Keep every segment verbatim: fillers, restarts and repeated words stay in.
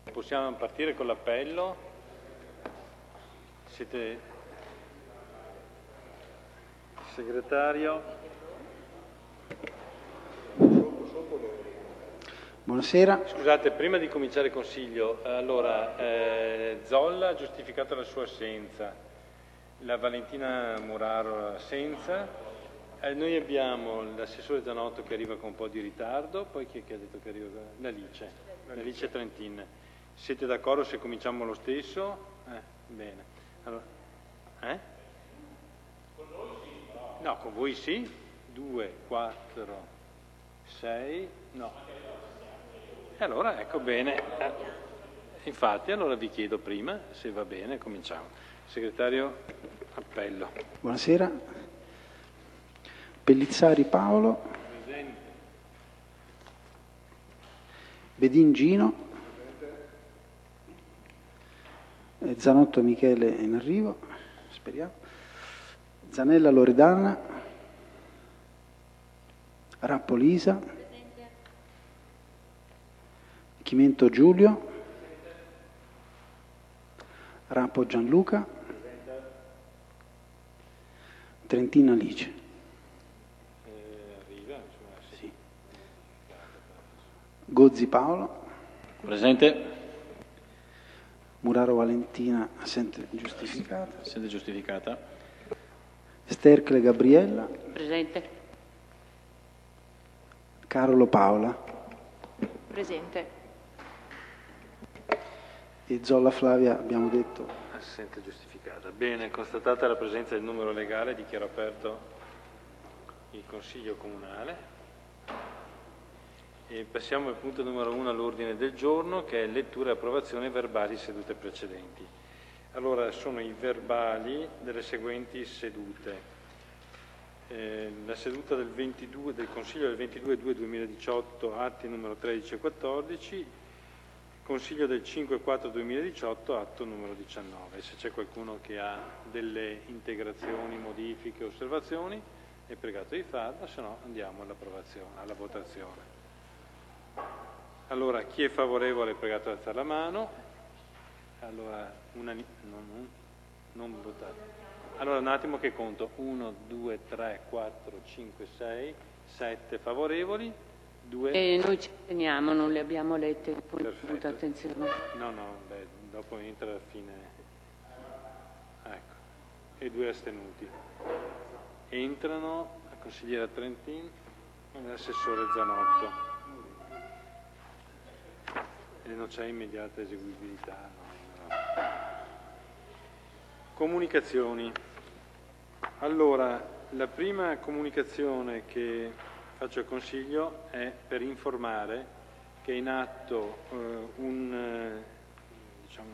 Possiamo partire con l'appello. Siete segretario. Buonasera. Scusate, prima di cominciare il consiglio, allora, eh, Zolla ha giustificato la sua assenza, la Valentina Muraro assenza, eh, noi abbiamo l'assessore Zanotto che arriva con un po' di ritardo, poi chi è che ha detto che arriva? L'Alice, l'Alice Trentin. Siete d'accordo se cominciamo lo stesso? Eh, bene. Allora, eh? Con noi sì. No, con voi sì. Due, quattro, sei, no. E allora ecco bene. Eh, infatti, allora vi chiedo prima, se va bene, cominciamo. Segretario, appello. Buonasera. Pellizzari Paolo. Presente. Bedin Gino. Zanotto Michele in arrivo, speriamo. Zanella Loredana. Rappo Lisa. Chimento Giulio. Rappo Gianluca. Trentina Alice. Eh, arriva, insomma, sì. Sì. Gozzi Paolo. Presente. Muraro Valentina, assente giustificata. Assente giustificata. Stercle Gabriella. Presente. Carolo Paola. Presente. E Zolla Flavia, abbiamo detto. Assente giustificata. Bene, constatata la presenza del numero legale, dichiaro aperto il Consiglio Comunale. E passiamo al punto numero uno all'ordine del giorno, che è lettura e approvazione verbali sedute precedenti. Allora, sono i verbali delle seguenti sedute. Eh, la seduta del, ventidue, del Consiglio del ventidue due duemiladiciotto, atti numero tredici e quattordici, Consiglio del cinque quattro duemiladiciotto, atto numero diciannove. Se c'è qualcuno che ha delle integrazioni, modifiche, osservazioni, è pregato di farla, se no andiamo all'approvazione, alla votazione. Allora, chi è favorevole è pregato ad alzare la mano. Allora, una, non, non, non votate. Allora, un attimo che conto. uno, due, tre, quattro, cinque, sei, sette favorevoli. due... E noi ci teniamo, non le abbiamo lette, poi Perfetto. attenzione. No, no, beh, dopo entra alla fine. Ecco. E due astenuti. Entrano la consigliera Trentin e l'assessore Zanotto. E non c'è immediata eseguibilità. No, no. Comunicazioni. Allora, la prima comunicazione che faccio al Consiglio è per informare che è in atto eh, un, eh, diciamo,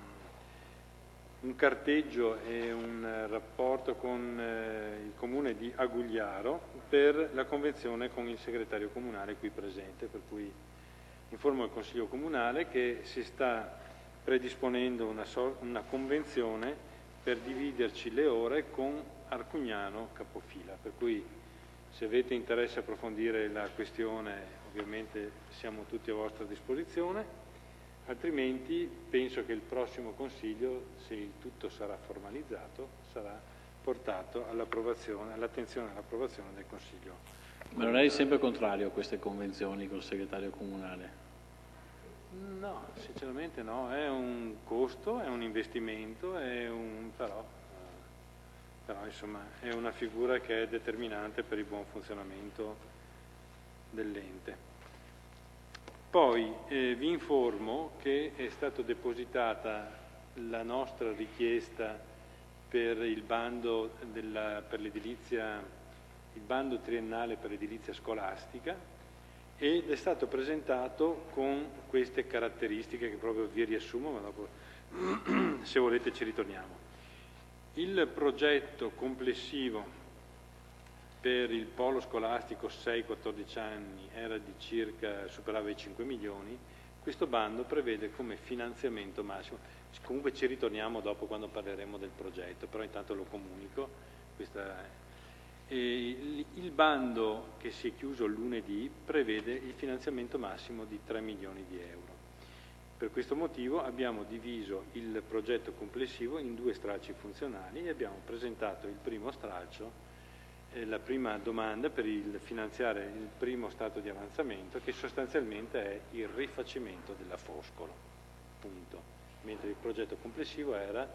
un carteggio e un rapporto con eh, il Comune di Agugliaro per la convenzione con il segretario comunale qui presente, per cui informo il Consiglio Comunale che si sta predisponendo una, so- una convenzione per dividerci le ore con Arcugnano Capofila, per cui se avete interesse a approfondire la questione ovviamente siamo tutti a vostra disposizione, altrimenti penso che il prossimo Consiglio, se il tutto sarà formalizzato, sarà portato all'approvazione, all'attenzione e all'approvazione del Consiglio. Ma non eri sempre contrario a queste convenzioni col segretario comunale? No, sinceramente no, è un costo, è un investimento, è un, però, però insomma è una figura che è determinante per il buon funzionamento dell'ente. Poi eh, vi informo che è stata depositata la nostra richiesta per il bando della, per l'edilizia, il bando triennale per l'edilizia scolastica, ed è stato presentato con queste caratteristiche che proprio vi riassumo, ma dopo se volete ci ritorniamo. Il progetto complessivo per il polo scolastico sei quattordici anni era di circa, superava i cinque milioni, questo bando prevede come finanziamento massimo, comunque ci ritorniamo dopo quando parleremo del progetto, però intanto lo comunico, questa E il bando che si è chiuso lunedì prevede il finanziamento massimo di tre milioni di euro. Per questo motivo abbiamo diviso il progetto complessivo in due stralci funzionali e abbiamo presentato il primo stralcio, eh, la prima domanda per il finanziare il primo stato di avanzamento, che sostanzialmente è il rifacimento della Foscolo, punto. Mentre il progetto complessivo era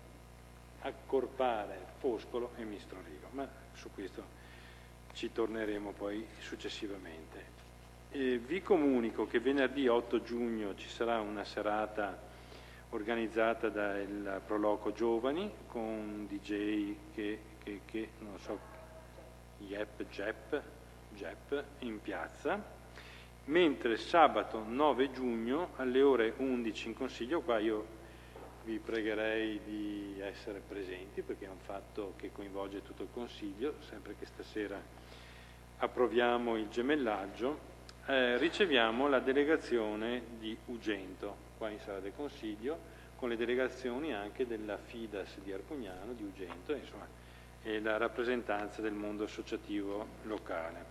accorpare Foscolo e Mistrorigo, ma su questo ci torneremo poi successivamente. E vi comunico che venerdì otto giugno ci sarà una serata organizzata dal Proloco Giovani con un D J che, che, che non so, Yep, Jep, Jep in piazza, mentre sabato nove giugno alle ore undici in consiglio, qua io vi pregherei di essere presenti perché è un fatto che coinvolge tutto il consiglio, sempre che stasera approviamo il gemellaggio. Eh, riceviamo la delegazione di Ugento, qua in sala del Consiglio, con le delegazioni anche della Fidas di Arcugnano, di Ugento, insomma, e la rappresentanza del mondo associativo locale.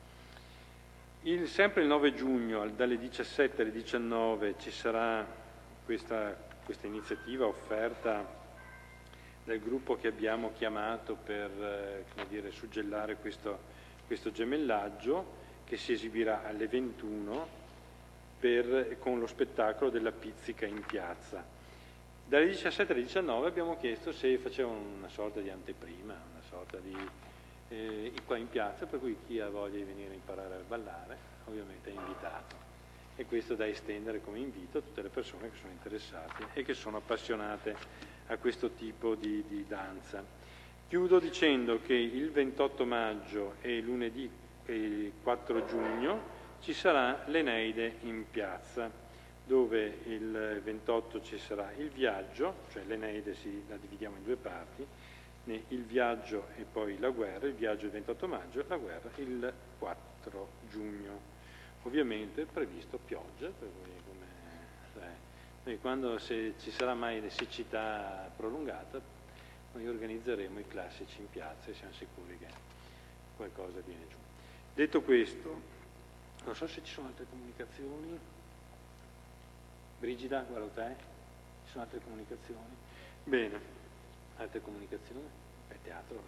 Il, sempre il nove giugno, dalle diciassette alle diciannove, ci sarà questa, questa iniziativa offerta dal gruppo che abbiamo chiamato per eh, come dire, suggellare questo, questo gemellaggio, che si esibirà alle ventuno per, con lo spettacolo della pizzica in piazza. Dalle diciassette alle diciannove abbiamo chiesto se facevano una sorta di anteprima, una sorta di eh, qua in piazza, per cui chi ha voglia di venire a imparare a ballare ovviamente è invitato. E questo da estendere come invito a tutte le persone che sono interessate e che sono appassionate a questo tipo di, di danza. Chiudo dicendo che il ventotto maggio e lunedì il quattro giugno ci sarà l'Eneide in piazza, dove il ventotto ci sarà il viaggio, cioè l'Eneide si, la dividiamo in due parti, il viaggio e poi la guerra, il viaggio il ventotto maggio, la guerra il quattro giugno. Ovviamente è previsto pioggia, per cui come sai, noi quando se ci sarà mai siccità prolungata, noi organizzeremo i classici in piazza e siamo sicuri che qualcosa viene giù. Detto questo, non so se ci sono altre comunicazioni. Brigida, guarda te, ci sono altre comunicazioni? Bene, altre comunicazioni? È teatro.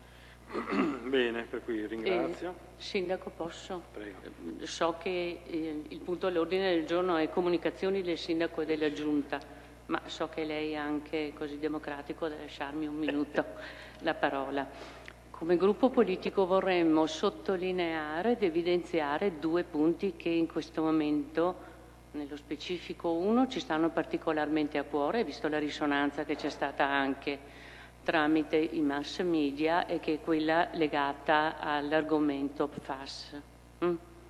Bene, per cui ringrazio. Eh, Sindaco, posso? Prego. So che eh, il punto all'ordine del giorno è comunicazioni del Sindaco e della Giunta, ma so che lei è anche così democratico da lasciarmi un minuto la parola. Come gruppo politico vorremmo sottolineare ed evidenziare due punti che in questo momento, nello specifico uno, ci stanno particolarmente a cuore, visto la risonanza che c'è stata anche tramite i mass media e che è quella legata all'argomento P F A S. Mm?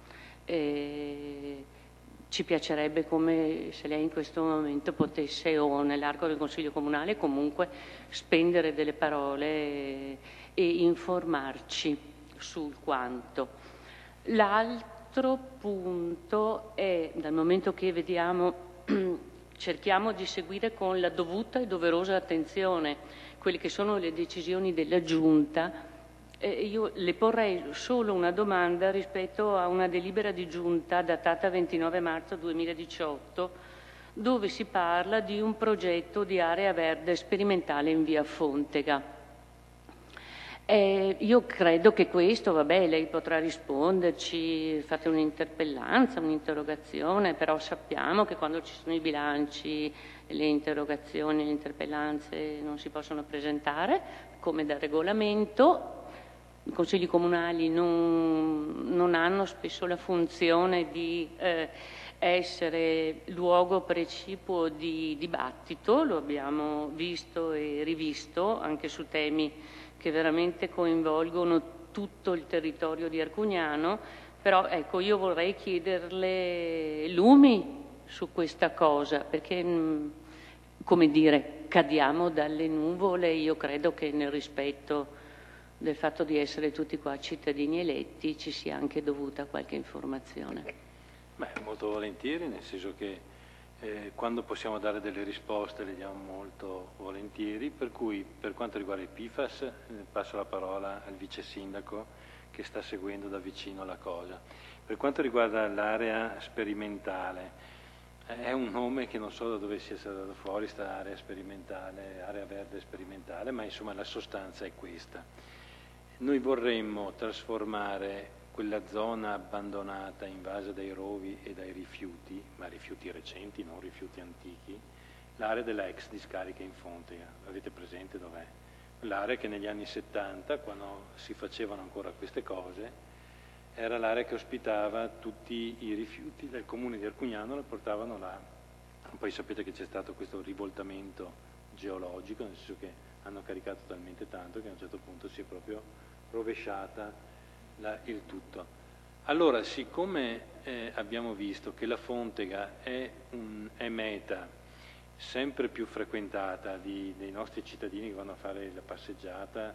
E ci piacerebbe come se lei in questo momento potesse, o nell'arco del Consiglio Comunale, comunque spendere delle parole e, e informarci sul quanto. L'altro punto è, dal momento che vediamo, cerchiamo di seguire con la dovuta e doverosa attenzione quelle che sono le decisioni della Giunta, eh, io le porrei solo una domanda rispetto a una delibera di Giunta datata ventinove marzo duemiladiciotto, dove si parla di un progetto di area verde sperimentale in via Fontega. Eh, io credo che questo, vabbè, lei potrà risponderci, fate un'interpellanza, un'interrogazione, però sappiamo che quando ci sono i bilanci, le interrogazioni, le interpellanze non si possono presentare, come da regolamento. I consigli comunali non, non hanno spesso la funzione di eh, essere luogo precipuo di dibattito, lo abbiamo visto e rivisto anche su temi che veramente coinvolgono tutto il territorio di Arcugnano, però ecco, io vorrei chiederle lumi su questa cosa, perché, come dire, cadiamo dalle nuvole. Io credo che nel rispetto del fatto di essere tutti qua cittadini eletti ci sia anche dovuta qualche informazione. Beh, molto volentieri, nel senso che eh, quando possiamo dare delle risposte le diamo molto volentieri, per cui per quanto riguarda il P F A S eh, passo la parola al vice sindaco che sta seguendo da vicino la cosa. Per quanto riguarda l'area sperimentale, è un nome che non so da dove sia stato fuori, sta area sperimentale, area verde sperimentale, ma insomma la sostanza è questa. Noi vorremmo trasformare quella zona abbandonata, invasa dai rovi e dai rifiuti, ma rifiuti recenti, non rifiuti antichi, l'area della ex discarica in Fontega. Avete presente dov'è? L'area che negli anni settanta, quando si facevano ancora queste cose, era l'area che ospitava tutti i rifiuti del comune di Arcugnano, la portavano là. Poi sapete che c'è stato questo rivoltamento geologico, nel senso che hanno caricato talmente tanto che a un certo punto si è proprio rovesciata la, il tutto. Allora, siccome eh, abbiamo visto che la Fontega è, un, è meta sempre più frequentata di, dei nostri cittadini che vanno a fare la passeggiata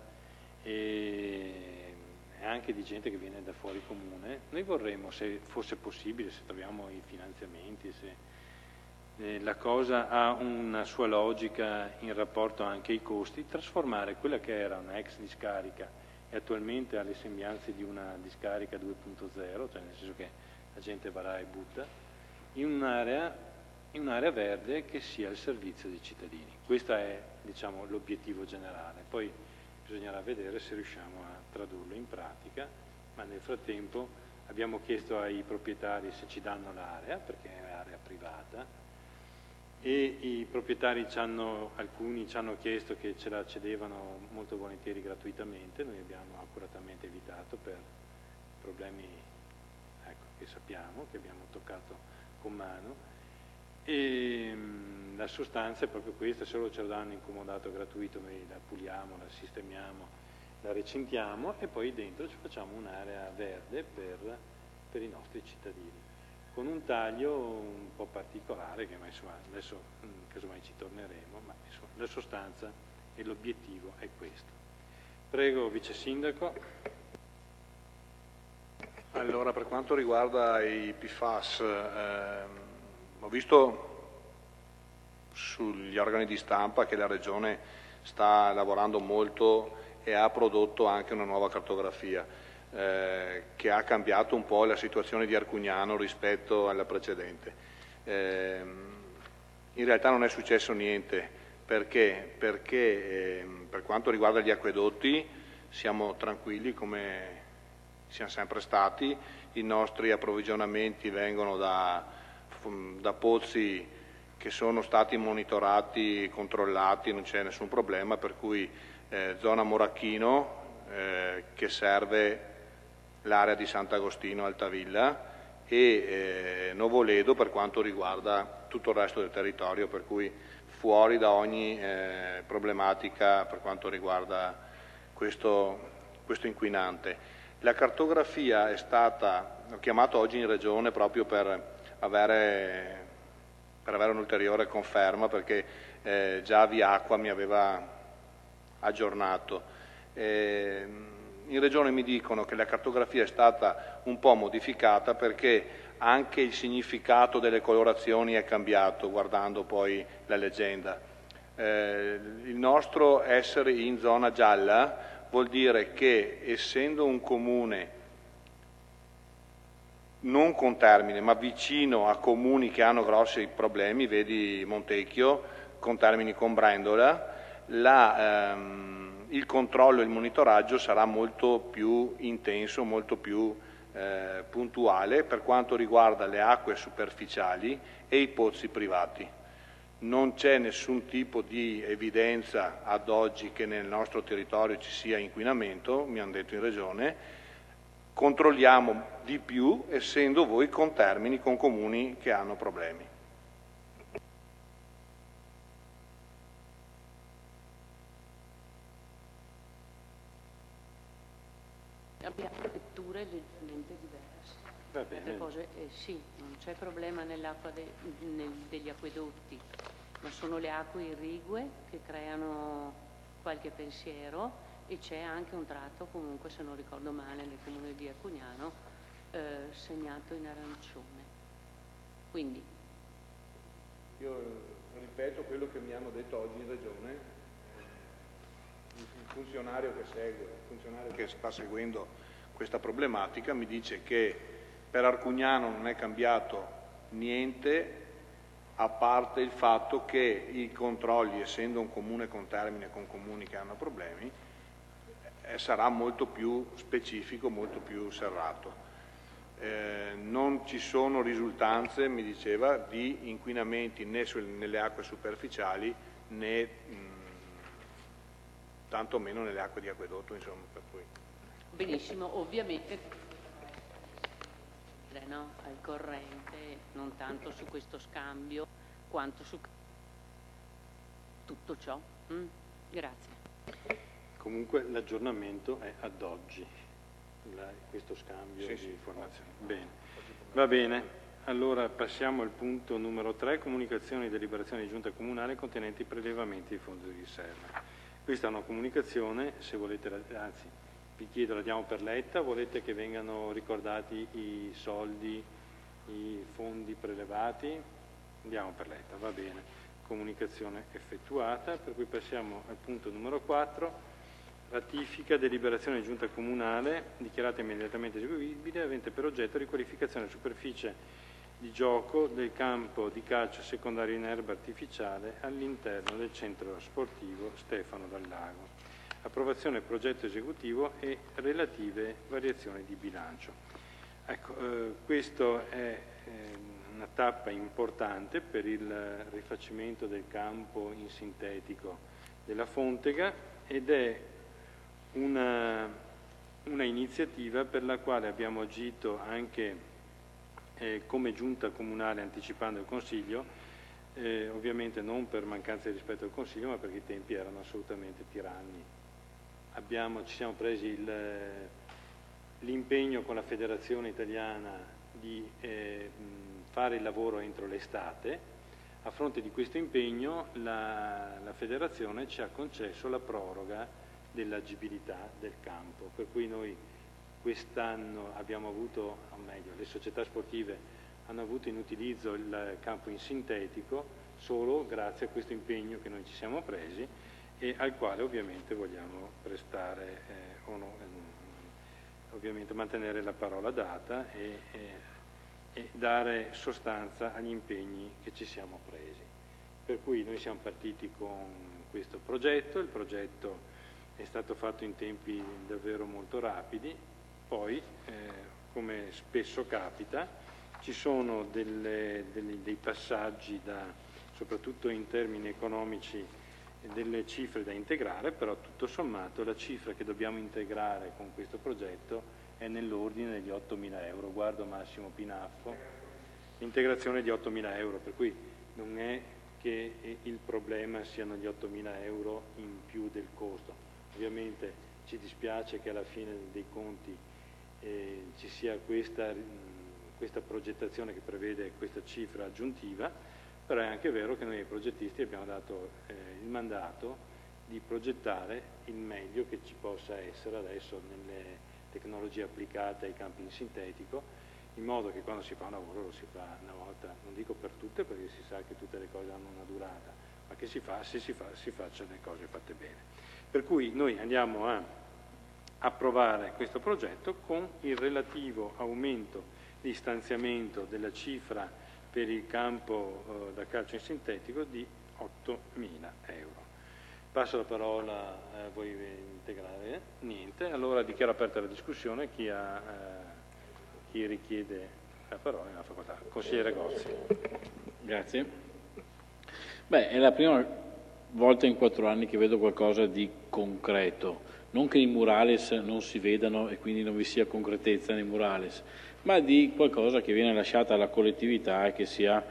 e anche di gente che viene da fuori comune, noi vorremmo, se fosse possibile, se troviamo i finanziamenti, se eh, la cosa ha una sua logica in rapporto anche ai costi, trasformare quella che era una ex discarica e attualmente ha le sembianze di una discarica due punto zero, cioè nel senso che la gente va là e butta, in un'area, in un'area verde che sia al servizio dei cittadini. Questo è, diciamo, l'obiettivo generale. Poi bisognerà vedere se riusciamo a tradurlo in pratica, ma nel frattempo abbiamo chiesto ai proprietari se ci danno l'area, perché è area privata, e i proprietari ci hanno, alcuni ci hanno chiesto che ce la cedevano molto volentieri gratuitamente, noi abbiamo accuratamente evitato per problemi, ecco, che sappiamo, che abbiamo toccato con mano, e mh, la sostanza è proprio questa: se loro ce la danno in comodato gratuito, noi la puliamo, la sistemiamo, la recentiamo e poi dentro ci facciamo un'area verde per, per i nostri cittadini, con un taglio un po' particolare che ma insomma adesso mh, casomai ci torneremo, ma insomma la sostanza e l'obiettivo è questo. Prego, Vice Sindaco. Allora, per quanto riguarda i P FAS, ehm, ho visto sugli organi di stampa che la Regione sta lavorando molto e ha prodotto anche una nuova cartografia eh, che ha cambiato un po' la situazione di Arcugnano rispetto alla precedente. Eh, in realtà non è successo niente, perché? Perché eh, per quanto riguarda gli acquedotti siamo tranquilli come siamo sempre stati, i nostri approvvigionamenti vengono da da pozzi che sono stati monitorati, controllati, non c'è nessun problema, per cui eh, zona Moracchino eh, che serve l'area di Sant'Agostino Altavilla e eh, Novoledo per quanto riguarda tutto il resto del territorio, per cui fuori da ogni eh, problematica per quanto riguarda questo, questo inquinante. La cartografia è stata, ho chiamato oggi in Regione proprio per Avere, per avere un'ulteriore conferma, perché eh, già Viacqua mi aveva aggiornato. Eh, in Regione mi dicono che la cartografia è stata un po' modificata perché anche il significato delle colorazioni è cambiato, guardando poi la leggenda. Eh, il nostro essere in zona gialla vuol dire che, essendo un comune non con Termine, ma vicino a comuni che hanno grossi problemi, vedi Montecchio, con Termini con Brendola, la, ehm, il controllo e il monitoraggio sarà molto più intenso, molto più eh, puntuale per quanto riguarda le acque superficiali e i pozzi privati. Non c'è nessun tipo di evidenza ad oggi che nel nostro territorio ci sia inquinamento, mi hanno detto in Regione. Controlliamo di più essendo voi contermini con comuni che hanno problemi. Abbiamo letture leggermente diverse. Va bene. Altre cose, eh, sì, non c'è problema nell'acqua de, nel, degli acquedotti, ma sono le acque irrigue che creano qualche pensiero. E c'è anche un tratto, comunque se non ricordo male, nel comune di Arcugnano, eh, segnato in arancione. Quindi. Io ripeto quello che mi hanno detto oggi in Regione, il funzionario che segue, il funzionario che sta seguendo questa problematica mi dice che per Arcugnano non è cambiato niente a parte il fatto che i controlli, essendo un comune con termine con comuni che hanno problemi, eh, sarà molto più specifico, molto più serrato. Eh, non ci sono risultanze, mi diceva, di inquinamenti né sul, nelle acque superficiali né mh, tanto meno nelle acque di acquedotto, insomma, per cui. Benissimo, ovviamente no, al corrente, non tanto su questo scambio quanto su tutto ciò. Mm? Grazie. Comunque l'aggiornamento è ad oggi, la, questo scambio sì, di sì. informazioni. Bene. Va bene, allora passiamo al punto numero tre, comunicazioni e deliberazioni di giunta comunale contenenti prelevamenti di fondi di riserva. Questa è una comunicazione, se volete, anzi vi chiedo, la diamo per letta, volete che vengano ricordati i soldi, i fondi prelevati? Andiamo per letta, va bene. Comunicazione effettuata, per cui passiamo al punto numero quattro, ratifica deliberazione di giunta comunale dichiarata immediatamente eseguibile avente per oggetto riqualificazione della superficie di gioco del campo di calcio secondario in erba artificiale all'interno del centro sportivo Stefano Dal Lago. Approvazione progetto esecutivo e relative variazioni di bilancio. Ecco, eh, questa è eh, una tappa importante per il rifacimento del campo in sintetico della Fontega ed è una, una iniziativa per la quale abbiamo agito anche eh, come giunta comunale anticipando il Consiglio, eh, ovviamente non per mancanza di rispetto al Consiglio ma perché i tempi erano assolutamente tiranni. Abbiamo, ci siamo presi l'impegno con la Federazione Italiana di eh, fare il lavoro entro l'estate. A fronte di questo impegno la, la Federazione ci ha concesso la proroga dell'agibilità del campo, per cui noi quest'anno abbiamo avuto, o meglio, le società sportive hanno avuto in utilizzo il campo in sintetico solo grazie a questo impegno che noi ci siamo presi e al quale ovviamente vogliamo prestare eh, o no, eh, ovviamente mantenere la parola data e, e, e dare sostanza agli impegni che ci siamo presi. Per cui noi siamo partiti con questo progetto, il progetto è stato fatto in tempi davvero molto rapidi, poi eh, come spesso capita ci sono delle, delle, dei passaggi da, soprattutto in termini economici, delle cifre da integrare, però tutto sommato la cifra che dobbiamo integrare con questo progetto è nell'ordine degli ottomila euro, guardo Massimo Pinaffo, integrazione di ottomila euro, per cui non è che il problema siano gli ottomila euro in più del costo. Ovviamente ci dispiace che alla fine dei conti eh, ci sia questa, questa progettazione che prevede questa cifra aggiuntiva, però è anche vero che noi ai progettisti abbiamo dato eh, il mandato di progettare il meglio che ci possa essere adesso nelle tecnologie applicate ai campi in sintetico, in modo che quando si fa un lavoro lo si fa una volta, non dico per tutte perché si sa che tutte le cose hanno una durata, ma che si fa, se si fa, si facciano le cose fatte bene. Per cui noi andiamo a approvare questo progetto con il relativo aumento di stanziamento della cifra per il campo eh, da calcio in sintetico di ottomila euro. Passo la parola a eh, voi integrare? Niente, allora dichiaro aperta la discussione, chi, ha, eh, chi richiede la parola è la facoltà. Consigliere Gozzi. Grazie. Beh, è la prima volta in quattro anni che vedo qualcosa di concreto, non che i murales non si vedano e quindi non vi sia concretezza nei murales, ma di qualcosa che viene lasciata alla collettività e che sia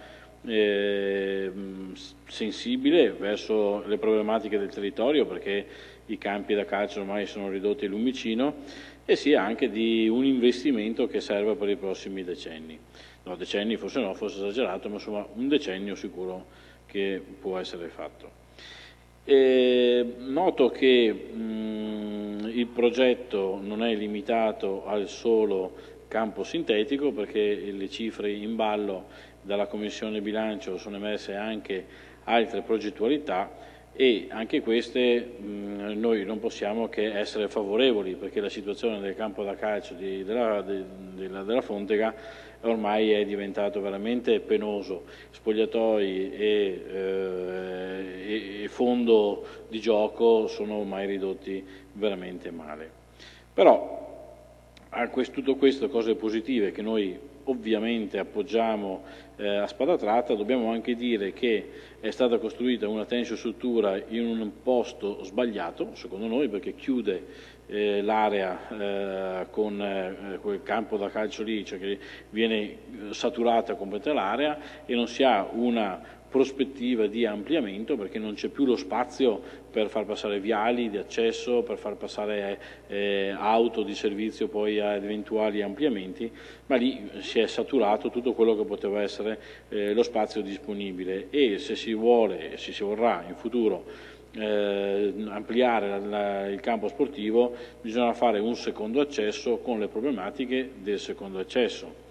eh, sensibile verso le problematiche del territorio, perché i campi da calcio ormai sono ridotti al lumicino, e sia anche di un investimento che serva per i prossimi decenni. No, decenni forse no, forse esagerato, ma insomma un decennio sicuro che può essere fatto. E noto che mh, il progetto non è limitato al solo campo sintetico, perché le cifre in ballo dalla Commissione Bilancio sono emerse anche altre progettualità e anche queste mh, noi non possiamo che essere favorevoli, perché la situazione del campo da calcio di, della, de, della, della Fontega ormai è diventato veramente penoso, spogliatoi e, eh, e fondo di gioco sono ormai ridotti veramente male. Però a questo, tutto questo, cose positive che noi ovviamente appoggiamo eh, a spada tratta, dobbiamo anche dire che è stata costruita una tensiostruttura in un posto sbagliato, secondo noi, perché chiude eh, l'area eh, con eh, quel campo da calcio lì, cioè che viene saturata completa l'area e non si ha una prospettiva di ampliamento, perché non c'è più lo spazio per far passare viali di accesso, per far passare eh, auto di servizio poi ad eventuali ampliamenti, ma lì si è saturato tutto quello che poteva essere eh, lo spazio disponibile, e se si vuole, se si vorrà in futuro eh, ampliare la, la, il campo sportivo, bisogna fare un secondo accesso con le problematiche del secondo accesso.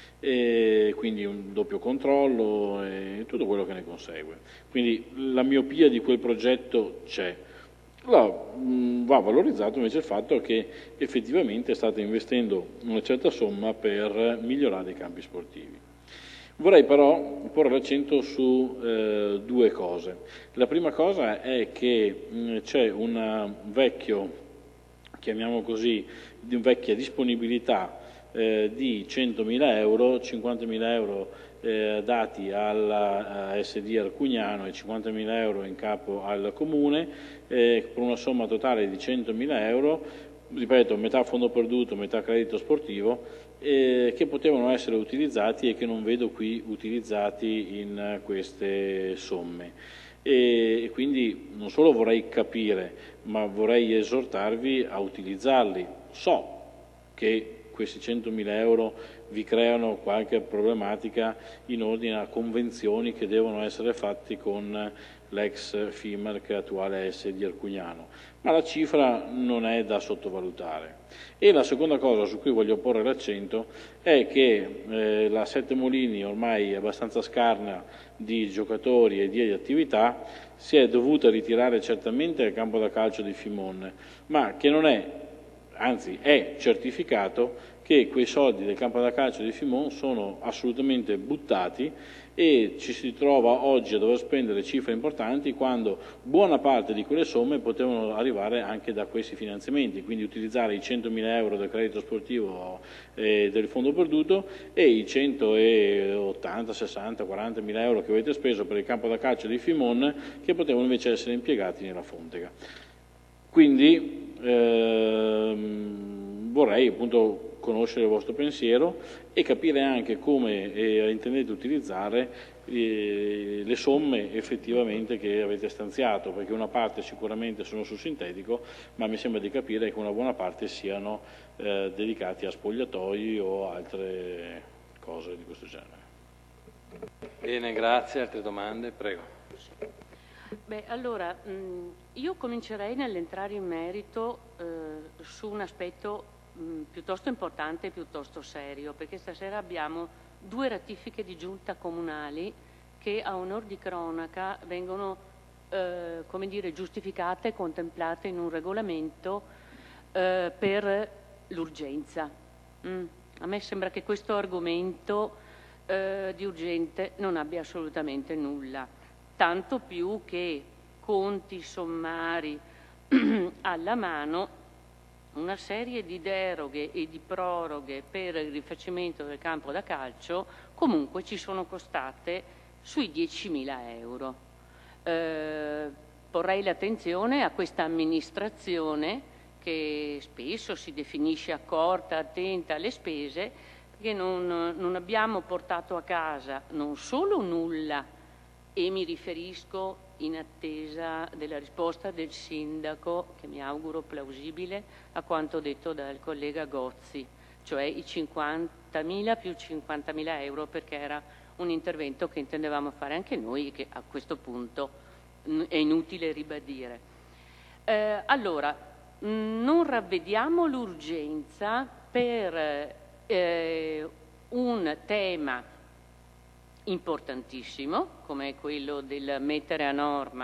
E quindi un doppio controllo e tutto quello che ne consegue. Quindi la miopia di quel progetto c'è. Va, va valorizzato invece il fatto che effettivamente state investendo una certa somma per migliorare i campi sportivi. Vorrei però porre l'accento su eh, due cose. La prima cosa è che mh, c'è un vecchio, chiamiamo così, di vecchia disponibilità Eh, di centomila euro, cinquantamila euro eh, dati alla S D Arcugnano e cinquantamila euro in capo al Comune, eh, per una somma totale di centomila euro, ripeto, metà fondo perduto, metà credito sportivo, eh, che potevano essere utilizzati e che non vedo qui utilizzati in queste somme. E quindi non solo vorrei capire, ma vorrei esortarvi a utilizzarli. So che questi centomila euro vi creano qualche problematica in ordine a convenzioni che devono essere fatti con l'ex FIMAR, che è attuale S D Arcugnano, ma la cifra non è da sottovalutare. E la seconda cosa su cui voglio porre l'accento è che eh, la Sette Molini, ormai abbastanza scarna di giocatori e di attività, si è dovuta ritirare certamente dal campo da calcio di Fimon, ma che non è, anzi è certificato che quei soldi del campo da calcio di Fimon sono assolutamente buttati e ci si trova oggi a dover spendere cifre importanti quando buona parte di quelle somme potevano arrivare anche da questi finanziamenti, quindi utilizzare i centomila euro del credito sportivo e del fondo perduto e i centottanta, sessanta, quaranta mila euro che avete speso per il campo da calcio di Fimon, che potevano invece essere impiegati nella Fontega. Quindi ehm, vorrei appunto conoscere il vostro pensiero e capire anche come eh, intendete utilizzare eh, le somme effettivamente che avete stanziato, perché una parte sicuramente sono sul sintetico, ma mi sembra di capire che una buona parte siano eh, dedicati a spogliatoi o altre cose di questo genere. Bene, grazie. Altre domande? Prego. Beh, allora, mh, io comincerei nell'entrare in merito eh, su un aspetto mh, piuttosto importante e piuttosto serio, perché stasera abbiamo due ratifiche di giunta comunali che a onor di cronaca vengono eh, come dire, giustificate e contemplate in un regolamento eh, per l'urgenza. Mm. A me sembra che questo argomento eh, di urgente non abbia assolutamente nulla. Tanto più che conti sommari alla mano, una serie di deroghe e di proroghe per il rifacimento del campo da calcio comunque ci sono costate sui diecimila euro. Eh, porrei l'attenzione a questa amministrazione che spesso si definisce accorta, attenta alle spese, perché non, non abbiamo portato a casa non solo nulla, e mi riferisco in attesa della risposta del sindaco, che mi auguro plausibile, a quanto detto dal collega Gozzi, cioè i cinquantamila più cinquantamila euro, perché era un intervento che intendevamo fare anche noi e che a questo punto è inutile ribadire. Eh, allora, non ravvediamo l'urgenza per eh, un tema importantissimo come quello del mettere a norma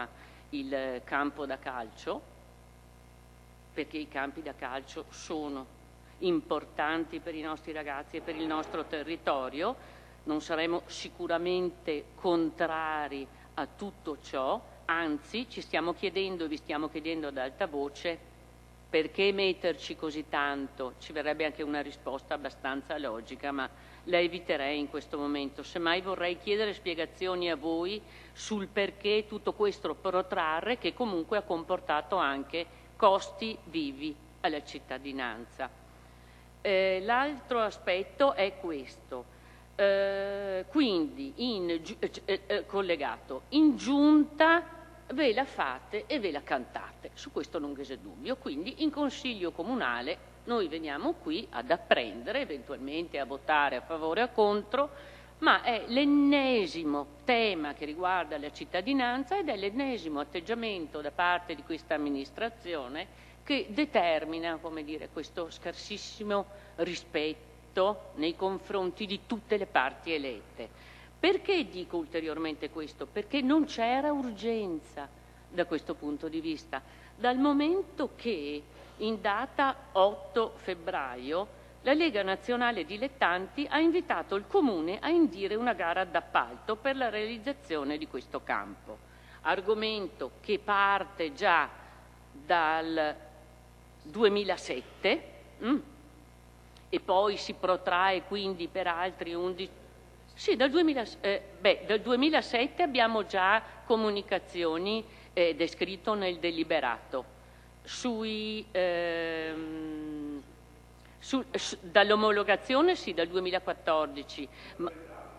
il campo da calcio, perché i campi da calcio sono importanti per i nostri ragazzi e per il nostro territorio. Non saremo sicuramente contrari a tutto ciò, anzi ci stiamo chiedendo e vi stiamo chiedendo ad alta voce perché metterci così tanto. Ci verrebbe anche una risposta abbastanza logica, ma la eviterei in questo momento. Semmai vorrei chiedere spiegazioni a voi sul perché tutto questo protrarre, che comunque ha comportato anche costi vivi alla cittadinanza. Eh, l'altro aspetto è questo. Eh, quindi, in, eh, eh, collegato, in giunta ve la fate e ve la cantate, su questo non c'è dubbio. Quindi in Consiglio Comunale noi veniamo qui ad apprendere, eventualmente a votare a favore o contro, ma è l'ennesimo tema che riguarda la cittadinanza ed è l'ennesimo atteggiamento da parte di questa amministrazione che determina, come dire, questo scarsissimo rispetto nei confronti di tutte le parti elette. Perché dico ulteriormente questo? Perché non c'era urgenza da questo punto di vista, dal momento che in data otto febbraio la Lega Nazionale Dilettanti ha invitato il Comune a indire una gara d'appalto per la realizzazione di questo campo, argomento che parte già dal duemilasette mm, e poi si protrae quindi per altri undici. Sì, dal, duemila, eh, beh, dal duemilasette abbiamo già comunicazioni eh, descritto nel deliberato. Sui, ehm, su, su, dall'omologazione sì, dal duemilaquattordici. Ma,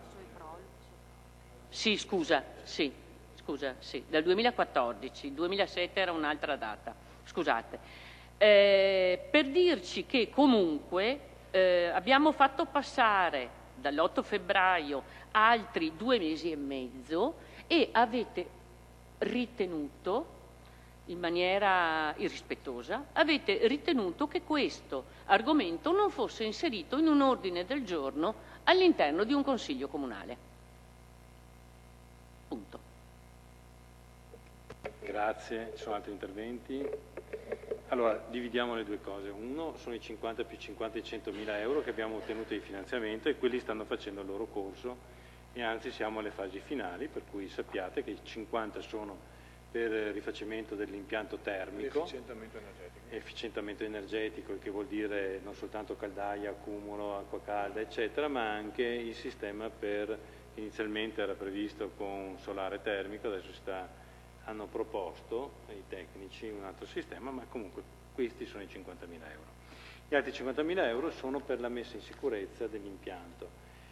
sì, scusa, sì, scusa, sì, dal duemilaquattordici, duemilasette era un'altra data, scusate. Eh, per dirci che comunque eh, abbiamo fatto passare dall'otto febbraio altri due mesi e mezzo e avete ritenuto, in maniera irrispettosa, avete ritenuto che questo argomento non fosse inserito in un ordine del giorno all'interno di un Consiglio Comunale. Punto. Grazie. Ci sono altri interventi? Allora, dividiamo le due cose. Uno sono i cinquanta più cinquanta e centomila euro che abbiamo ottenuto di finanziamento e quelli stanno facendo il loro corso e anzi siamo alle fasi finali, per cui sappiate che i cinquanta sono per rifacimento dell'impianto termico, efficientamento energetico. efficientamento energetico, che vuol dire non soltanto caldaia, accumulo, acqua calda, eccetera, ma anche il sistema per, inizialmente era previsto con solare termico, adesso si sta hanno proposto i tecnici un altro sistema, ma comunque questi sono i cinquantamila euro. Gli altri cinquantamila euro sono per la messa in sicurezza dell'impianto.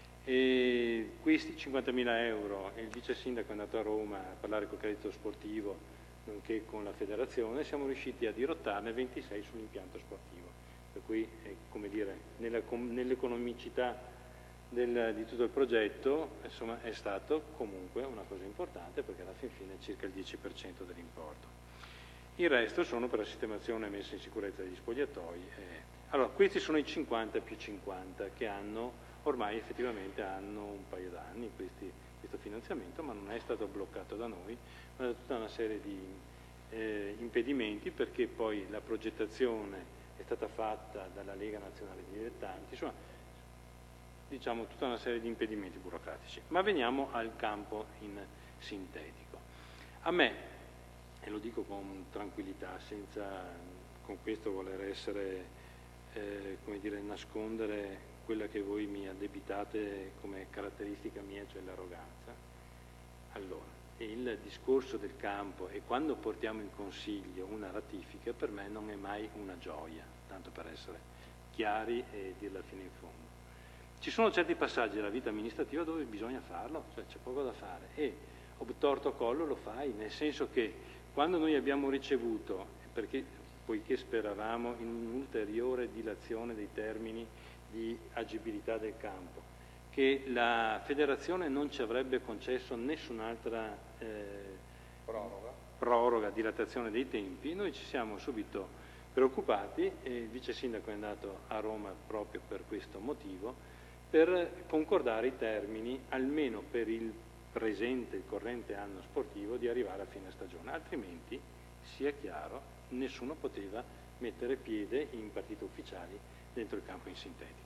E questi cinquantamila euro, il vice sindaco è andato a Roma a parlare col credito sportivo, nonché con la federazione, siamo riusciti a dirottarne ventisei sull'impianto sportivo. Per cui, eh, come dire, nell'economicità Del, di tutto il progetto, insomma, è stato comunque una cosa importante perché alla fin fine è circa il dieci per cento dell'importo. Il resto sono per la sistemazione e messa in sicurezza degli spogliatoi. Eh. Allora, questi sono i cinquanta più cinquanta che hanno, ormai effettivamente hanno un paio d'anni questo finanziamento, ma non è stato bloccato da noi, ma da tutta una serie di eh, impedimenti, perché poi la progettazione è stata fatta dalla Lega Nazionale Dilettanti, insomma, diciamo tutta una serie di impedimenti burocratici. Ma veniamo al campo in sintetico. A me, e lo dico con tranquillità, senza con questo voler essere, eh, come dire, nascondere quella che voi mi addebitate come caratteristica mia, cioè l'arroganza. Allora, il discorso del campo e quando portiamo in consiglio una ratifica per me non è mai una gioia, tanto per essere chiari e dirla fino in fondo. Ci sono certi passaggi della vita amministrativa dove bisogna farlo, cioè c'è poco da fare e obtorto a collo lo fai, nel senso che quando noi abbiamo ricevuto, perché, poiché speravamo in un'ulteriore dilazione dei termini di agibilità del campo, che la federazione non ci avrebbe concesso nessun'altra eh, proroga. proroga, dilatazione dei tempi, noi ci siamo subito preoccupati e il vice sindaco è andato a Roma proprio per questo motivo, per concordare i termini almeno per il presente, il corrente anno sportivo, di arrivare a fine stagione, altrimenti, sia chiaro, nessuno poteva mettere piede in partite ufficiali dentro il campo in sintetico.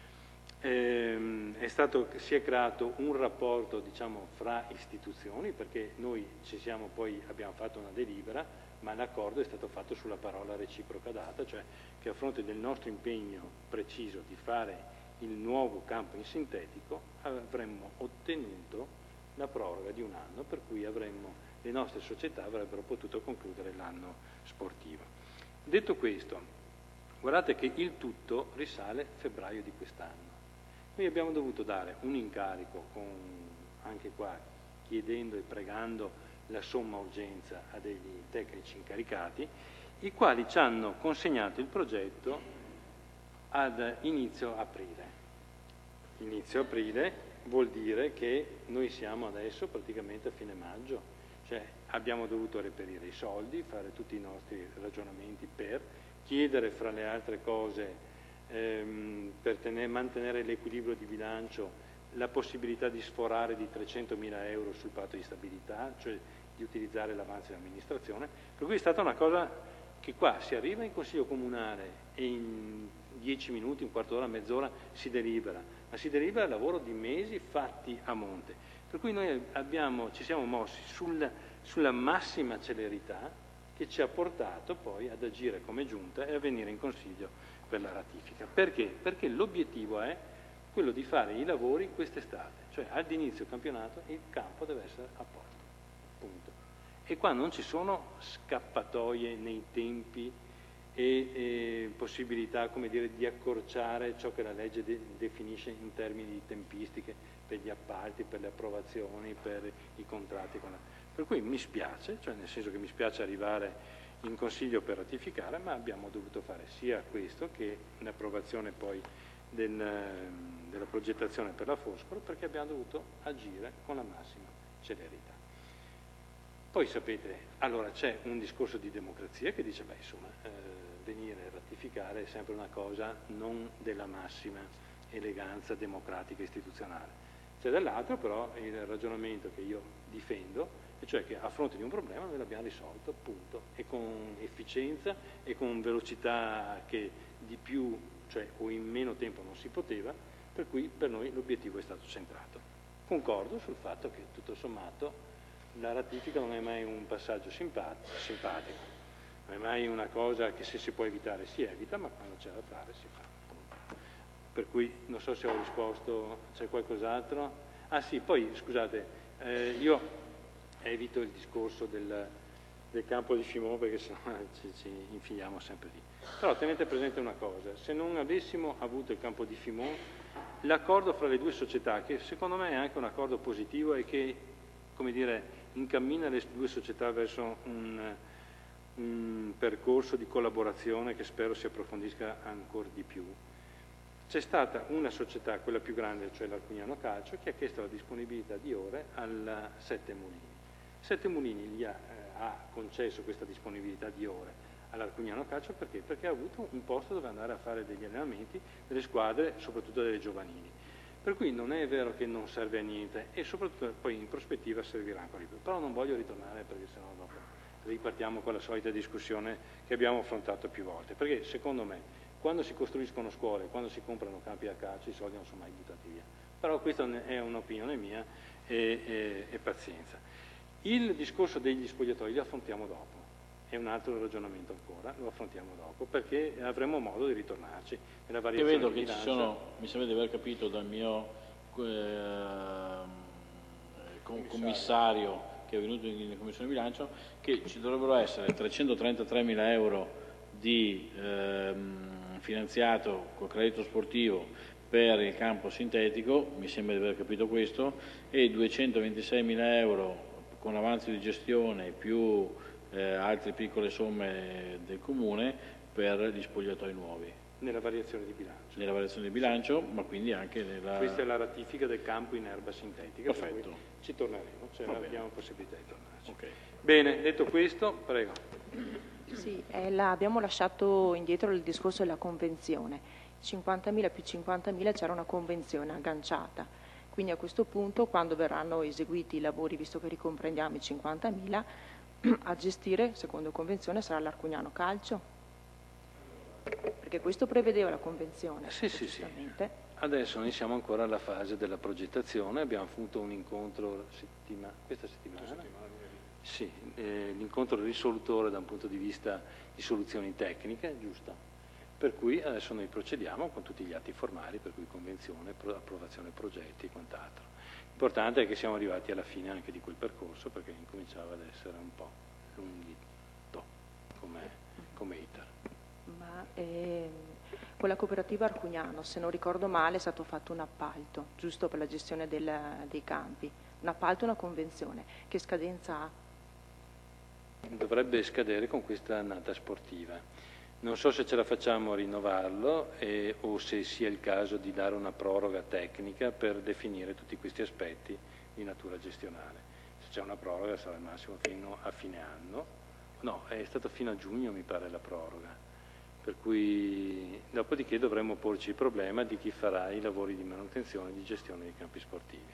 Ehm, è stato, si è creato un rapporto, diciamo, fra istituzioni, perché noi ci siamo poi, abbiamo fatto una delibera, ma l'accordo è stato fatto sulla parola reciproca data, cioè che a fronte del nostro impegno preciso di fare il nuovo campo in sintetico avremmo ottenuto la proroga di un anno, per cui avremmo, le nostre società avrebbero potuto concludere l'anno sportivo. Detto questo, guardate che il tutto risale a febbraio di quest'anno. Noi abbiamo dovuto dare un incarico, con, anche qua chiedendo e pregando la somma urgenza a degli tecnici incaricati, i quali ci hanno consegnato il progetto ad inizio aprile. Inizio aprile vuol dire che noi siamo adesso praticamente a fine maggio, cioè abbiamo dovuto reperire i soldi, fare tutti i nostri ragionamenti per chiedere, fra le altre cose, ehm, per tenere, mantenere l'equilibrio di bilancio, la possibilità di sforare di trecentomila euro sul patto di stabilità, cioè di utilizzare l'avanzo di amministrazione, per cui è stata una cosa che qua si arriva in Consiglio Comunale e in dieci minuti, un quarto d'ora, mezz'ora si delibera, ma si delibera il lavoro di mesi fatti a monte, per cui noi abbiamo, ci siamo mossi sul, sulla massima celerità che ci ha portato poi ad agire come giunta e a venire in Consiglio per la ratifica. Perché? Perché l'obiettivo è quello di fare i lavori quest'estate, cioè ad inizio campionato il campo deve essere a posto, punto. E qua non ci sono scappatoie nei tempi e, e possibilità, come dire, di accorciare ciò che la legge de definisce in termini di tempistiche per gli appalti, per le approvazioni, per i contratti. Con la... Per cui mi spiace, cioè nel senso che mi spiace arrivare in Consiglio per ratificare, ma abbiamo dovuto fare sia questo che l'approvazione poi del, della progettazione per la Foscolo, perché abbiamo dovuto agire con la massima celerità. Poi sapete, allora c'è un discorso di democrazia che dice, beh insomma, eh, venire a ratificare è sempre una cosa non della massima eleganza democratica e istituzionale. C'è dall'altro però il ragionamento che io difendo, e cioè che a fronte di un problema noi l'abbiamo risolto, punto, e con efficienza e con velocità che di più, cioè o in meno tempo non si poteva, per cui per noi l'obiettivo è stato centrato. Concordo sul fatto che tutto sommato la ratifica non è mai un passaggio simpatico, simpatico, non è mai una cosa che se si può evitare si evita, ma quando c'è da fare si fa. Per cui non so se ho risposto, c'è qualcos'altro? Ah sì, poi scusate, eh, io evito il discorso del, del campo di Fimò perché sennò ci, ci infiliamo sempre lì. Però tenete presente una cosa, se non avessimo avuto il campo di Fimò, l'accordo fra le due società, che secondo me è anche un accordo positivo e che, come dire, incammina le due società verso un, un percorso di collaborazione che spero si approfondisca ancora di più. C'è stata una società, quella più grande, cioè l'Arcugnano Calcio, che ha chiesto la disponibilità di ore al Sette Mulini. Sette Mulini gli ha, eh, ha concesso questa disponibilità di ore all'Arcugnano Calcio perché? Perché ha avuto un posto dove andare a fare degli allenamenti delle squadre, soprattutto delle giovanili. Per cui non è vero che non serve a niente e soprattutto poi in prospettiva servirà ancora di più. Però non voglio ritornare perché sennò dopo ripartiamo con la solita discussione che abbiamo affrontato più volte. Perché secondo me quando si costruiscono scuole, quando si comprano campi da calcio, i soldi non sono mai buttati via. Però questa è un'opinione mia e, e, e pazienza. Il discorso degli spogliatoi lo affrontiamo dopo. È un altro ragionamento ancora, lo affrontiamo dopo, perché avremo modo di ritornarci nella variazione Io vedo di che ci sono, mi sembra di aver capito dal mio eh, commissario che è venuto in Commissione Bilancio, che ci dovrebbero essere trecentotrentatremila euro di ehm, finanziato col credito sportivo per il campo sintetico, mi sembra di aver capito questo, e duecentoventiseimila euro con avanzo di gestione più eh, altre piccole somme del Comune per gli spogliatoi nuovi. Nella variazione di bilancio. Nella variazione di bilancio, ma quindi anche nella... Questa è la ratifica del campo in erba sintetica. Perfetto. Per ci torneremo, cioè abbiamo possibilità di tornarci. Okay. Bene, detto questo, prego. Sì, eh, la, abbiamo lasciato indietro il discorso della convenzione. cinquantamila più cinquantamila c'era una convenzione agganciata. Quindi a questo punto, quando verranno eseguiti i lavori, visto che ricomprendiamo i cinquantamila, a gestire, secondo convenzione, sarà l'Arcugnano Calcio? Perché questo prevedeva la convenzione. Sì, sì, sì. Adesso noi siamo ancora alla fase della progettazione, abbiamo avuto un incontro settima, questa settimana, settimana sì, eh, l'incontro risolutore da un punto di vista di soluzioni tecniche, giusto? Per cui adesso noi procediamo con tutti gli atti formali, per cui convenzione, approvazione progetti e quant'altro. L'importante è che siamo arrivati alla fine anche di quel percorso, perché incominciava ad essere un po' lunghito come, come iter. Ma eh, con la cooperativa Arcugnano, se non ricordo male, è stato fatto un appalto, giusto, per la gestione del, dei campi. Un appalto e una convenzione. Che scadenza ha? Dovrebbe scadere con questa annata sportiva. Non so se ce la facciamo a rinnovarlo eh, o se sia il caso di dare una proroga tecnica per definire tutti questi aspetti di natura gestionale. Se c'è una proroga sarà al massimo fino a fine anno. No, è stato fino a giugno mi pare la proroga. Per cui dopodiché dovremmo porci il problema di chi farà i lavori di manutenzione e di gestione dei campi sportivi.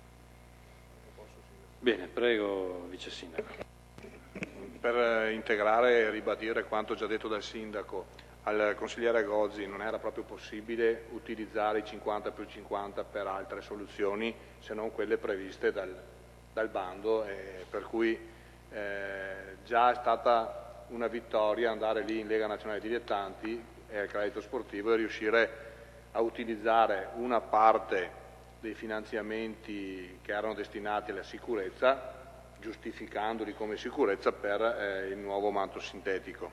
Bene, prego Vice Sindaco. Per integrare e ribadire quanto già detto dal Sindaco, al consigliere Gozzi non era proprio possibile utilizzare i cinquanta più cinquanta per altre soluzioni se non quelle previste dal, dal bando, e per cui eh, già è stata una vittoria andare lì in Lega Nazionale Dilettanti e al credito sportivo e riuscire a utilizzare una parte dei finanziamenti che erano destinati alla sicurezza, giustificandoli come sicurezza per eh, il nuovo manto sintetico.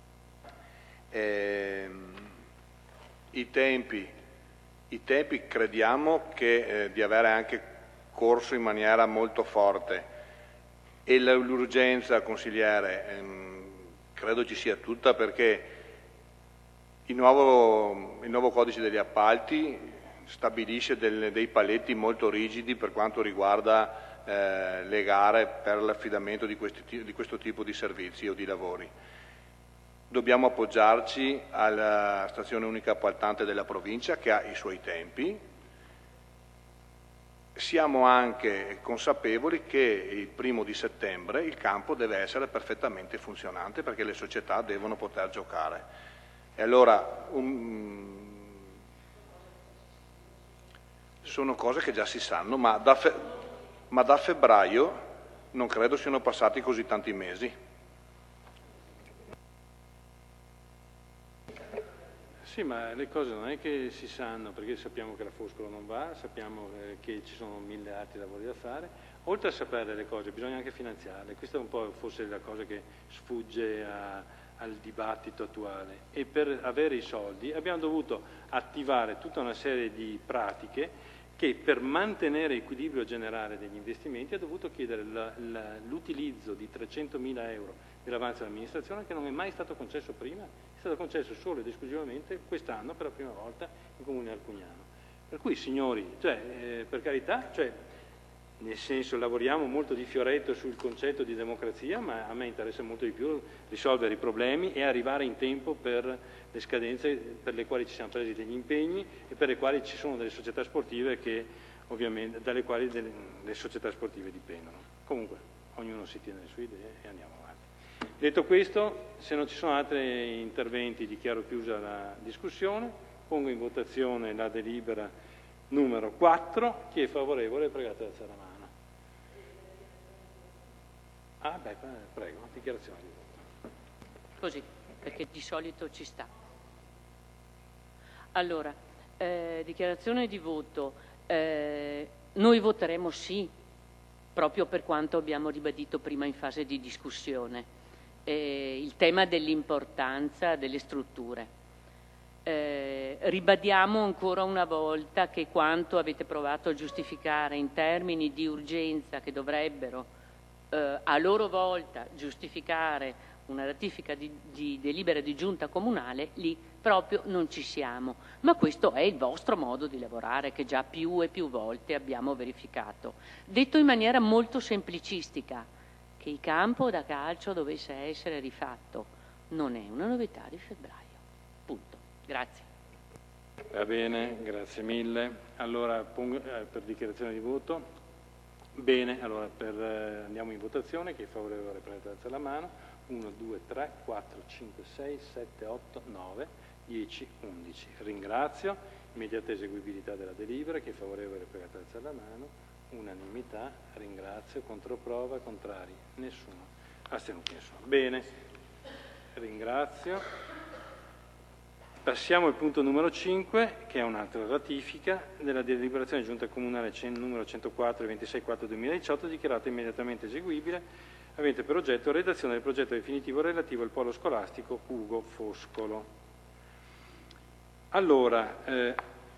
E, i, tempi, I tempi crediamo che, eh, di avere anche corso in maniera molto forte, e l'urgenza, consigliere, ehm, credo ci sia tutta, perché il nuovo, il nuovo codice degli appalti stabilisce del, dei paletti molto rigidi per quanto riguarda Eh, le gare per l'affidamento di, di questo tipo di servizi o di lavori. Dobbiamo appoggiarci alla stazione unica appaltante della provincia, che ha i suoi tempi. Siamo anche consapevoli che il primo di settembre il campo deve essere perfettamente funzionante, perché le società devono poter giocare. E allora um, sono cose che già si sanno, ma da fe- ma da febbraio non credo siano passati così tanti mesi. Sì, ma le cose non è che si sanno, perché sappiamo che la Foscolo non va, sappiamo eh, che ci sono mille altri lavori da fare. Oltre a sapere le cose bisogna anche finanziarle. Questa è un po' forse la cosa che sfugge a, al dibattito attuale. E per avere i soldi abbiamo dovuto attivare tutta una serie di pratiche che, per mantenere l'equilibrio generale degli investimenti, ha dovuto chiedere la, la, l'utilizzo di trecentomila euro dell'avanzo dell'amministrazione, che non è mai stato concesso prima, è stato concesso solo ed esclusivamente quest'anno per la prima volta in Comune Arcugnano. Per cui, signori, cioè, eh, per carità, cioè, nel senso, lavoriamo molto di fioretto sul concetto di democrazia, ma a me interessa molto di più risolvere i problemi e arrivare in tempo per le scadenze per le quali ci siamo presi degli impegni e per le quali ci sono delle società sportive che, ovviamente, dalle quali delle, le società sportive dipendono. Comunque, ognuno si tiene le sue idee e andiamo avanti. Detto questo, se non ci sono altri interventi, dichiaro chiusa la discussione, pongo in votazione la delibera numero quattro. Chi è favorevole, pregate ad alzare la mano. Ah, beh, prego, dichiarazione di voto. Così, perché di solito ci sta. Allora, eh, dichiarazione di voto. Eh, noi voteremo sì, proprio per quanto abbiamo ribadito prima in fase di discussione. Eh, il tema dell'importanza delle strutture. Eh, ribadiamo ancora una volta che quanto avete provato a giustificare in termini di urgenza, che dovrebbero eh, a loro volta giustificare una ratifica di, di delibera di giunta comunale, lì proprio non ci siamo. Ma questo è il vostro modo di lavorare, che già più e più volte abbiamo verificato. Detto in maniera molto semplicistica, che il campo da calcio dovesse essere rifatto non è una novità di febbraio. Punto. Grazie. Va bene, grazie mille. Allora, pongo, eh, per dichiarazione di voto. Bene, allora per, eh, andiamo in votazione. Chi è favorevole prende alza la mano. uno, due, tre, quattro, cinque, sei, sette, otto, nove, dieci, undici. Ringrazio. Immediata eseguibilità della delibera. Chi è favorevole prende alza la mano. Unanimità. Ringrazio. Controprova. Contrari? Nessuno. Astenuti? Nessuno. Bene. Ringrazio. Passiamo al punto numero cinque, che è un'altra ratifica della deliberazione giunta comunale numero centoquattro ventisei quattro duemiladiciotto, dichiarata immediatamente eseguibile, avente per oggetto redazione del progetto definitivo relativo al polo scolastico Ugo Foscolo. Allora, eh,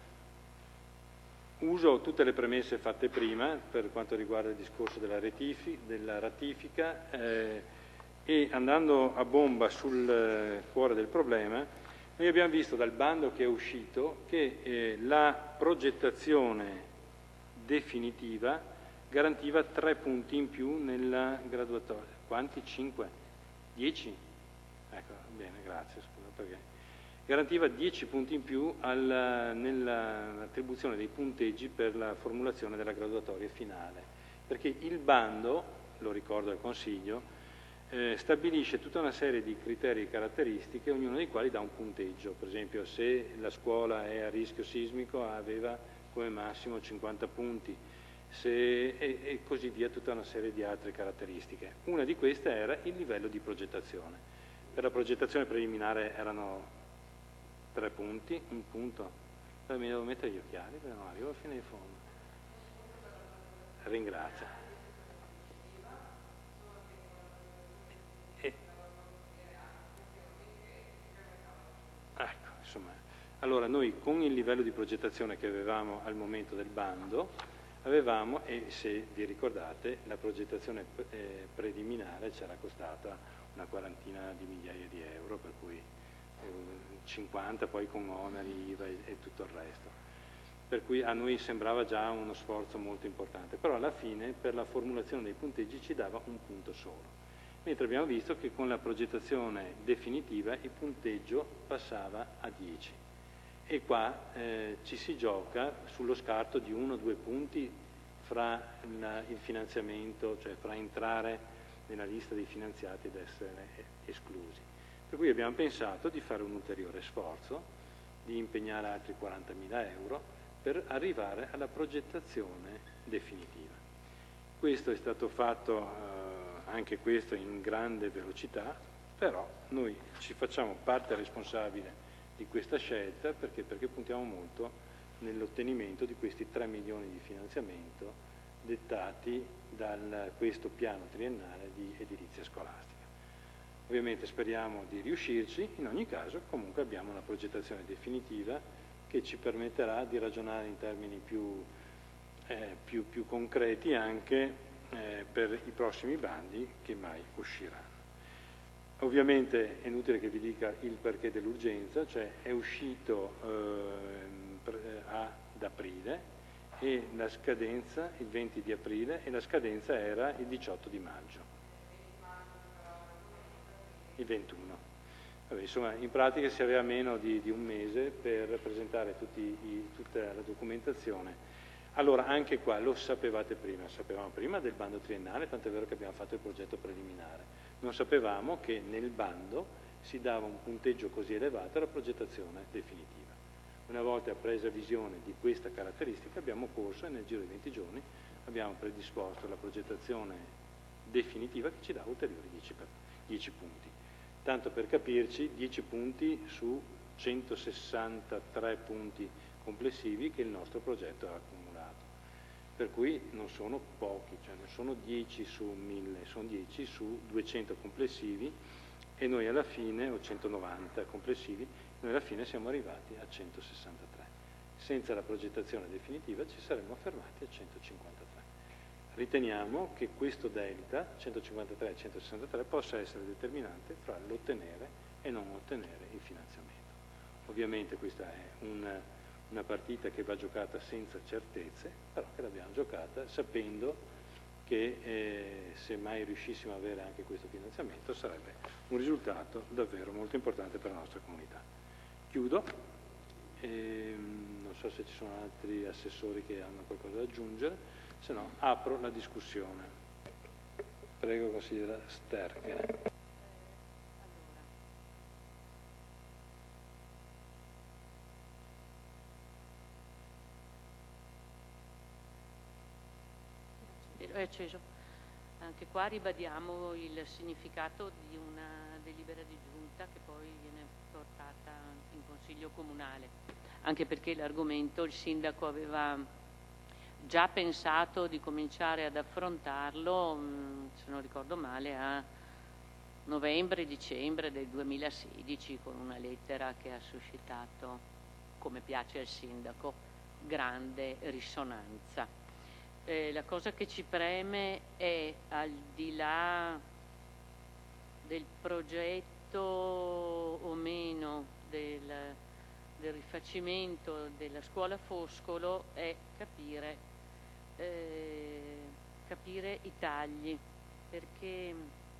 uso tutte le premesse fatte prima per quanto riguarda il discorso della, ratifi, della ratifica eh, e andando a bomba sul eh, cuore del problema. Noi abbiamo visto dal bando che è uscito che eh, la progettazione definitiva garantiva tre punti in più nella graduatoria. Quanti? Cinque? Dieci? Ecco, bene, grazie, scusa, perché garantiva dieci punti in più alla, nell'attribuzione dei punteggi per la formulazione della graduatoria finale. Perché il bando, lo ricordo al Consiglio, Eh, stabilisce tutta una serie di criteri e caratteristiche, ognuno dei quali dà un punteggio. Per esempio, se la scuola è a rischio sismico aveva come massimo cinquanta punti, se, e, e così via, tutta una serie di altre caratteristiche. Una di queste era il livello di progettazione. Per la progettazione preliminare erano tre punti, un punto. Allora, mi devo mettere gli occhiali, perché non arrivo fino in fondo. Ringrazio. Ecco, insomma, allora noi con il livello di progettazione che avevamo al momento del bando, avevamo, e se vi ricordate, la progettazione eh, preliminare c'era costata una quarantina di migliaia di euro, per cui eh, cinquanta poi con oneri, I V A e, e tutto il resto. Per cui a noi sembrava già uno sforzo molto importante, però alla fine per la formulazione dei punteggi ci dava un punto solo. Mentre abbiamo visto che con la progettazione definitiva il punteggio passava a dieci. E qua eh, ci si gioca sullo scarto di uno o due punti fra la, il finanziamento, cioè fra entrare nella lista dei finanziati ed essere esclusi. Per cui abbiamo pensato di fare un ulteriore sforzo, di impegnare altri quarantamila euro per arrivare alla progettazione definitiva. Questo è stato fatto eh, anche questo in grande velocità, però noi ci facciamo parte responsabile di questa scelta perché, perché puntiamo molto nell'ottenimento di questi tre milioni di finanziamento dettati da questo piano triennale di edilizia scolastica. Ovviamente speriamo di riuscirci, in ogni caso comunque abbiamo una progettazione definitiva che ci permetterà di ragionare in termini più, eh, più, più concreti anche Eh, per i prossimi bandi che mai usciranno. Ovviamente è inutile che vi dica il perché dell'urgenza, cioè è uscito eh, ad aprile e la scadenza il venti di aprile e la scadenza era il diciotto di maggio. Il ventuno. Vabbè, insomma, in pratica si aveva meno di, di un mese per presentare tutti i, tutta la documentazione. Allora, anche qua lo sapevate prima, sapevamo prima del bando triennale, tant'è vero che abbiamo fatto il progetto preliminare. Non sapevamo che nel bando si dava un punteggio così elevato alla progettazione definitiva. Una volta presa visione di questa caratteristica abbiamo corso e nel giro di venti giorni abbiamo predisposto la progettazione definitiva che ci dà ulteriori dieci punti. Tanto per capirci, dieci punti su centosessantatré punti complessivi che il nostro progetto ha accumulato. Per cui non sono pochi, cioè non sono dieci su mille, sono dieci su duecento complessivi e noi alla fine, o centonovanta complessivi, noi alla fine siamo arrivati a centosessantatré. Senza la progettazione definitiva ci saremmo fermati a centocinquantatré. Riteniamo che questo delta, centocinquantatré e centosessantatré, possa essere determinante fra l'ottenere e non ottenere il finanziamento. Ovviamente questa è un... una partita che va giocata senza certezze, però che l'abbiamo giocata sapendo che eh, se mai riuscissimo ad avere anche questo finanziamento sarebbe un risultato davvero molto importante per la nostra comunità. Chiudo E, non so se ci sono altri assessori che hanno qualcosa da aggiungere, se no apro la discussione. Prego, consigliera Sterckere. È acceso. Anche qua ribadiamo il significato di una delibera di giunta che poi viene portata in Consiglio Comunale, anche perché l'argomento il Sindaco aveva già pensato di cominciare ad affrontarlo, se non ricordo male, a novembre-dicembre del duemilasedici con una lettera che ha suscitato, come piace al Sindaco, grande risonanza. Eh, la cosa che ci preme è, al di là del progetto o meno del, del rifacimento della scuola Foscolo, è capire, eh, capire i tagli, perché,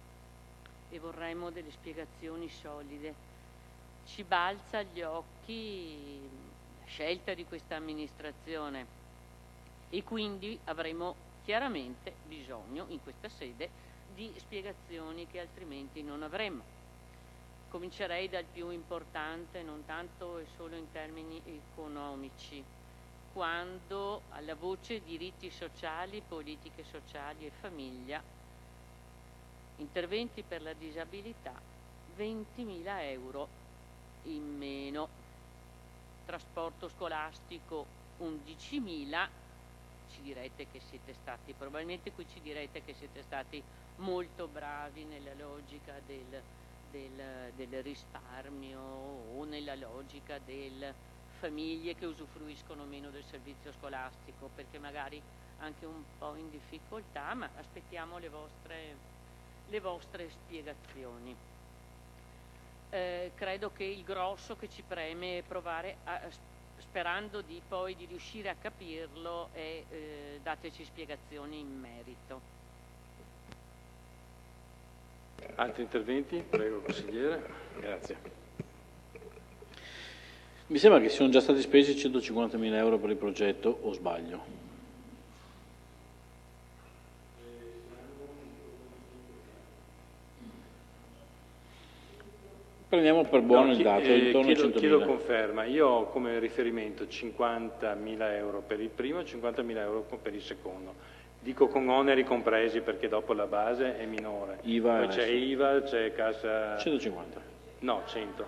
e vorremmo delle spiegazioni solide, ci balza agli occhi la scelta di questa amministrazione. E quindi avremo chiaramente bisogno in questa sede di spiegazioni che altrimenti non avremmo. Comincerei dal più importante, non tanto e solo in termini economici, quando alla voce diritti sociali, politiche sociali e famiglia, interventi per la disabilità, ventimila euro in meno, trasporto scolastico undicimila. Ci direte che siete stati, probabilmente qui ci direte che siete stati molto bravi nella logica del, del, del risparmio o nella logica delle famiglie che usufruiscono meno del servizio scolastico, perché magari anche un po' in difficoltà, ma aspettiamo le vostre, le vostre spiegazioni. Eh, credo che il grosso che ci preme è provare a sperando di poi di riuscire a capirlo e eh, dateci spiegazioni in merito. Altri interventi? Prego, consigliere. Grazie. Mi sembra che siano già stati spesi centocinquantamila euro per il progetto, o sbaglio? Prendiamo per buono no, chi, il dato, eh, intorno a centomila. Chi lo conferma? Io ho come riferimento cinquantamila euro per il primo e cinquantamila euro per il secondo. Dico con oneri compresi perché dopo la base è minore. I V A Poi c'è I V A, c'è cassa... centocinquanta. No, cento.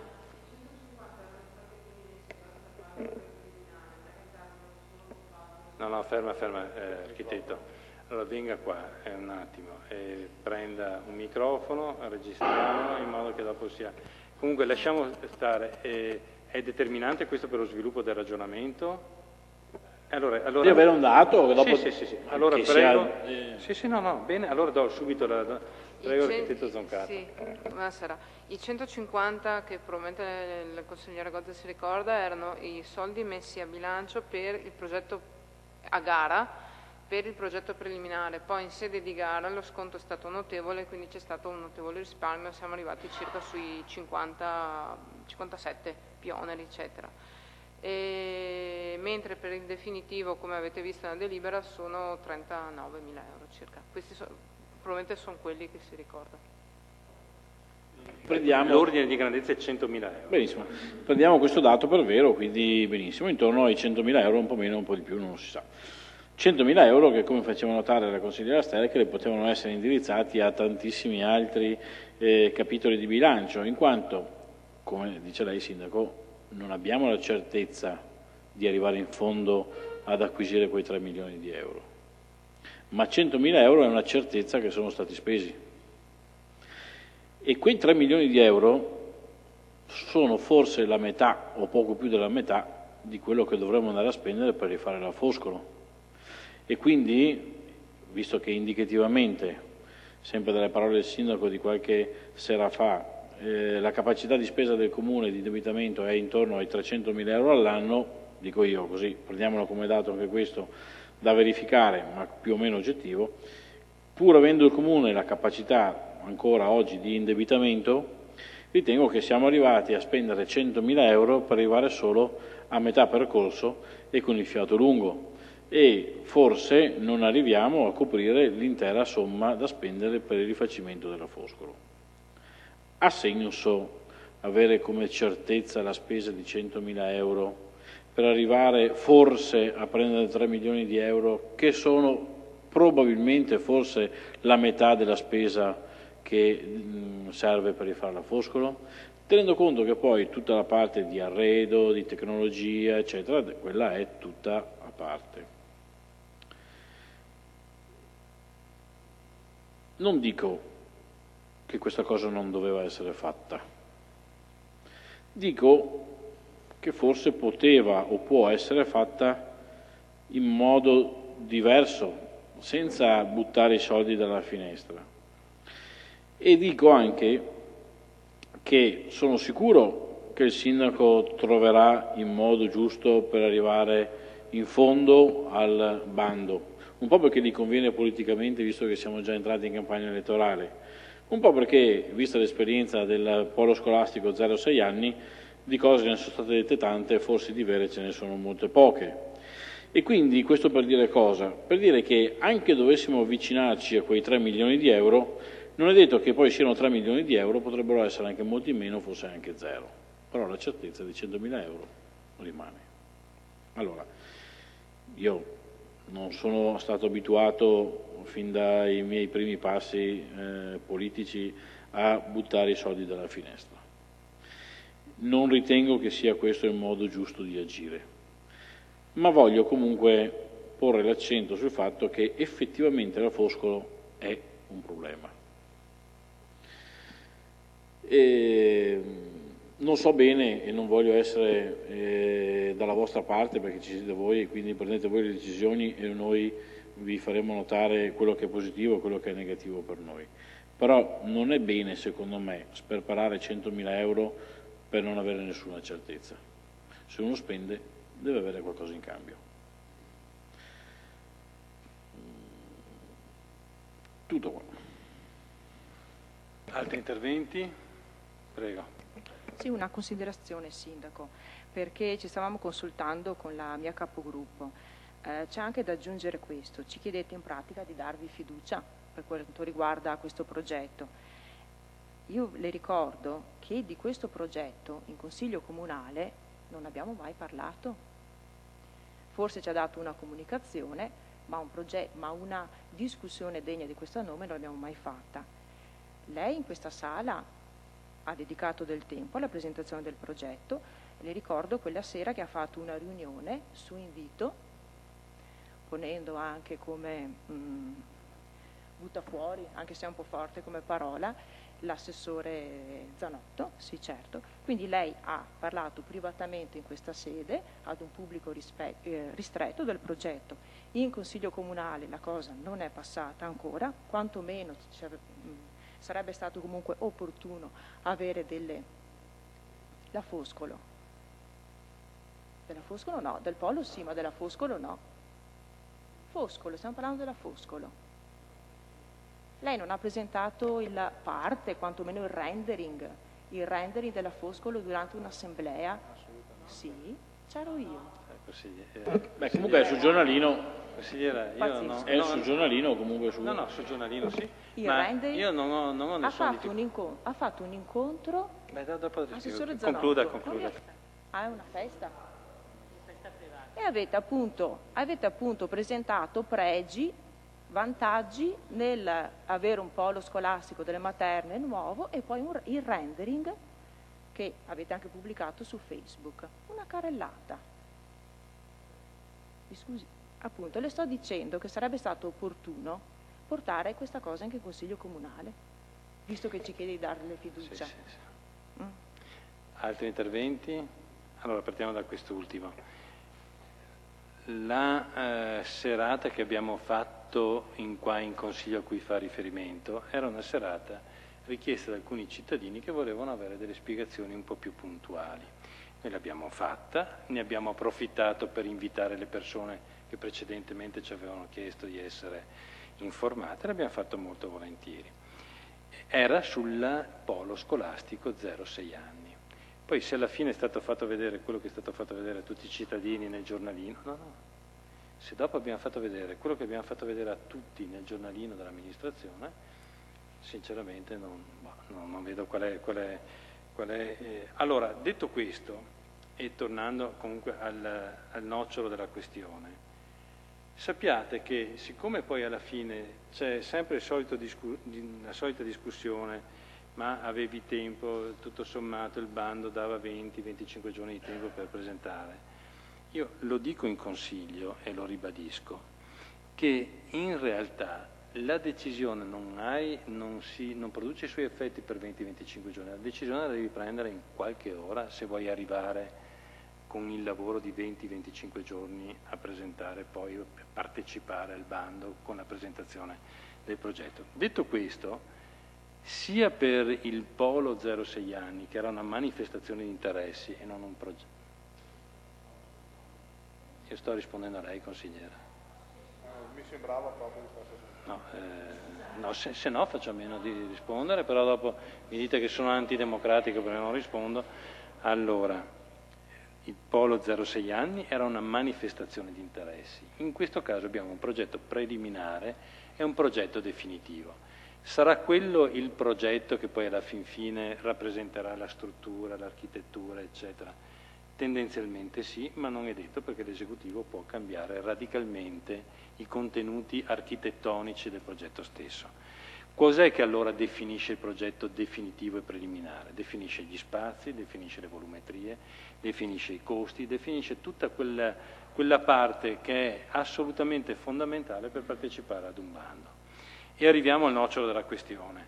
No, no, ferma, ferma, eh, architetto. Allora venga qua eh, un attimo e prenda un microfono, registriamo in modo che dopo sia... Comunque lasciamo stare, eh, è determinante questo per lo sviluppo del ragionamento? Allora, allora... Devi avere un dato? Che dopo... Sì, sì, sì, sì. Allora prego... Sia... Eh... Sì, sì, no, no, bene, allora do subito la... Prego, architetto Zoncato. Sì, buonasera. I centocinquanta che probabilmente il consigliere Gozzi si ricorda erano i soldi messi a bilancio per il progetto a gara, per il progetto preliminare. Poi in sede di gara lo sconto è stato notevole, quindi c'è stato un notevole risparmio, siamo arrivati circa sui cinquanta, cinquantasette più oneri, eccetera. E, mentre per il definitivo, come avete visto nella delibera, sono trentanovemila euro circa. Questi so, probabilmente sono quelli che si ricorda. Prendiamo... L'ordine di grandezza è centomila euro. Benissimo, prendiamo questo dato per vero, quindi benissimo, intorno ai centomila euro, un po' meno, un po' di più, non si sa. centomila euro che, come faceva notare la consigliera Sterckere, potevano essere indirizzati a tantissimi altri eh, capitoli di bilancio, in quanto, come dice lei Sindaco, non abbiamo la certezza di arrivare in fondo ad acquisire quei tre milioni di euro, ma centomila euro è una certezza che sono stati spesi. E quei tre milioni di euro sono forse la metà o poco più della metà di quello che dovremmo andare a spendere per rifare la Foscolo. E quindi, visto che indicativamente, sempre dalle parole del Sindaco di qualche sera fa, eh, la capacità di spesa del Comune di indebitamento è intorno ai trecentomila euro all'anno, dico io così, prendiamolo come dato anche questo da verificare, ma più o meno oggettivo, pur avendo il Comune la capacità ancora oggi di indebitamento, ritengo che siamo arrivati a spendere centomila euro per arrivare solo a metà percorso e con il fiato lungo, e forse non arriviamo a coprire l'intera somma da spendere per il rifacimento della Foscolo. Ha senso avere come certezza la spesa di centomila euro per arrivare forse a prendere tre milioni di euro, che sono probabilmente forse la metà della spesa che mh, serve per rifare la Foscolo, tenendo conto che poi tutta la parte di arredo, di tecnologia, eccetera, quella è tutta a parte. Non dico che questa cosa non doveva essere fatta, dico che forse poteva o può essere fatta in modo diverso, senza buttare i soldi dalla finestra. E dico anche che sono sicuro che il sindaco troverà il modo giusto per arrivare in fondo al bando, un po' perché gli conviene politicamente, visto che siamo già entrati in campagna elettorale, un po' perché, vista l'esperienza del polo scolastico zero sei anni, di cose ne sono state dette tante, forse di vere ce ne sono molte poche. E quindi questo per dire cosa? Per dire che anche dovessimo avvicinarci a quei tre milioni di euro, non è detto che poi siano tre milioni di euro, potrebbero essere anche molti meno, forse anche zero. Però la certezza di centomila euro rimane. Allora, io non sono stato abituato fin dai miei primi passi eh, politici a buttare i soldi dalla finestra. Non ritengo che sia questo il modo giusto di agire, ma voglio comunque porre l'accento sul fatto che effettivamente la Foscolo è un problema. E non so bene e non voglio essere eh, dalla vostra parte, perché ci siete voi e quindi prendete voi le decisioni e noi vi faremo notare quello che è positivo e quello che è negativo per noi. Però non è bene, secondo me, sperperare centomila euro per non avere nessuna certezza. Se uno spende deve avere qualcosa in cambio. Tutto qua. Altri interventi? Prego. Sì, una considerazione, Sindaco, perché ci stavamo consultando con la mia capogruppo. Eh, c'è anche da aggiungere questo, ci chiedete in pratica di darvi fiducia per quanto riguarda questo progetto. Io le ricordo che di questo progetto in Consiglio Comunale non abbiamo mai parlato. Forse ci ha dato una comunicazione, ma, un progetto, ma una discussione degna di questo nome non l'abbiamo mai fatta. Lei in questa sala ha dedicato del tempo alla presentazione del progetto. Le ricordo quella sera che ha fatto una riunione su invito, ponendo anche come mh, butta fuori, anche se è un po' forte come parola, l'assessore Zanotto, sì certo. Quindi lei ha parlato privatamente in questa sede ad un pubblico rispe- eh, ristretto del progetto. In Consiglio Comunale la cosa non è passata ancora, quantomeno cioè, mh, sarebbe stato comunque opportuno avere delle... la Foscolo. Della Foscolo no, del Polo sì, ma della Foscolo no. Foscolo, stiamo parlando della Foscolo. Lei non ha presentato il parte, quantomeno il rendering, il rendering della Foscolo durante un'assemblea? Sì, c'ero io. Eh, Beh, comunque è sul giornalino. Consigliera, io no, è no, sul giornalino comunque su. No, no, sul giornalino sì. Il ma rendering io non ho, non ho ha, nessuna fatto un incontro, ha fatto un incontro. Beh, dopo Assessore Zanotto. concluda, concluda. Ah, è una festa? E avete appunto, avete appunto presentato pregi, vantaggi nel avere un polo scolastico delle materne nuovo e poi un, il rendering che avete anche pubblicato su Facebook. Una carrellata. Mi scusi, appunto le sto dicendo che sarebbe stato opportuno portare questa cosa anche in Consiglio Comunale, visto che ci chiede di darle fiducia. Sì, sì, sì. Mm. Altri interventi? Allora partiamo da quest'ultimo. La eh, serata che abbiamo fatto in qua in Consiglio a cui fa riferimento era una serata richiesta da alcuni cittadini che volevano avere delle spiegazioni un po' più puntuali. Noi l'abbiamo fatta, ne abbiamo approfittato per invitare le persone che precedentemente ci avevano chiesto di essere informate, l'abbiamo fatto molto volentieri. era sul polo scolastico zero sei anni. Poi se alla fine è stato fatto vedere quello che è stato fatto vedere a tutti i cittadini nel giornalino, no, no. Se dopo abbiamo fatto vedere quello che abbiamo fatto vedere a tutti nel giornalino dell'amministrazione, sinceramente non, no, non vedo qual è... Qual è, qual è eh. Allora, detto questo, e tornando comunque al, al nocciolo della questione, sappiate che siccome poi alla fine c'è sempre il solito discu- la solita discussione, ma avevi tempo, tutto sommato il bando dava venti venticinque giorni di tempo per presentare, io lo dico in consiglio e lo ribadisco, che in realtà la decisione non, hai, non, si, non produce i suoi effetti per venti venticinque giorni, la decisione la devi prendere in qualche ora se vuoi arrivare con il lavoro di venti venticinque giorni a presentare, poi a partecipare al bando con la presentazione del progetto. Detto questo, sia per il Polo zero sei anni, che era una manifestazione di interessi e non un progetto. Io sto rispondendo a lei, consigliera. Mi sembrava proprio di questo. No, eh, no se, se no faccio a meno di rispondere, però dopo mi dite che sono antidemocratico perché non rispondo. Allora, il Polo zero sei anni era una manifestazione di interessi. In questo caso abbiamo un progetto preliminare e un progetto definitivo. Sarà quello il progetto che poi alla fin fine rappresenterà la struttura, l'architettura, eccetera? Tendenzialmente sì, ma non è detto, perché l'esecutivo può cambiare radicalmente i contenuti architettonici del progetto stesso. Cos'è che allora definisce il progetto definitivo e preliminare? Definisce gli spazi, definisce le volumetrie, definisce i costi, definisce tutta quella, quella parte che è assolutamente fondamentale per partecipare ad un bando. E arriviamo al nocciolo della questione.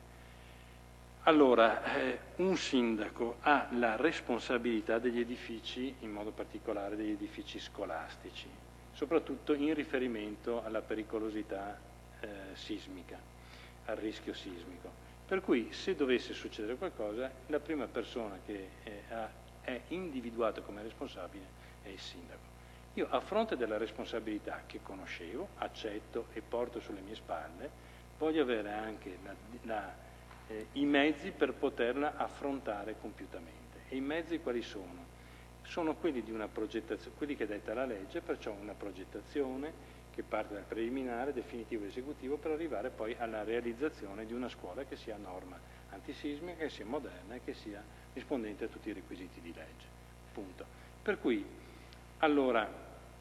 Allora, eh, un sindaco ha la responsabilità degli edifici, in modo particolare degli edifici scolastici, soprattutto in riferimento alla pericolosità eh, sismica, al rischio sismico. Per cui, se dovesse succedere qualcosa, la prima persona che è, è individuata come responsabile è il sindaco. Io, a fronte della responsabilità che conoscevo, accetto e porto sulle mie spalle, voglio avere anche la, la, eh, i mezzi per poterla affrontare compiutamente. E i mezzi quali sono? Sono quelli di una progettazione, quelli che detta la legge, perciò una progettazione che parte dal preliminare, definitivo e esecutivo, per arrivare poi alla realizzazione di una scuola che sia a norma antisismica, che sia moderna e che sia rispondente a tutti i requisiti di legge. Punto. Per cui, allora,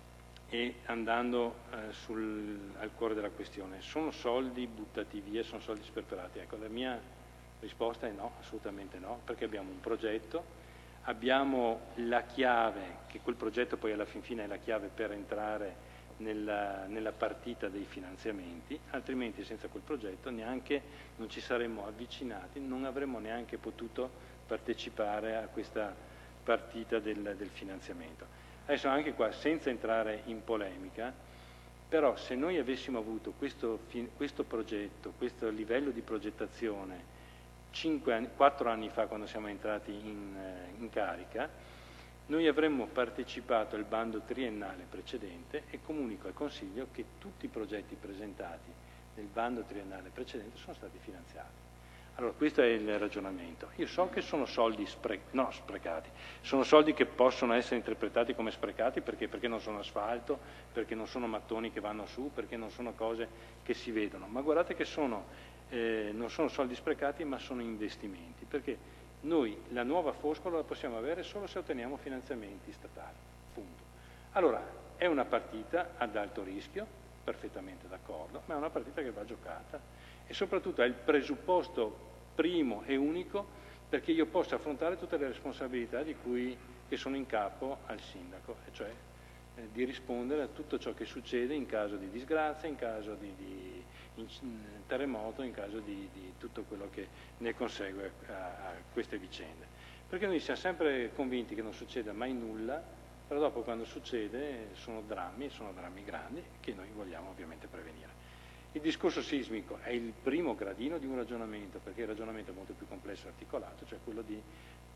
e andando eh, sul, al cuore della questione, sono soldi buttati via, sono soldi sperperati? Ecco, la mia risposta è no, assolutamente no, perché abbiamo un progetto, abbiamo la chiave, che quel progetto poi alla fin fine è la chiave per entrare nella, nella partita dei finanziamenti, altrimenti senza quel progetto neanche non ci saremmo avvicinati, non avremmo neanche potuto partecipare a questa partita del, del finanziamento. Adesso anche qua, senza entrare in polemica, però se noi avessimo avuto questo, questo progetto, questo livello di progettazione cinque anni, quattro anni fa, quando siamo entrati in, in carica, noi avremmo partecipato al bando triennale precedente e comunico al Consiglio che tutti i progetti presentati nel bando triennale precedente sono stati finanziati. Allora, questo è il ragionamento. Io so che sono soldi spre- no, sprecati, sono soldi che possono essere interpretati come sprecati perché, perché non sono asfalto, perché non sono mattoni che vanno su, perché non sono cose che si vedono, ma guardate che sono, eh, non sono soldi sprecati, ma sono investimenti, perché noi la nuova Foscolo la possiamo avere solo se otteniamo finanziamenti statali, punto. Allora, è una partita ad alto rischio, perfettamente d'accordo, ma è una partita che va giocata e soprattutto è il presupposto primo e unico perché io possa affrontare tutte le responsabilità di cui, che sono in capo al sindaco, e cioè eh, di rispondere a tutto ciò che succede in caso di disgrazia, in caso di, di in, terremoto, in caso di, di tutto quello che ne consegue a, a queste vicende. Perché noi siamo sempre convinti che non succeda mai nulla, però dopo quando succede sono drammi, sono drammi grandi che noi vogliamo ovviamente prevenire. Il discorso sismico è il primo gradino di un ragionamento, perché il ragionamento è molto più complesso e articolato, cioè quello di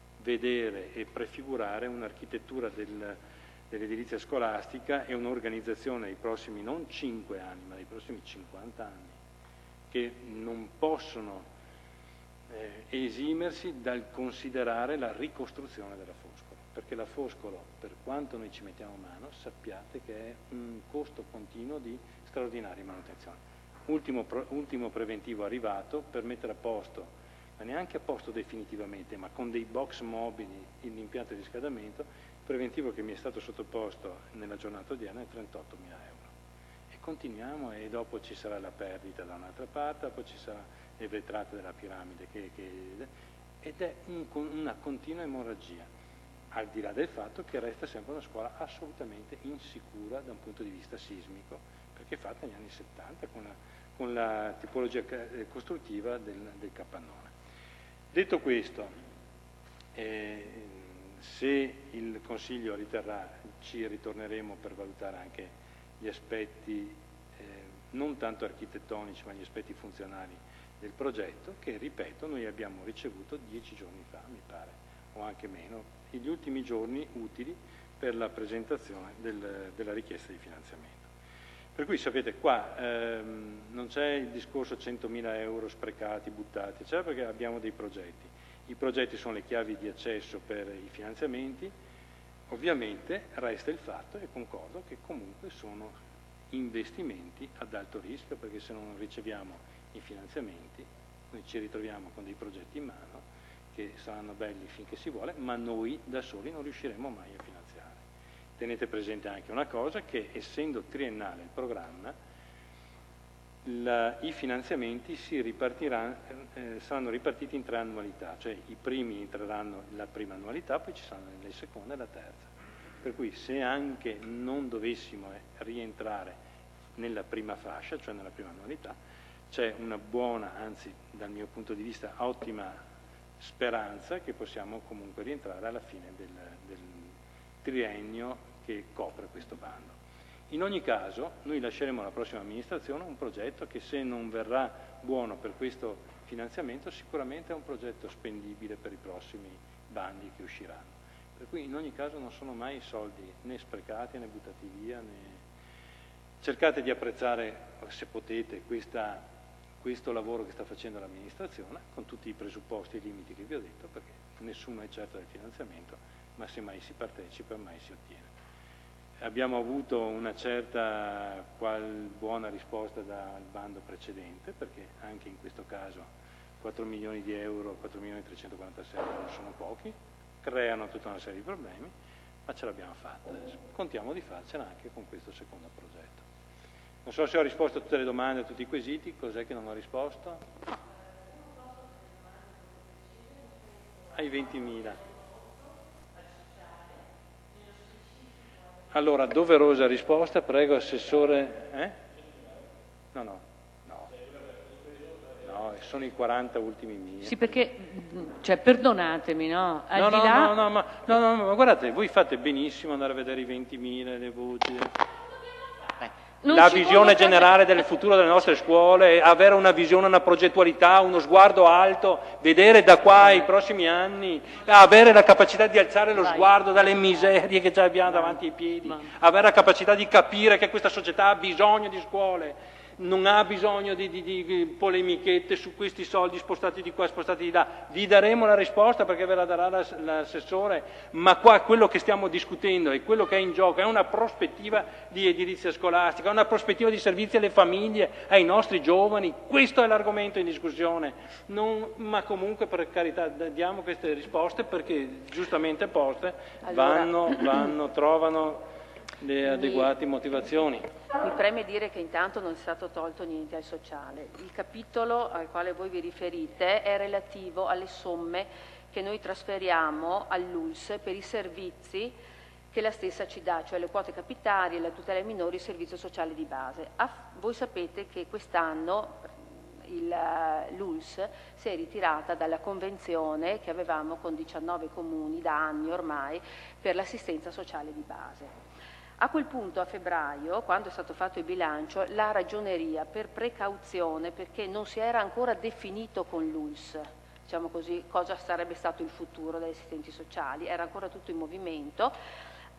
vedere e prefigurare un'architettura del, dell'edilizia scolastica e un'organizzazione dei prossimi non cinque anni, ma dei prossimi cinquanta anni, che non possono eh, esimersi dal considerare la ricostruzione della Foscolo, perché la Foscolo, per quanto noi ci mettiamo mano, sappiate che è un costo continuo di straordinaria manutenzione. Ultimo, ultimo preventivo arrivato per mettere a posto, ma neanche a posto definitivamente, ma con dei box mobili l'impianto di riscaldamento, il preventivo che mi è stato sottoposto nella giornata odierna è trentottomila euro. E continuiamo, e dopo ci sarà la perdita da un'altra parte, dopo ci sarà le vetrate della piramide, che, che, ed è un, una continua emorragia, al di là del fatto che resta sempre una scuola assolutamente insicura da un punto di vista sismico, perché è fatta negli anni settanta con la, con la tipologia costruttiva del, del capannone. Detto questo, eh, se il Consiglio riterrà, ci ritorneremo per valutare anche gli aspetti eh, non tanto architettonici ma gli aspetti funzionali del progetto, che ripeto noi abbiamo ricevuto dieci giorni fa, mi pare, o anche meno, gli ultimi giorni utili per la presentazione del, della richiesta di finanziamento. Per cui sapete qua ehm, non c'è il discorso centomila euro sprecati, buttati, eccetera, perché abbiamo dei progetti. I progetti sono le chiavi di accesso per i finanziamenti. Ovviamente resta il fatto, e concordo, che comunque sono investimenti ad alto rischio, perché se non riceviamo i finanziamenti noi ci ritroviamo con dei progetti in mano che saranno belli finché si vuole, ma noi da soli non riusciremo mai a finanziare. Tenete presente anche una cosa, che essendo triennale il programma, la, i finanziamenti si ripartiranno, eh, saranno ripartiti in tre annualità, cioè i primi entreranno la prima annualità, poi ci saranno le seconda e la terza. Per cui se anche non dovessimo rientrare nella prima fascia, cioè nella prima annualità, c'è una buona, anzi dal mio punto di vista ottima speranza che possiamo comunque rientrare alla fine del, del triennio che copre questo bando. In ogni caso noi lasceremo alla prossima amministrazione un progetto che, se non verrà buono per questo finanziamento, sicuramente è un progetto spendibile per i prossimi bandi che usciranno. Per cui in ogni caso non sono mai soldi né sprecati né buttati via, né... Cercate di apprezzare, se potete, questa, questo lavoro che sta facendo l'amministrazione, con tutti i presupposti e i limiti che vi ho detto, perché nessuno è certo del finanziamento, ma se mai si partecipa mai si ottiene. Abbiamo avuto una certa qual buona risposta dal bando precedente, perché anche in questo caso quattro milioni di euro, quattro milioni trecentoquarantasei euro non sono pochi, creano tutta una serie di problemi, ma ce l'abbiamo fatta. Contiamo di farcela anche con questo secondo progetto. Non so se ho risposto a tutte le domande, a tutti i quesiti. Cos'è che non ho risposto? Ai ventimila. Allora, doverosa risposta, prego Assessore. Eh? No, no, no. No, sono i quaranta ultimi miei. Sì, perché, cioè, perdonatemi, no? Al no, di no, là... no, no, ma, no, no, ma guardate, voi fate benissimo andare a vedere i ventimila, le voci... Non la si visione può... generale del futuro delle nostre scuole, avere una visione, una progettualità, uno sguardo alto, vedere da qua ai prossimi anni, avere la capacità di alzare lo Vai. sguardo dalle miserie che già abbiamo Vai. davanti ai piedi, Vai. avere la capacità di capire che questa società ha bisogno di scuole, non ha bisogno di, di, di polemichette su questi soldi spostati di qua, spostati di là. Vi daremo la risposta perché ve la darà l'assessore, ma qua quello che stiamo discutendo e quello che è in gioco è una prospettiva di edilizia scolastica, una prospettiva di servizi alle famiglie, ai nostri giovani. Questo è l'argomento in discussione. Non, ma comunque, per carità, diamo queste risposte perché giustamente poste Allora... vanno, vanno, trovano le adeguate motivazioni. Mi preme dire che intanto non è stato tolto niente al sociale. Il capitolo al quale voi vi riferite è relativo alle somme che noi trasferiamo all'U L S per i servizi che la stessa ci dà, cioè le quote capitali, la tutela ai minori, il servizio sociale di base. Ah, voi sapete che quest'anno l'U L S si è ritirata dalla convenzione che avevamo con diciannove comuni da anni ormai per l'assistenza sociale di base. A quel punto, a febbraio, quando è stato fatto il bilancio, la Ragioneria, per precauzione, perché non si era ancora definito con l'U L S, diciamo così, cosa sarebbe stato il futuro degli assistenti sociali, era ancora tutto in movimento,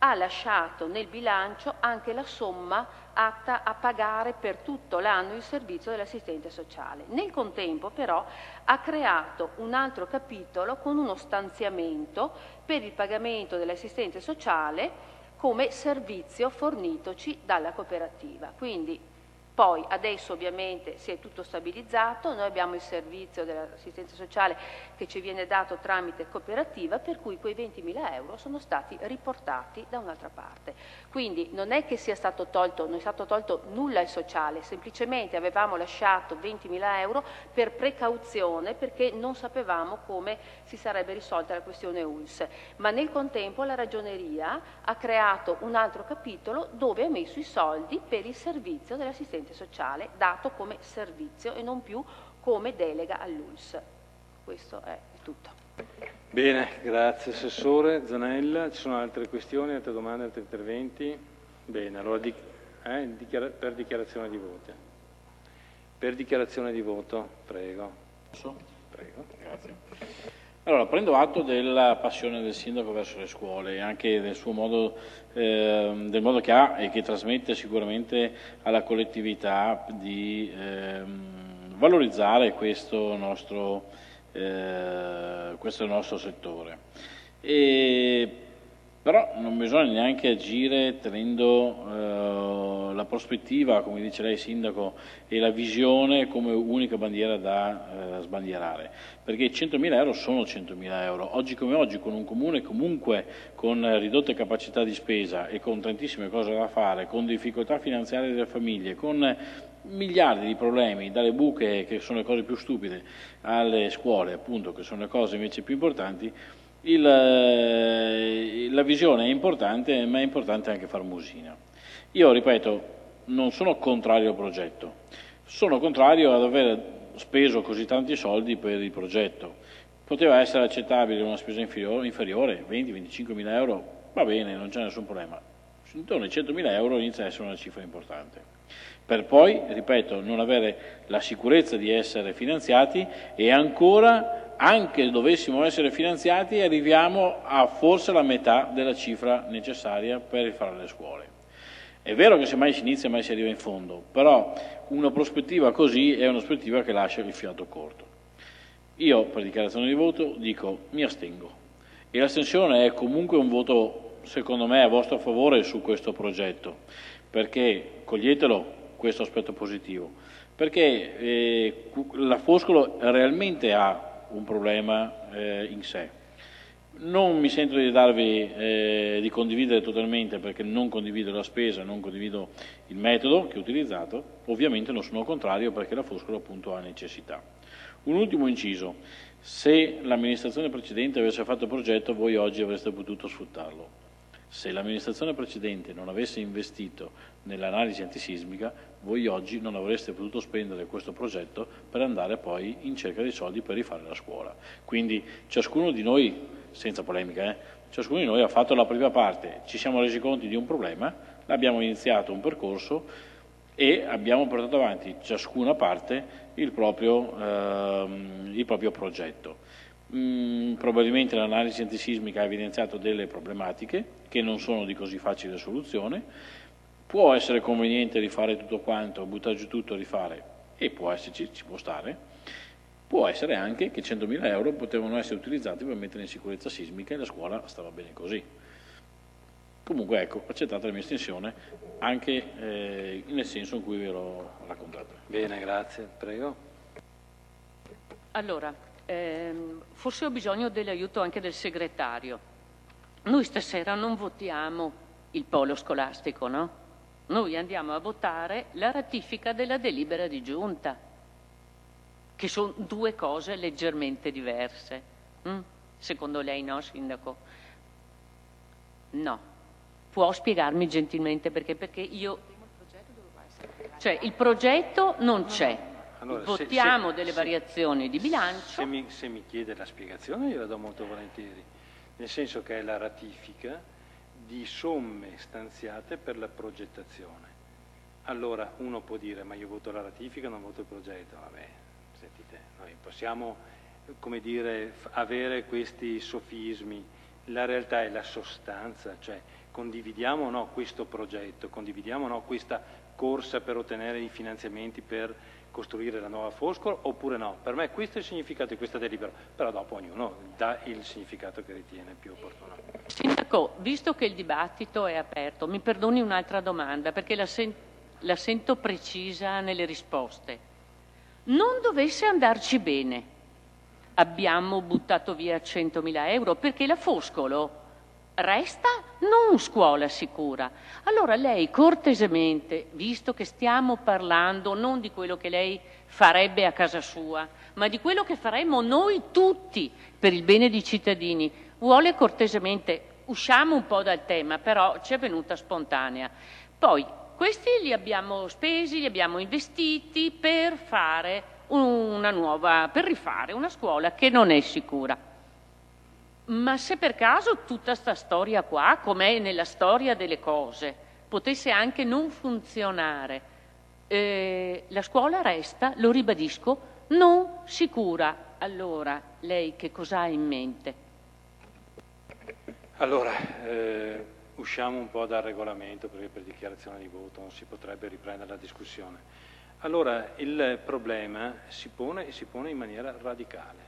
ha lasciato nel bilancio anche la somma atta a pagare per tutto l'anno il servizio dell'assistente sociale. Nel contempo però ha creato un altro capitolo con uno stanziamento per il pagamento dell'assistente sociale come servizio fornitoci dalla cooperativa. Quindi poi adesso ovviamente si è tutto stabilizzato, noi abbiamo il servizio dell'assistenza sociale che ci viene dato tramite cooperativa, per cui quei ventimila euro sono stati riportati da un'altra parte. Quindi non è che sia stato tolto, non è stato tolto nulla al sociale, semplicemente avevamo lasciato ventimila euro per precauzione perché non sapevamo come si sarebbe risolta la questione U L S. Ma nel contempo la Ragioneria ha creato un altro capitolo dove ha messo i soldi per il servizio dell'assistenza sociale dato come servizio e non più come delega all'U L S. Questo è tutto. Bene, grazie Assessore Zanella. Ci sono altre questioni, altre domande, altri interventi? Bene, allora di, eh, dichiara, per dichiarazione di voto. Per dichiarazione di voto, prego. Posso? Prego. Grazie. Allora, prendo atto della passione del Sindaco verso le scuole e anche del suo modo, eh, del modo che ha e che trasmette sicuramente alla collettività di eh, valorizzare questo nostro, eh, questo nostro settore. E, però non bisogna neanche agire tenendo eh, la prospettiva, come dice lei Sindaco, e la visione come unica bandiera da eh, sbandierare, perché centomila euro sono centomila euro. Oggi come oggi, con un comune comunque con ridotte capacità di spesa e con tantissime cose da fare, con difficoltà finanziarie delle famiglie, con miliardi di problemi, dalle buche che sono le cose più stupide alle scuole appunto che sono le cose invece più importanti, il, la visione è importante, ma è importante anche far musina. Io ripeto, non sono contrario al progetto, sono contrario ad aver speso così tanti soldi per il progetto. Poteva essere accettabile una spesa inferiore, inferiore venti venticinque mila euro, va bene, non c'è nessun problema. Intorno ai centomila euro inizia a essere una cifra importante. Per poi, ripeto, non avere la sicurezza di essere finanziati e ancora, anche dovessimo essere finanziati, arriviamo a forse la metà della cifra necessaria per rifare le scuole. È vero che se mai si inizia mai si arriva in fondo, però una prospettiva così è una prospettiva che lascia il fiato corto. Io, per dichiarazione di voto, dico mi astengo. E l'astensione è comunque un voto, secondo me, a vostro favore su questo progetto, perché coglietelo questo aspetto positivo, perché eh, la Foscolo realmente ha un problema eh, in sé. Non mi sento di darvi, eh, di condividere totalmente perché non condivido la spesa, non condivido il metodo che ho utilizzato, ovviamente non sono contrario perché la Foscolo appunto ha necessità. Un ultimo inciso, se l'amministrazione precedente avesse fatto il progetto voi oggi avreste potuto sfruttarlo. Se l'amministrazione precedente non avesse investito nell'analisi antisismica, voi oggi non avreste potuto spendere questo progetto per andare poi in cerca dei soldi per rifare la scuola. Quindi ciascuno di noi, senza polemica, eh, ciascuno di noi ha fatto la prima parte, ci siamo resi conto di un problema, abbiamo iniziato un percorso e abbiamo portato avanti ciascuna parte il proprio, ehm, il proprio progetto. Mm, probabilmente l'analisi antisismica ha evidenziato delle problematiche che non sono di così facile soluzione, può essere conveniente rifare tutto quanto, buttare giù tutto, rifare, e può esserci, ci può stare, può essere anche che centomila euro potevano essere utilizzati per mettere in sicurezza sismica e la scuola stava bene così. Comunque ecco, accettate la mia estensione anche eh, nel senso in cui ve l'ho raccontato. Bene, grazie, prego. Allora, ehm, forse ho bisogno dell'aiuto anche del segretario. Noi stasera non votiamo il polo scolastico, no? Noi andiamo a votare la ratifica della delibera di giunta, che sono due cose leggermente diverse. Mm? Secondo lei no, Sindaco? No. Può spiegarmi gentilmente perché? Perché io... Cioè, il progetto non c'è. Allora, votiamo se, se, delle se, variazioni di bilancio. Se mi, se mi chiede la spiegazione io la do molto volentieri, nel senso che è la ratifica di somme stanziate per la progettazione. Allora uno può dire ma io voto la ratifica, non voto il progetto. Vabbè, sentite, noi possiamo, come dire, avere questi sofismi, la realtà è la sostanza, cioè condividiamo o no questo progetto, condividiamo o no questa corsa per ottenere i finanziamenti per costruire la nuova Foscolo oppure no. Per me questo è il significato di questa delibera, però dopo ognuno dà il significato che ritiene più opportuno. Sindaco, visto che il dibattito è aperto, mi perdoni un'altra domanda perché la, sen- la sento precisa nelle risposte. Non dovesse andarci bene, abbiamo buttato via centomila euro perché la Foscolo resta non scuola sicura. Allora lei cortesemente, visto che stiamo parlando non di quello che lei farebbe a casa sua, ma di quello che faremmo noi tutti per il bene dei cittadini, vuole cortesemente, usciamo un po' dal tema, però ci è venuta spontanea. Poi questi li abbiamo spesi, li abbiamo investiti per fare una nuova, per rifare una scuola che non è sicura. Ma se per caso tutta sta storia qua, com'è nella storia delle cose, potesse anche non funzionare, eh, la scuola resta, lo ribadisco, non sicura. Allora, lei che cosa ha in mente? Allora, eh, usciamo un po' dal regolamento perché per dichiarazione di voto non si potrebbe riprendere la discussione. Allora, il problema si pone e si pone in maniera radicale.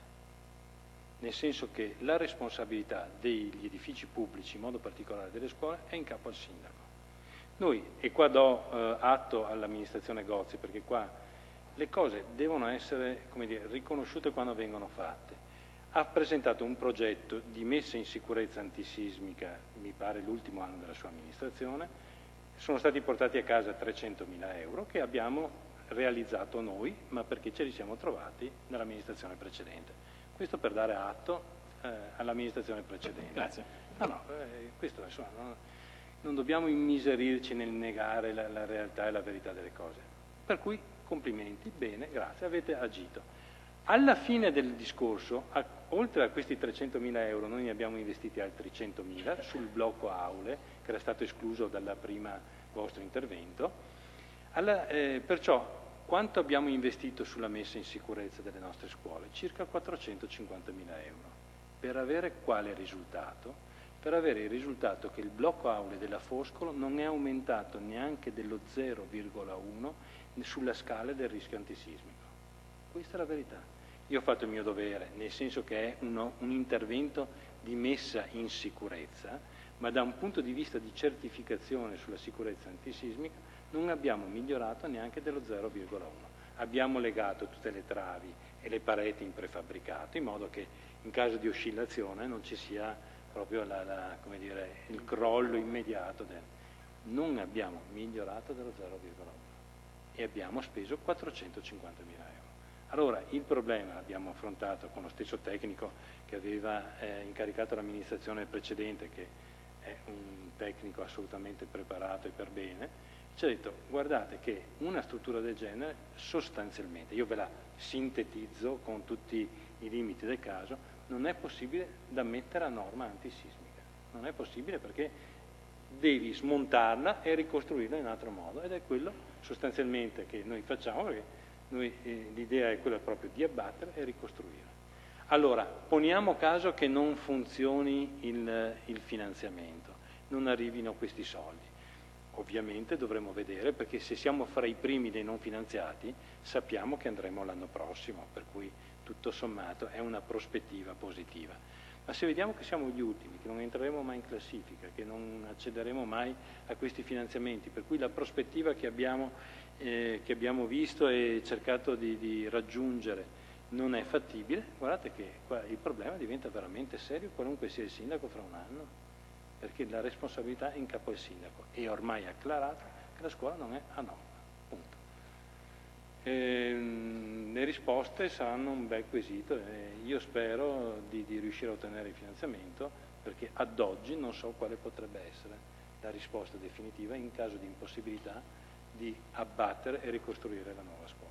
Nel senso che la responsabilità degli edifici pubblici, in modo particolare delle scuole, è in capo al sindaco. Noi, e qua do eh, atto all'amministrazione Gozzi, perché qua le cose devono essere, come dire, riconosciute quando vengono fatte. Ha presentato un progetto di messa in sicurezza antisismica, mi pare l'ultimo anno della sua amministrazione, sono stati portati a casa trecentomila euro che abbiamo realizzato noi, ma perché ce li siamo trovati nell'amministrazione precedente. Questo per dare atto eh, all'amministrazione precedente. Grazie. No, no, eh, questo insomma, no, non dobbiamo immiserirci nel negare la, la realtà e la verità delle cose. Per cui complimenti, bene, grazie, avete agito. Alla fine del discorso, a, oltre a questi trecentomila euro, noi ne abbiamo investiti altri centomila sul blocco aule, che era stato escluso dal primo vostro intervento. Alla, eh, perciò, quanto abbiamo investito sulla messa in sicurezza delle nostre scuole? Circa quattrocentocinquantamila euro. Per avere quale risultato? Per avere il risultato che il blocco aule della Foscolo non è aumentato neanche dello zero virgola uno sulla scala del rischio antisismico. Questa è la verità. Io ho fatto il mio dovere, nel senso che è uno, un intervento di messa in sicurezza, ma da un punto di vista di certificazione sulla sicurezza antisismica non abbiamo migliorato neanche dello zero virgola uno. Abbiamo legato tutte le travi e le pareti in prefabbricato in modo che in caso di oscillazione non ci sia proprio la, la, come dire, il crollo immediato. Del... Non abbiamo migliorato dello zero virgola uno e abbiamo speso quattrocentocinquantamila euro. Allora il problema l'abbiamo affrontato con lo stesso tecnico che aveva eh, incaricato l'amministrazione precedente, che è un tecnico assolutamente preparato e per bene. Ci ha detto, guardate che una struttura del genere sostanzialmente, io ve la sintetizzo con tutti i limiti del caso, non è possibile da mettere a norma antisismica. Non è possibile perché devi smontarla e ricostruirla in un altro modo, ed è quello sostanzialmente che noi facciamo, perché noi, eh, l'idea è quella proprio di abbattere e ricostruire. Allora, poniamo caso che non funzioni il, il finanziamento, non arrivino questi soldi. Ovviamente dovremo vedere, perché se siamo fra i primi dei non finanziati sappiamo che andremo l'anno prossimo, per cui tutto sommato è una prospettiva positiva. Ma se vediamo che siamo gli ultimi, che non entreremo mai in classifica, che non accederemo mai a questi finanziamenti, per cui la prospettiva che abbiamo, eh, che abbiamo visto e cercato di, di raggiungere non è fattibile, guardate che qua il problema diventa veramente serio, qualunque sia il sindaco fra un anno, perché la responsabilità è in capo al sindaco e ormai è acclarato che la scuola non è a norma, punto. E, le risposte saranno un bel quesito e io spero di, di riuscire a ottenere il finanziamento, perché ad oggi non so quale potrebbe essere la risposta definitiva in caso di impossibilità di abbattere e ricostruire la nuova scuola.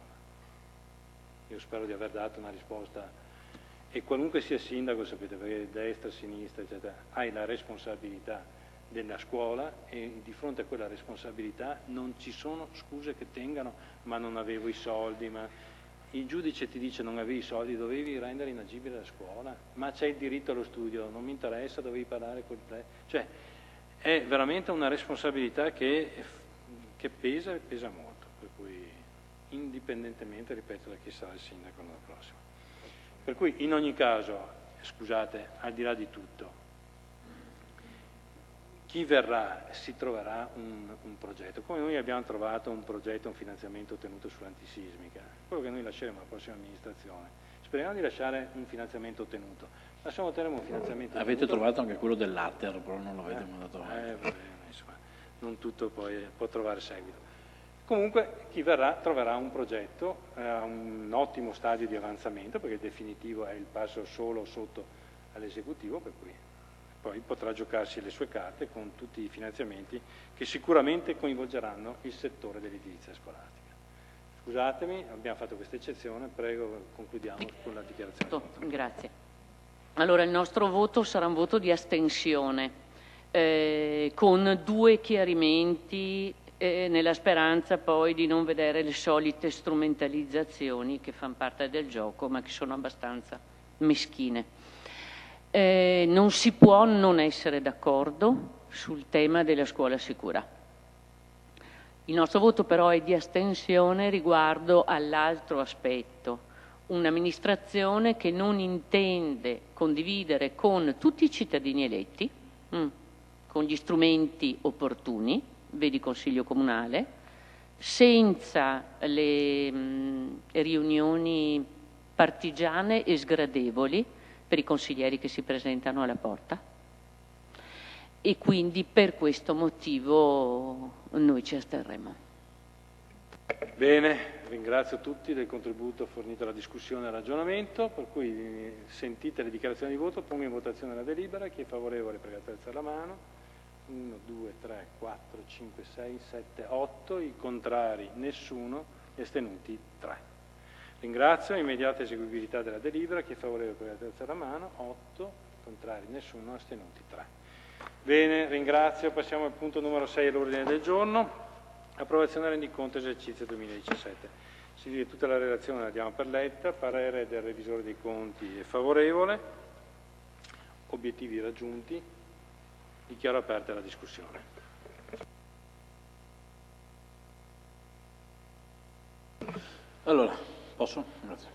Io spero di aver dato una risposta. E qualunque sia il sindaco, sapete, perché destra, sinistra, eccetera, hai la responsabilità della scuola e di fronte a quella responsabilità non ci sono scuse che tengano, ma non avevo i soldi, ma il giudice ti dice non avevi i soldi, dovevi rendere inagibile la scuola, ma c'è il diritto allo studio, non mi interessa, dovevi parlare col pre... Cioè, è veramente una responsabilità che, che pesa e pesa molto, per cui indipendentemente, ripeto, da chi sarà il sindaco l'anno prossimo. Per cui in ogni caso, scusate, al di là di tutto, chi verrà si troverà un, un progetto, come noi abbiamo trovato un progetto, un finanziamento ottenuto sull'antisismica, quello che noi lasceremo alla prossima amministrazione. Speriamo di lasciare un finanziamento ottenuto, lasciamo ottenere un finanziamento Avete ottenuto. trovato anche quello dell'Atter, però non l'avete eh, mandato avanti. Eh, va bene, insomma, non tutto poi può trovare seguito. Comunque chi verrà troverà un progetto a eh, un ottimo stadio di avanzamento, perché il definitivo è il passo solo sotto all'esecutivo, per cui poi potrà giocarsi le sue carte con tutti i finanziamenti che sicuramente coinvolgeranno il settore dell'edilizia scolastica. Scusatemi, abbiamo fatto questa eccezione, prego concludiamo con la dichiarazione. Grazie. Allora il nostro voto sarà un voto di astensione, eh, con due chiarimenti eh, nella speranza poi di non vedere le solite strumentalizzazioni che fanno parte del gioco ma che sono abbastanza meschine. Eh, non si può non essere d'accordo sul tema della scuola sicura. Il nostro voto però è di astensione riguardo all'altro aspetto, un'amministrazione che non intende condividere con tutti i cittadini eletti, mh, con gli strumenti opportuni, vedi Consiglio Comunale, senza le mh, riunioni partigiane e sgradevoli per i consiglieri che si presentano alla porta, e quindi per questo motivo noi ci asterremo. Bene, ringrazio tutti del contributo fornito alla discussione e al ragionamento, per cui sentite le dichiarazioni di voto, pongo in votazione la delibera, chi è favorevole prega di alzare la mano, uno, due, tre, quattro, cinque, sei, sette, otto, i contrari nessuno, gli astenuti tre. Ringrazio, immediata eseguibilità della delibera, chi è favorevole prega di alzare la mano, otto, contrari nessuno, astenuti tre. Bene, ringrazio, passiamo al punto numero sei all'ordine del giorno, approvazione del rendiconto esercizio duemiladiciassette. Si dice tutta la relazione la diamo per letta, parere del revisore dei conti è favorevole, obiettivi raggiunti, dichiaro aperta la discussione. Allora, posso? Grazie.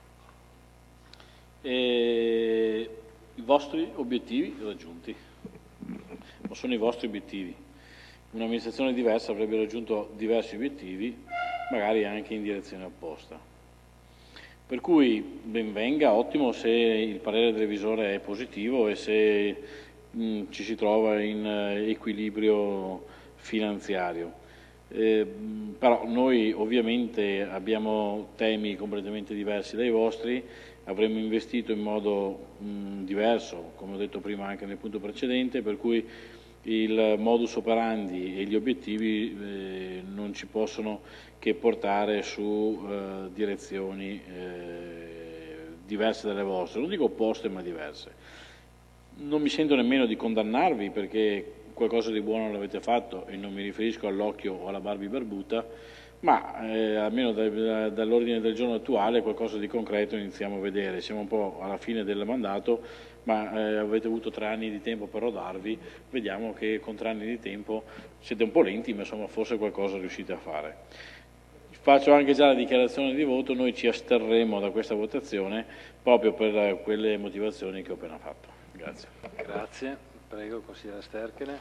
E i vostri obiettivi raggiunti. O sono i vostri obiettivi? Un'amministrazione diversa avrebbe raggiunto diversi obiettivi, magari anche in direzione opposta. Per cui ben venga, ottimo se il parere del revisore è positivo e se mh, ci si trova in uh, equilibrio finanziario. Eh, però noi ovviamente abbiamo temi completamente diversi dai vostri, avremmo investito in modo mh, diverso, come ho detto prima anche nel punto precedente, per cui il modus operandi e gli obiettivi eh, non ci possono che portare su eh, direzioni eh, diverse dalle vostre, non dico opposte ma diverse. Non mi sento nemmeno di condannarvi perché qualcosa di buono l'avete fatto e non mi riferisco all'occhio o alla Barbie barbuta, ma eh, almeno da, da, dall'ordine del giorno attuale qualcosa di concreto iniziamo a vedere. Siamo un po' alla fine del mandato, ma eh, avete avuto tre anni di tempo per rodarvi, vediamo che con tre anni di tempo siete un po' lenti, ma insomma forse qualcosa riuscite a fare. Faccio anche già la dichiarazione di voto, noi ci asterremo da questa votazione proprio per quelle motivazioni che ho appena fatto. Grazie. Grazie, prego consigliere Sterchele.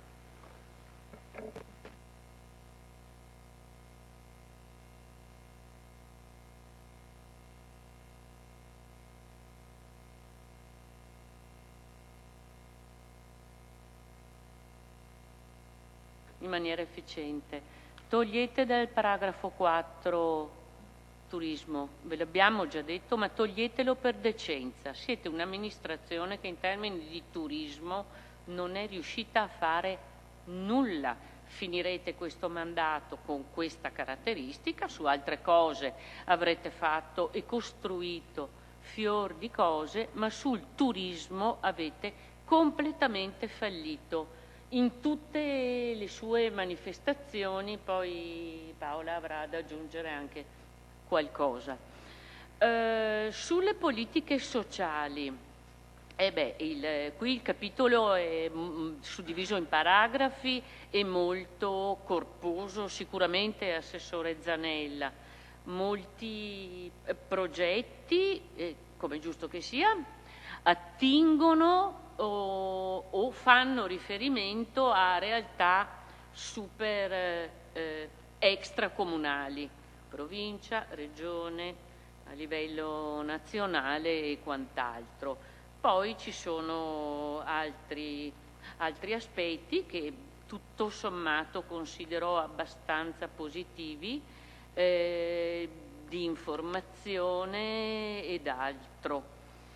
In maniera efficiente. Togliete dal paragrafo quattro turismo, ve l'abbiamo già detto, ma toglietelo per decenza. Siete un'amministrazione che in termini di turismo non è riuscita a fare nulla. Finirete questo mandato con questa caratteristica, su altre cose avrete fatto e costruito fior di cose, ma sul turismo avete completamente fallito in tutte le sue manifestazioni. Poi Paola avrà da aggiungere anche qualcosa. Eh, sulle politiche sociali Eh beh, il, qui il capitolo è mh, suddiviso in paragrafi, è molto corposo, sicuramente Assessore Zanella. Molti eh, progetti, eh, come è giusto che sia, attingono o, o fanno riferimento a realtà super eh, extracomunali, provincia, regione, a livello nazionale e quant'altro. Poi ci sono altri, altri aspetti che tutto sommato considero abbastanza positivi, eh, di informazione ed altro.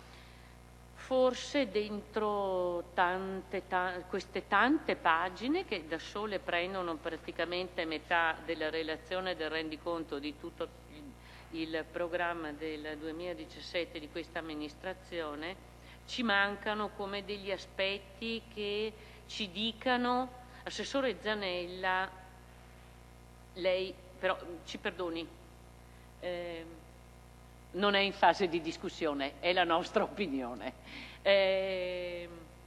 Forse dentro tante, ta- queste tante pagine che da sole prendono praticamente metà della relazione del rendiconto di tutto il, il programma del duemiladiciassette di questa amministrazione, ci mancano come degli aspetti che ci dicano: Assessore Zanella, lei però ci perdoni, eh, non è in fase di discussione, è la nostra opinione. Eh,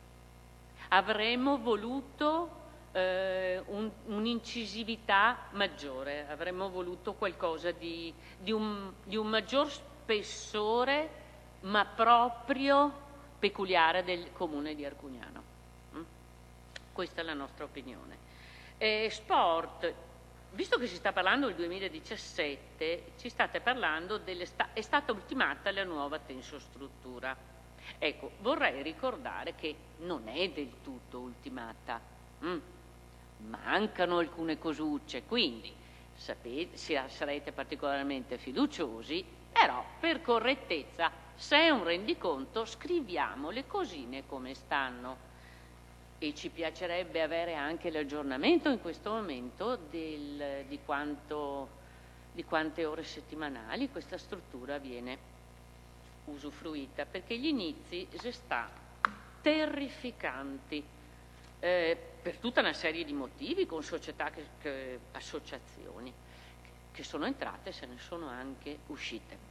avremmo voluto eh, un, un'incisività maggiore, avremmo voluto qualcosa di, di, un, di un maggior spessore, ma proprio peculiare del comune di Arcugnano. Mm? Questa è la nostra opinione. Eh, sport. Visto che si sta parlando del duemiladiciassette, ci state parlando delle sta- è stata ultimata la nuova tensostruttura. Ecco, vorrei ricordare che non è del tutto ultimata. Mm. Mancano alcune cosucce, quindi sapete, sarete particolarmente fiduciosi, però per correttezza, se è un rendiconto, scriviamo le cosine come stanno. E ci piacerebbe avere anche l'aggiornamento in questo momento del, di, quanto, di quante ore settimanali questa struttura viene usufruita, perché gli inizi si sta terrificanti eh, per tutta una serie di motivi, con società, che, che, associazioni che sono entrate e se ne sono anche uscite.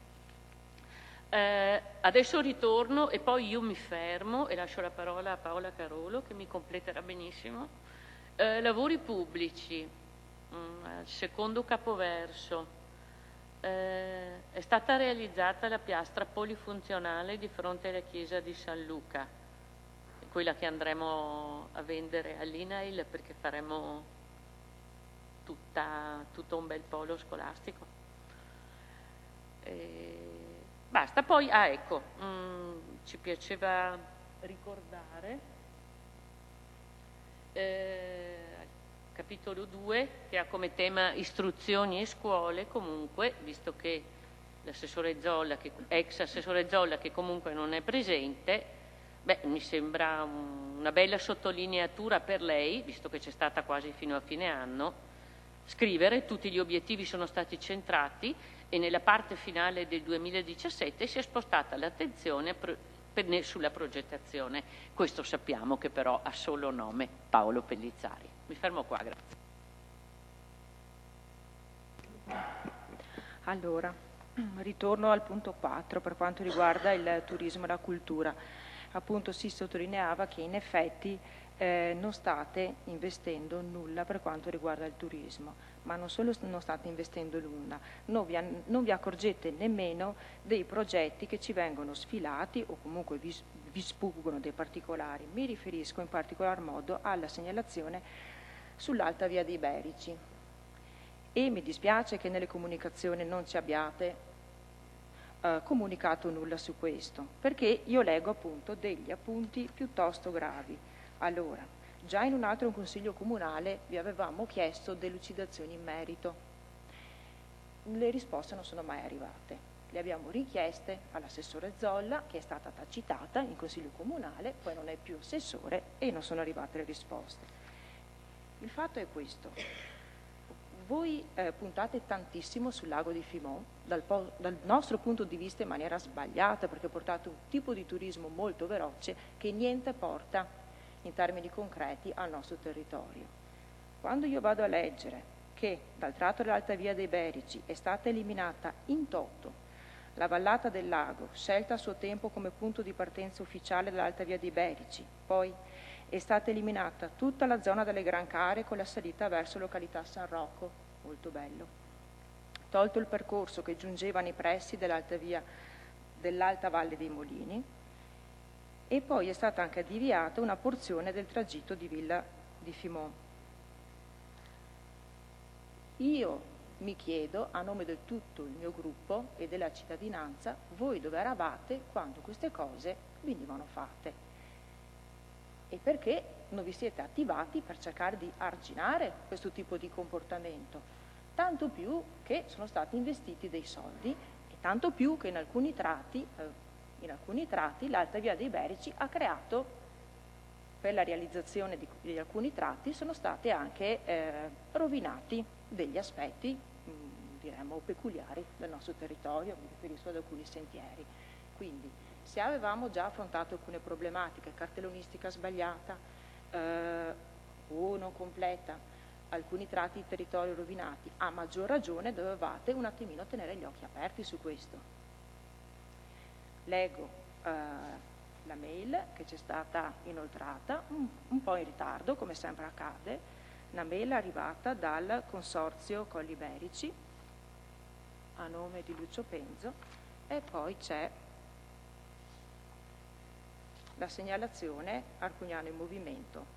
Eh, adesso ritorno e poi io mi fermo e lascio la parola a Paola Carolo che mi completerà benissimo. Eh, lavori pubblici, mh, secondo capoverso, eh, è stata realizzata la piastra polifunzionale di fronte alla chiesa di San Luca, quella che andremo a vendere all'I N A I L perché faremo tutta, tutto un bel polo scolastico. Eh, Basta, poi, ah ecco, mh, ci piaceva ricordare, eh, capitolo due, che ha come tema istruzioni e scuole, comunque, visto che l'assessore Zolla, che, ex assessore Zolla, che comunque non è presente, beh, mi sembra un, una bella sottolineatura per lei, visto che c'è stata quasi fino a fine anno, scrivere: tutti gli obiettivi sono stati centrati e nella parte finale del duemiladiciassette si è spostata l'attenzione sulla progettazione. Questo sappiamo che però ha solo nome Paolo Pellizzari. Mi fermo qua, grazie. Allora, ritorno al punto quattro per quanto riguarda il turismo e la cultura. Appunto si sottolineava che in effetti eh, non state investendo nulla per quanto riguarda il turismo, ma non solo non state investendo nulla, non vi, non vi accorgete nemmeno dei progetti che ci vengono sfilati o comunque vi, vi sfuggono dei particolari. Mi riferisco in particolar modo alla segnalazione sull'Alta Via dei Berici e mi dispiace che nelle comunicazioni non ci abbiate eh, comunicato nulla su questo, perché io leggo appunto degli appunti piuttosto gravi. Allora, già in un altro consiglio comunale vi avevamo chiesto delucidazioni in merito. Le risposte non sono mai arrivate. Le abbiamo richieste all'assessore Zolla, che è stata tacitata in consiglio comunale, poi non è più assessore e non sono arrivate le risposte. Il fatto è questo. Voi eh, puntate tantissimo sul lago di Fimò, dal, po- dal nostro punto di vista in maniera sbagliata, perché portate un tipo di turismo molto veloce che niente porta in termini concreti al nostro territorio. Quando io vado a leggere che dal tratto dell'Alta Via dei Berici è stata eliminata in toto La vallata del lago, scelta a suo tempo come punto di partenza ufficiale dell'Alta Via dei Berici, poi è stata eliminata tutta la zona delle Gran Care con la salita verso località San Rocco, molto bello. Tolto il percorso che giungeva nei pressi dell'Alta Via dell'Alta Valle dei Molini, e poi è stata anche avviata una porzione del tragitto di Villa di Fimont. Io mi chiedo, a nome di tutto il mio gruppo e della cittadinanza, voi dove eravate quando queste cose venivano fatte? E perché non vi siete attivati per cercare di arginare questo tipo di comportamento? Tanto più che sono stati investiti dei soldi e tanto più che in alcuni tratti, eh, in alcuni tratti l'Alta Via dei Berici ha creato, per la realizzazione di, di alcuni tratti, sono stati anche eh, rovinati degli aspetti, mh, diremmo, peculiari del nostro territorio, mi riferisco ad alcuni sentieri. Quindi, se avevamo già affrontato alcune problematiche, cartellonistica sbagliata eh, o non completa, alcuni tratti di territorio rovinati, a maggior ragione dovevate un attimino tenere gli occhi aperti su questo. Leggo eh, la mail che ci è stata inoltrata, un, un po' in ritardo, come sempre accade, una mail arrivata dal Consorzio Colli Berici, a nome di Lucio Penzo, e poi c'è la segnalazione Arcugnano in Movimento.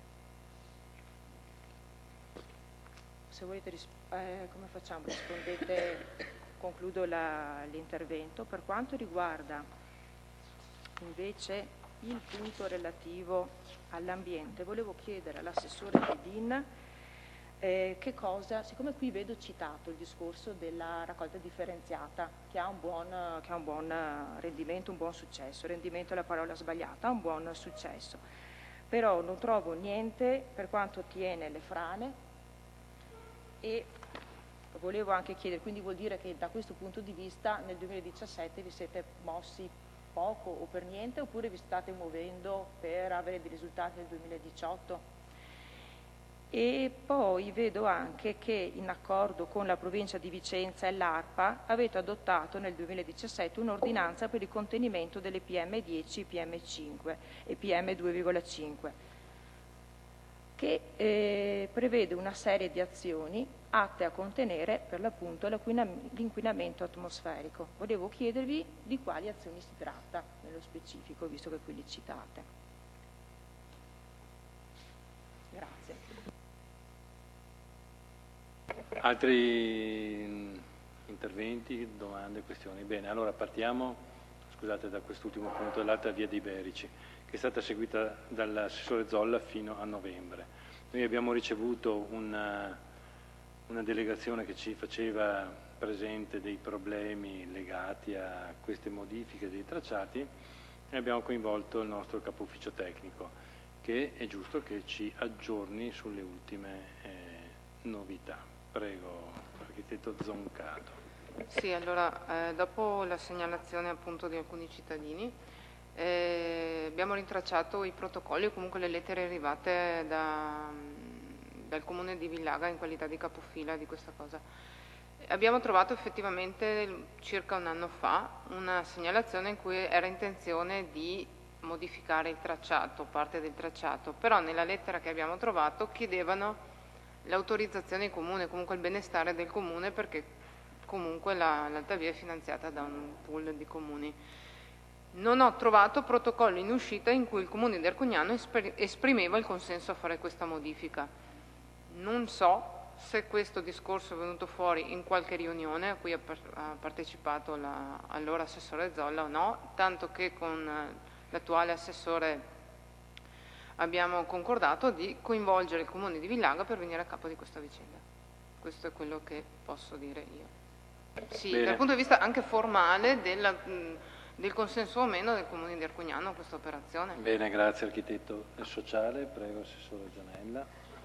Se volete, eh, come facciamo? Rispondete, concludo l'intervento. Per quanto riguarda invece il punto relativo all'ambiente, volevo chiedere all'assessore Pedin eh, che cosa, siccome qui vedo citato il discorso della raccolta differenziata, che ha un buon, che ha un buon rendimento, un buon successo, rendimento è la parola sbagliata, ha un buon successo, però non trovo niente per quanto attiene le frane, e volevo anche chiedere, quindi vuol dire che da questo punto di vista nel duemiladiciassette vi siete mossi poco o per niente, oppure vi state muovendo per avere dei risultati nel duemiladiciotto? E poi vedo anche che in accordo con la provincia di Vicenza e l'ARPA avete adottato nel duemiladiciassette un'ordinanza per il contenimento delle P M dieci, P M cinque e P M due virgola cinque, che eh, prevede una serie di azioni atte a contenere per l'appunto l'inquinamento atmosferico. Volevo chiedervi di quali azioni si tratta nello specifico, visto che qui li citate. Grazie. Altri interventi, domande, questioni? Bene, allora partiamo, scusate, da quest'ultimo punto dell'Alta Via dei Berici, che è stata seguita dall'assessore Zolla fino a novembre. Noi abbiamo ricevuto una, una delegazione che ci faceva presente dei problemi legati a queste modifiche dei tracciati e abbiamo coinvolto il nostro capo ufficio tecnico, che è giusto che ci aggiorni sulle ultime eh, novità. Prego, architetto Zoncato. Sì, allora, eh, dopo la segnalazione appunto di alcuni cittadini, Eh, abbiamo rintracciato i protocolli o comunque le lettere arrivate da, dal comune di Villaga in qualità di capofila di questa cosa. Abbiamo trovato effettivamente circa un anno fa una segnalazione in cui era intenzione di modificare il tracciato, parte del tracciato, però nella lettera che abbiamo trovato chiedevano l'autorizzazione del comune, comunque il benestare del comune, perché comunque l'Alta Via è finanziata da un pool di comuni. Non ho trovato protocollo in uscita in cui il comune di Arcugnano esprimeva il consenso a fare questa modifica. Non so se questo discorso è venuto fuori in qualche riunione a cui ha partecipato la, allora assessore Zolla o no, tanto che con l'attuale assessore abbiamo concordato di coinvolgere il comune di Villaga per venire a capo di questa vicenda. Questo è quello che posso dire io. Sì, Bene. Dal punto di vista anche formale della... del consenso o meno del comune di Arcugnano a questa operazione. Bene, grazie architetto sociale, prego assessore Gianella.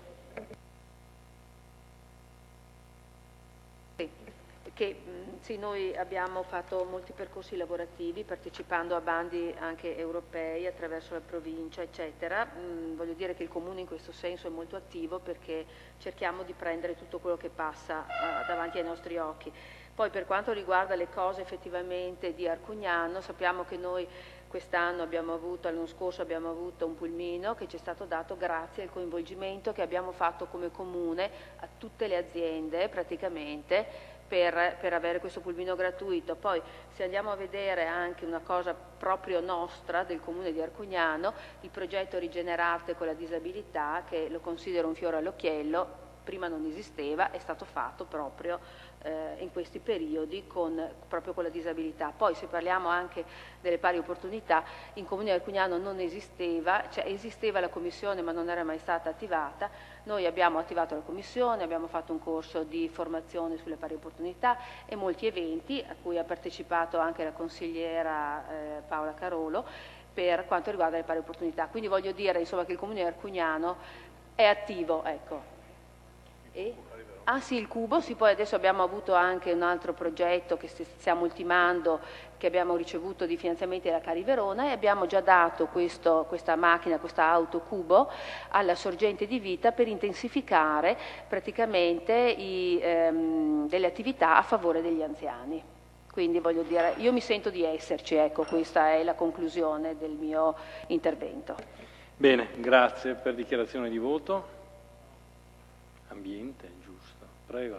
Sì, che, sì, noi abbiamo fatto molti percorsi lavorativi partecipando a bandi anche europei attraverso la provincia eccetera. Mm, voglio dire che il comune in questo senso è molto attivo perché cerchiamo di prendere tutto quello che passa uh, davanti ai nostri occhi. Poi per quanto riguarda le cose effettivamente di Arcugnano, sappiamo che noi quest'anno abbiamo avuto, l'anno scorso abbiamo avuto un pulmino che ci è stato dato grazie al coinvolgimento che abbiamo fatto come comune a tutte le aziende praticamente per, per avere questo pulmino gratuito. Poi se andiamo a vedere anche una cosa proprio nostra del comune di Arcugnano, il progetto Rigenerate con la disabilità, che lo considero un fiore all'occhiello, prima non esisteva, è stato fatto proprio eh, in questi periodi con, proprio con la disabilità. Poi se parliamo anche delle pari opportunità, in Comune di Arcugnano non esisteva, cioè esisteva la commissione ma non era mai stata attivata. Noi abbiamo attivato la commissione, abbiamo fatto un corso di formazione sulle pari opportunità e molti eventi a cui ha partecipato anche la consigliera eh, Paola Carolo per quanto riguarda le pari opportunità. Quindi voglio dire insomma che il Comune di Arcugnano è attivo, ecco. E? Ah sì, il cubo, sì, poi adesso abbiamo avuto anche un altro progetto che stiamo ultimando, che abbiamo ricevuto di finanziamenti dalla Cari Verona e abbiamo già dato questo, questa macchina, questa auto cubo alla Sorgente di Vita per intensificare praticamente i, ehm, delle attività a favore degli anziani. Quindi voglio dire, io mi sento di esserci, ecco, questa è la conclusione del mio intervento. Bene, grazie per dichiarazione di voto. Ambiente, giusto. Prego.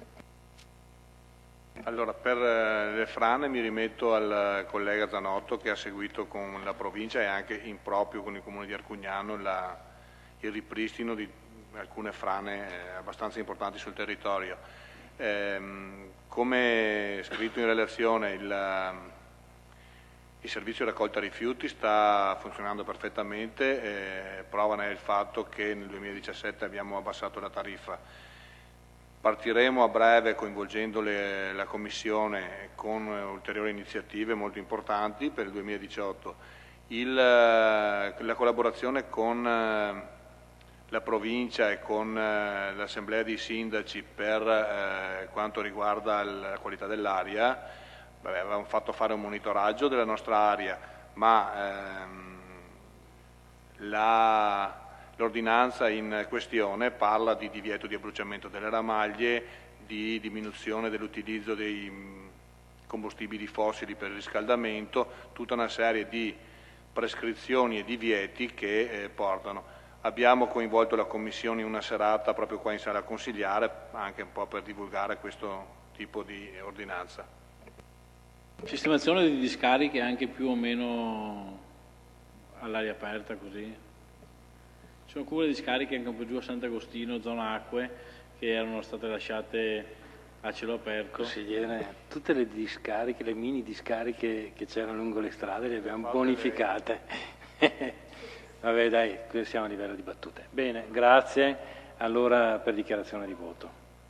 Allora, per le frane mi rimetto al collega Zanotto che ha seguito con la provincia e anche in proprio con il comune di Arcugnano la, il ripristino di alcune frane abbastanza importanti sul territorio. Eh, come scritto in relazione, il, il servizio di raccolta rifiuti sta funzionando perfettamente, eh, prova ne è il fatto che nel duemiladiciassette abbiamo abbassato la tariffa. Partiremo a breve coinvolgendo le, la Commissione con ulteriori iniziative molto importanti per il duemiladiciotto. Il, la collaborazione con la provincia e con l'Assemblea dei Sindaci per eh, quanto riguarda la qualità dell'aria. Beh, avevamo fatto fare un monitoraggio della nostra area, ma ehm, l'ordinanza in questione parla di divieto di abbruciamento delle ramaglie, di diminuzione dell'utilizzo dei combustibili fossili per il riscaldamento, tutta una serie di prescrizioni e divieti che eh, portano. Abbiamo coinvolto la Commissione in una serata proprio qua in sala consigliare, anche un po' per divulgare questo tipo di ordinanza. Sistemazione di discariche anche più o meno all'aria aperta così. Ci sono alcune discariche anche un po' giù a Sant'Agostino, zona acque, che erano state lasciate a cielo aperto. Consigliere, tutte le discariche, le mini discariche che c'erano lungo le strade le abbiamo bonificate. Vabbè dai, qui siamo a livello di battute. Bene, grazie. Allora per dichiarazione di voto.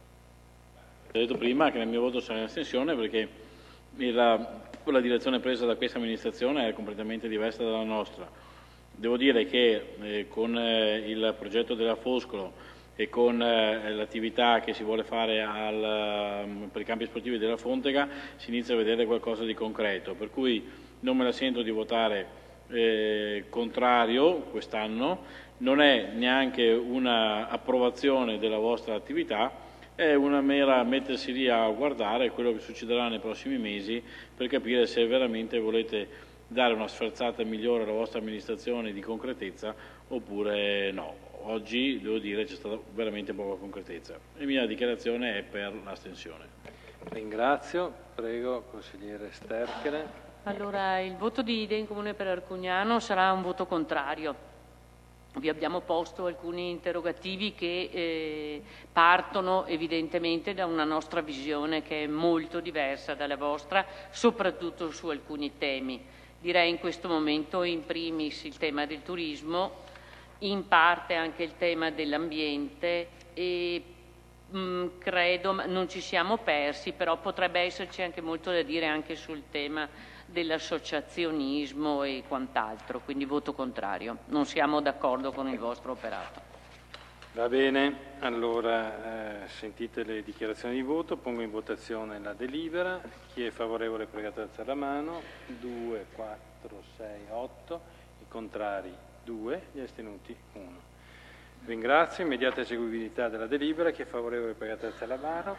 Ho detto prima che nel mio voto sarà in astensione perché La, la direzione presa da questa amministrazione è completamente diversa dalla nostra. Devo dire che eh, con eh, il progetto della Foscolo e con eh, l'attività che si vuole fare al, per i campi sportivi della Fontega si inizia a vedere qualcosa di concreto, per cui non me la sento di votare eh, contrario quest'anno, non è neanche una approvazione della vostra attività, è una mera mettersi lì a guardare quello che succederà nei prossimi mesi per capire se veramente volete dare una sferzata migliore alla vostra amministrazione di concretezza oppure no. Oggi, devo dire, c'è stata veramente poca concretezza. La mia dichiarazione è per l'astensione. Ringrazio. Prego, consigliere Sterkere. Allora, il voto di Idem Comune per Arcugnano sarà un voto contrario. Vi abbiamo posto alcuni interrogativi che eh, partono evidentemente da una nostra visione che è molto diversa dalla vostra, soprattutto su alcuni temi. Direi in questo momento in primis il tema del turismo, in parte anche il tema dell'ambiente e mh, credo non ci siamo persi, però potrebbe esserci anche molto da dire anche sul tema dell'associazionismo e quant'altro, quindi voto contrario. Non siamo d'accordo con il vostro operato. Va bene, allora eh, sentite le dichiarazioni di voto, pongo in votazione la delibera. Chi è favorevole è pregato ad alzare la mano. due, quattro, sei, otto, i contrari due, gli astenuti uno. Ringrazio, immediata eseguibilità della delibera. Chi è favorevole è pregato ad alzare la mano.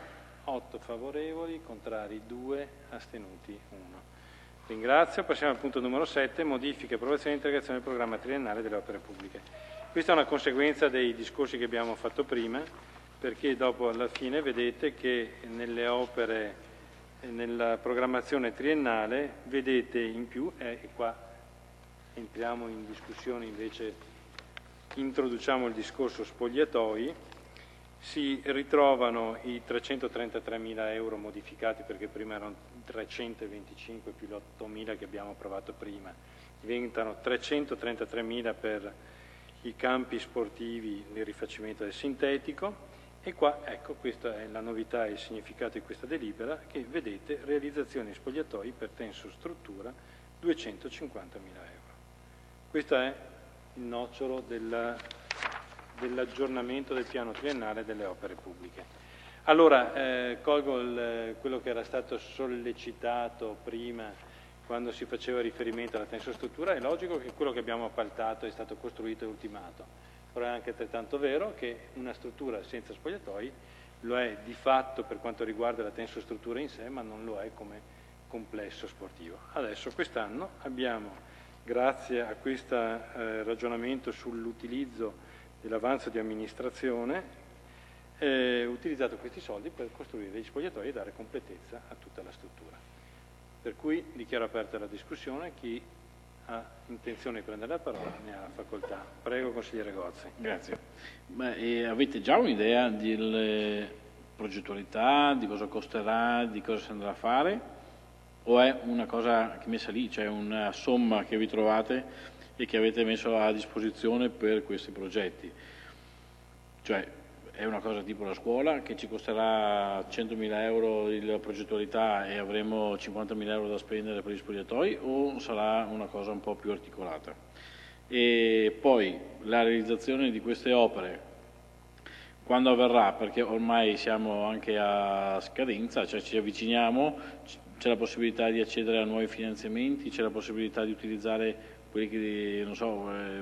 otto favorevoli, contrari due, astenuti uno. Ringrazio. Passiamo al punto numero sette, modifiche, approvazione e integrazione del programma triennale delle opere pubbliche. Questa è una conseguenza dei discorsi che abbiamo fatto prima, perché dopo alla fine vedete che nelle opere, nella programmazione triennale, vedete in più, eh, e qua entriamo in discussione invece, introduciamo il discorso spogliatoi, si ritrovano i trecentotrentatremila euro modificati, perché prima erano trecentoventicinque più ottomila che abbiamo approvato prima, diventano trecentotrentatremila per i campi sportivi, il rifacimento del sintetico, e qua, ecco, questa è la novità e il significato di questa delibera, che vedete, realizzazione spogliatoi per tensostruttura duecentocinquantamila euro. Questo è il nocciolo della, dell'aggiornamento del piano triennale delle opere pubbliche. Allora, eh, colgo il, quello che era stato sollecitato prima quando si faceva riferimento alla tensostruttura. È logico che quello che abbiamo appaltato è stato costruito e ultimato, però è anche altrettanto vero che una struttura senza spogliatoi lo è di fatto per quanto riguarda la tensostruttura in sé, ma non lo è come complesso sportivo. Adesso quest'anno abbiamo, grazie a questo eh, ragionamento sull'utilizzo dell'avanzo di amministrazione, eh, utilizzato questi soldi per costruire gli spogliatoi e dare completezza a tutta la struttura. Per cui dichiaro aperta la discussione. Chi ha intenzione di prendere la parola ne ha facoltà. Prego, consigliere Gozzi. Grazie. Beh, e avete già un'idea delle progettualità, di cosa costerà, di cosa si andrà a fare? O è una cosa che è messa lì, cioè una somma che vi trovate e che avete messo a disposizione per questi progetti? Cioè, è una cosa tipo la scuola che ci costerà centomila euro la progettualità e avremo cinquantamila euro da spendere per gli spogliatoi, o sarà una cosa un po' più articolata? E poi la realizzazione di queste opere quando avverrà? Perché ormai siamo anche a scadenza, cioè ci avviciniamo, c'è la possibilità di accedere a nuovi finanziamenti, c'è la possibilità di utilizzare quelli che, non so, eh,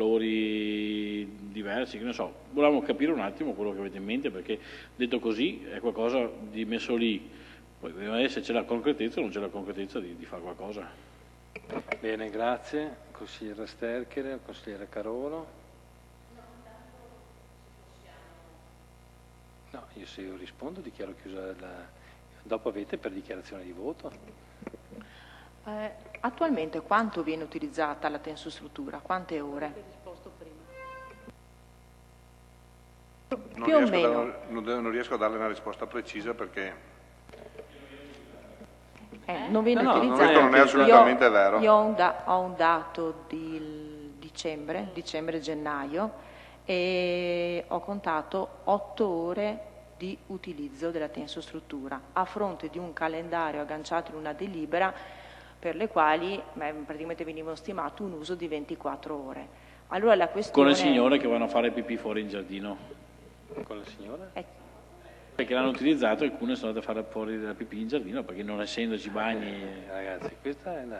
valori diversi, che ne so. Volevamo capire un attimo quello che avete in mente, perché detto così è qualcosa di messo lì, poi bisogna vedere se c'è la concretezza o non c'è la concretezza di, di fare qualcosa. Bene, grazie. Consigliere Sterchere, consigliere Carolo. No, io se io rispondo dichiaro chiusa la... Dopo avete per dichiarazione di voto. Eh, attualmente quanto viene utilizzata la tensostruttura? Quante ore? Non Più o riesco, meno. a dar, non, non riesco a darle una risposta precisa perché Eh, non viene No, no, utilizzata. questo non è assolutamente io, vero. Io ho un, da- ho un dato di dicembre, dicembre-gennaio, e ho contato otto ore di utilizzo della tensostruttura a fronte di un calendario agganciato in una delibera per le quali beh, praticamente veniva stimato un uso di ventiquattro ore. Allora la questione... Con le signore che vanno a fare pipì fuori in giardino. Con la signora? È... Perché l'hanno utilizzato, alcune sono andate a fare fuori la pipì in giardino, perché non essendoci bagni... Eh, ragazzi, questa è la...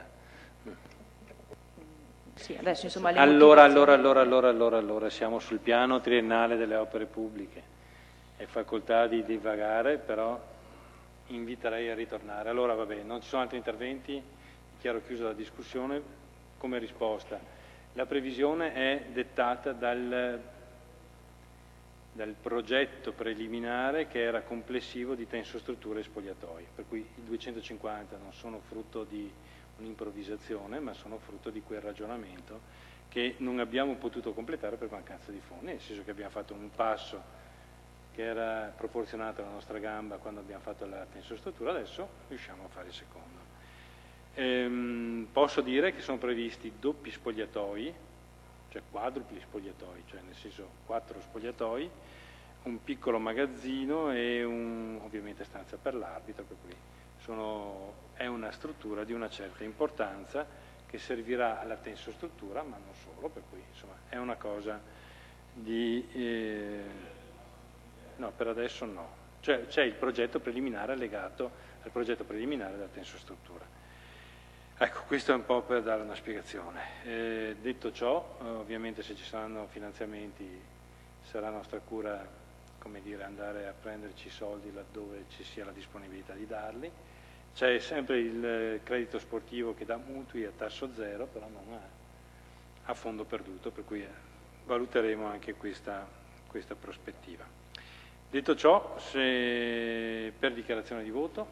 Sì, adesso insomma le Allora, motivazioni- allora, allora, allora, allora, allora, siamo sul piano triennale delle opere pubbliche. È facoltà di divagare, però inviterei a ritornare. Allora, va bene, non ci sono altri interventi, dichiaro chiusa la discussione. Come risposta, la previsione è dettata dal, dal progetto preliminare che era complessivo di tensostrutture e spogliatoi, per cui i duecentocinquanta non sono frutto di un'improvvisazione, ma sono frutto di quel ragionamento che non abbiamo potuto completare per mancanza di fondi, nel senso che abbiamo fatto un passo che era proporzionato alla nostra gamba quando abbiamo fatto la tensostruttura, adesso riusciamo a fare il secondo. Ehm, posso dire che sono previsti doppi spogliatoi, cioè quadrupli spogliatoi, cioè nel senso quattro spogliatoi, un piccolo magazzino e un, ovviamente stanza per l'arbitro, per cui sono, è una struttura di una certa importanza che servirà alla tensostruttura, ma non solo, per cui insomma è una cosa di... Eh, no, per adesso no. Cioè c'è il progetto preliminare legato al progetto preliminare della tensostruttura. Ecco, questo è un po' per dare una spiegazione. Eh, detto ciò, eh, ovviamente se ci saranno finanziamenti sarà nostra cura come dire, andare a prenderci i soldi laddove ci sia la disponibilità di darli. C'è sempre il credito sportivo che dà mutui a tasso zero, però non a, a fondo perduto, per cui valuteremo anche questa, questa prospettiva. Detto ciò, se per dichiarazione di voto.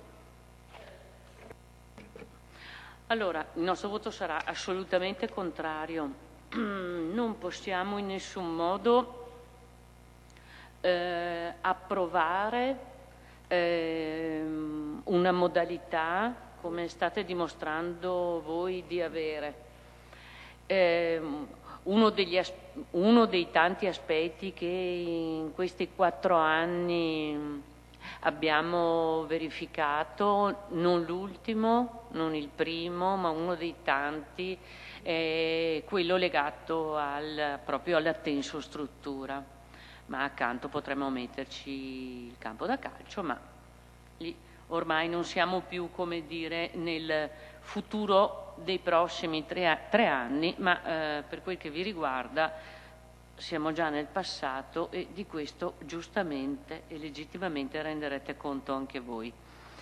Allora, il nostro voto sarà assolutamente contrario. Non possiamo in nessun modo eh, approvare eh, una modalità come state dimostrando voi di avere. Eh, uno, degli as- uno dei tanti aspetti che in questi quattro anni abbiamo verificato, non l'ultimo, non il primo, ma uno dei tanti, è quello legato al, proprio alla tensostruttura. Ma accanto potremmo metterci il campo da calcio, ma lì ormai non siamo più, come dire, nel futuro dei prossimi tre, tre anni, ma eh, per quel che vi riguarda siamo già nel passato e di questo giustamente e legittimamente renderete conto anche voi.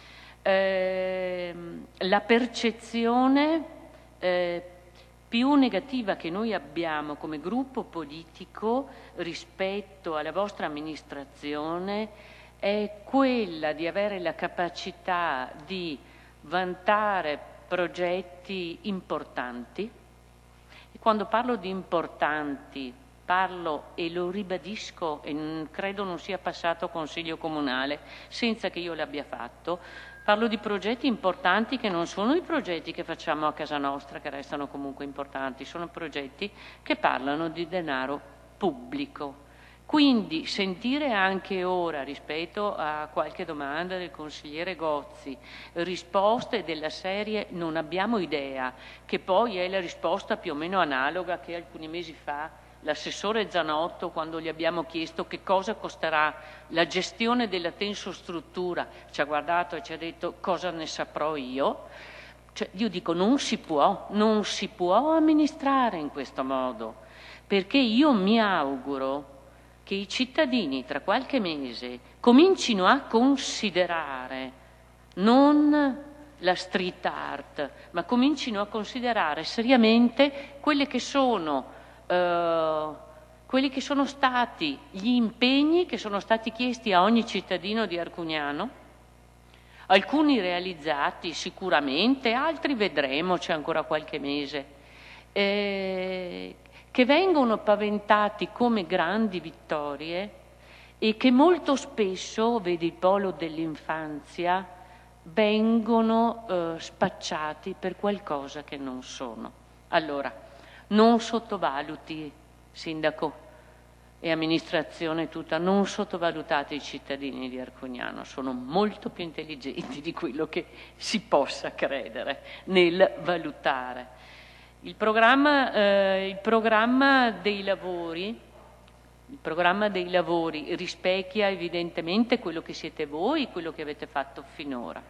Eh, la percezione eh, più negativa che noi abbiamo come gruppo politico rispetto alla vostra amministrazione è quella di avere la capacità di vantare progetti importanti. E quando parlo di importanti parlo, e lo ribadisco, e credo non sia passato Consiglio Comunale senza che io l'abbia fatto, parlo di progetti importanti che non sono i progetti che facciamo a casa nostra, che restano comunque importanti, sono progetti che parlano di denaro pubblico. Quindi sentire anche ora, rispetto a qualche domanda del consigliere Gozzi, risposte della serie non abbiamo idea, che poi è la risposta più o meno analoga che alcuni mesi fa l'assessore Zanotto, quando gli abbiamo chiesto che cosa costerà la gestione della tensostruttura, ci ha guardato e ci ha detto cosa ne saprò io. Cioè, io dico non si può, non si può amministrare in questo modo, perché io mi auguro che i cittadini tra qualche mese comincino a considerare non la street art, ma comincino a considerare seriamente quelle che sono Uh, quelli che sono stati gli impegni che sono stati chiesti a ogni cittadino di Arcugnano, alcuni realizzati sicuramente, altri vedremo, c'è ancora qualche mese, eh, che vengono paventati come grandi vittorie e che molto spesso, vedi il polo dell'infanzia, vengono uh, spacciati per qualcosa che non sono. Allora, non sottovaluti, sindaco e amministrazione tutta, non sottovalutate i cittadini di Arcugnano, sono molto più intelligenti di quello che si possa credere nel valutare. Il programma, eh, il programma dei lavori, il programma dei lavori rispecchia evidentemente quello che siete voi, quello che avete fatto finora.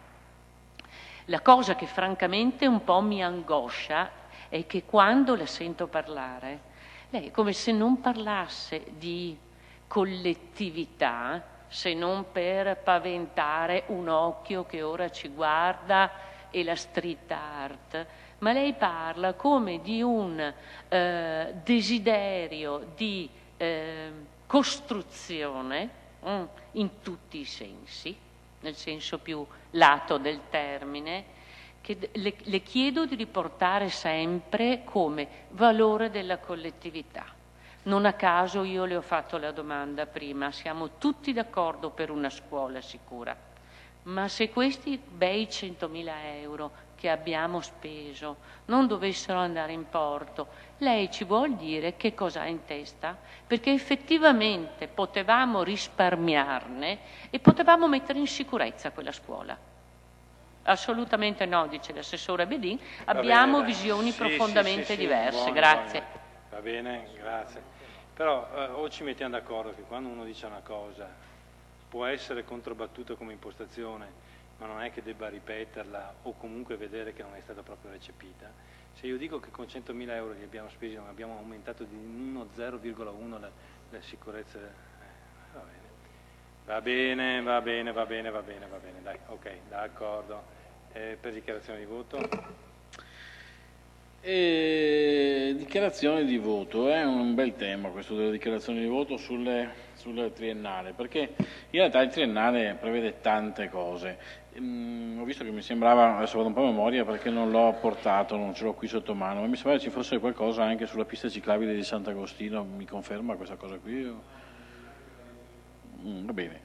La cosa che francamente un po' mi angoscia è che quando la sento parlare, lei è come se non parlasse di collettività, se non per paventare un occhio che ora ci guarda e la street art, ma lei parla come di un eh, desiderio di eh, costruzione mm, in tutti i sensi, nel senso più lato del termine, che le, le chiedo di riportare sempre come valore della collettività. Non a caso io le ho fatto la domanda prima, siamo tutti d'accordo per una scuola sicura, ma se questi bei centomila euro che abbiamo speso non dovessero andare in porto, lei ci vuol dire che cosa ha in testa? Perché effettivamente potevamo risparmiarne e potevamo mettere in sicurezza quella scuola. Assolutamente no, dice l'assessore Bedin, abbiamo bene, visioni sì, profondamente sì, sì, sì, diverse, buono, grazie. Buono. Va bene, grazie. Però eh, o ci mettiamo d'accordo che quando uno dice una cosa può essere controbattuta come impostazione, ma non è che debba ripeterla o comunque vedere che non è stata proprio recepita. Se io dico che con centomila euro li abbiamo spesi, non abbiamo aumentato di uno zero virgola uno la, la sicurezza, eh, va bene. Va bene, va bene, va bene, va bene, va bene, dai, ok, d'accordo. Eh, per dichiarazione di voto? E dichiarazione di voto, è un bel tema questo delle dichiarazioni di voto sulle, sulle triennale, perché in realtà il triennale prevede tante cose. Mm, ho visto che mi sembrava, adesso vado un po' a memoria perché non l'ho portato, non ce l'ho qui sotto mano, ma mi sembrava ci fosse qualcosa anche sulla pista ciclabile di Sant'Agostino, mi conferma questa cosa qui? Mm, va bene.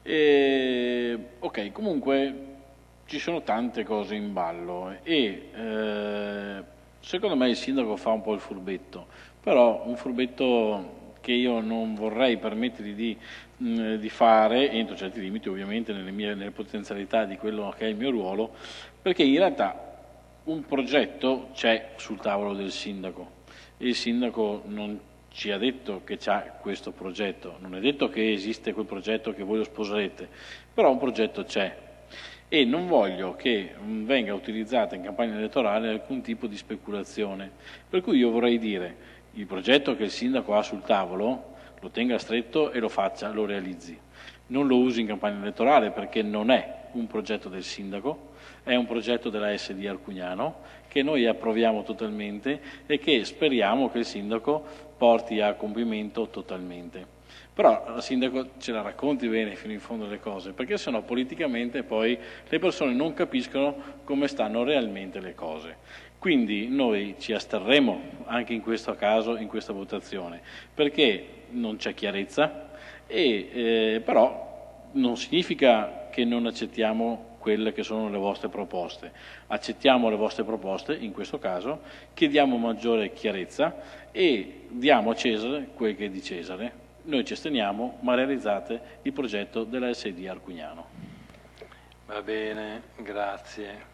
E, ok, comunque ci sono tante cose in ballo e eh, secondo me il sindaco fa un po' il furbetto, però un furbetto che io non vorrei permettergli di, mh, di fare, entro certi limiti ovviamente nelle, mie, nelle potenzialità di quello che è il mio ruolo, perché in realtà un progetto c'è sul tavolo del sindaco e il sindaco non ci ha detto che c'ha questo progetto, non è detto che esiste quel progetto che voi lo sposerete, però un progetto c'è. E non voglio che venga utilizzata in campagna elettorale alcun tipo di speculazione. Per cui io vorrei dire, il progetto che il sindaco ha sul tavolo lo tenga stretto e lo faccia, lo realizzi. Non lo usi in campagna elettorale perché non è un progetto del sindaco, è un progetto della S D Arcugnano che noi approviamo totalmente e che speriamo che il sindaco porti a compimento totalmente. Però il sindaco ce la racconti bene fino in fondo le cose, perché sennò politicamente poi le persone non capiscono come stanno realmente le cose. Quindi noi ci asterremo anche in questo caso, in questa votazione, perché non c'è chiarezza, e, eh, però non significa che non accettiamo quelle che sono le vostre proposte. Accettiamo le vostre proposte, in questo caso, chiediamo maggiore chiarezza e diamo a Cesare quel che è di Cesare. Noi ci asteniamo, ma realizzate il progetto della S D Arcugnano. Va bene, grazie.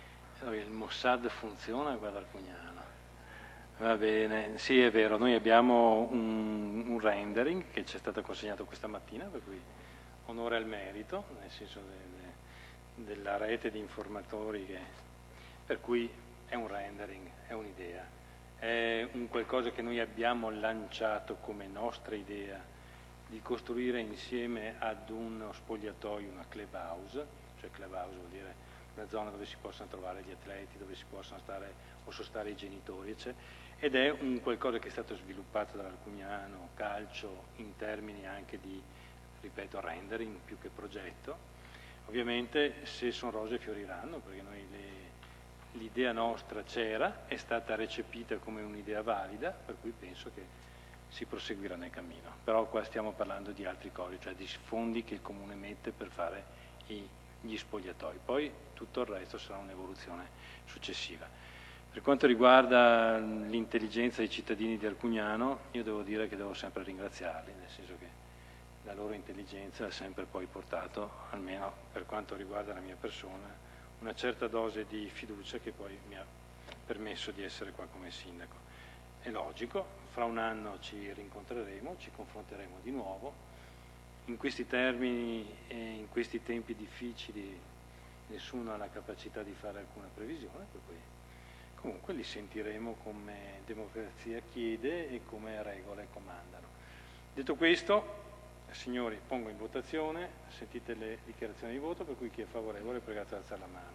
Il Mossad funziona qua ad Arcugnano. Va bene, sì è vero, noi abbiamo un, un rendering che ci è stato consegnato questa mattina, per cui onore al merito, nel senso de, de, della rete di informatori, che, per cui è un rendering, è un'idea. È un qualcosa che noi abbiamo lanciato come nostra idea di costruire insieme ad uno spogliatoio una clubhouse, cioè clubhouse vuol dire una zona dove si possano trovare gli atleti, dove si possano stare o sostare i genitori, eccetera. Ed è un qualcosa che è stato sviluppato dall'Arcugnano Calcio in termini anche di, ripeto, rendering più che progetto. Ovviamente se sono rose fioriranno, perché noi le l'idea nostra c'era, è stata recepita come un'idea valida, per cui penso che si proseguirà nel cammino. Però qua stiamo parlando di altri cose, cioè di fondi che il Comune mette per fare i, gli spogliatoi. Poi tutto il resto sarà un'evoluzione successiva. Per quanto riguarda l'intelligenza dei cittadini di Arcugnano, io devo dire che devo sempre ringraziarli, nel senso che la loro intelligenza ha sempre poi portato, almeno per quanto riguarda la mia persona, una certa dose di fiducia che poi mi ha permesso di essere qua come sindaco. È logico, fra un anno ci rincontreremo, ci confronteremo di nuovo. In questi termini e in questi tempi difficili nessuno ha la capacità di fare alcuna previsione, per cui comunque li sentiremo come democrazia chiede e come regole comandano. Detto questo, signori, pongo in votazione, sentite le dichiarazioni di voto, per cui chi è favorevole è pregato ad alzare la mano.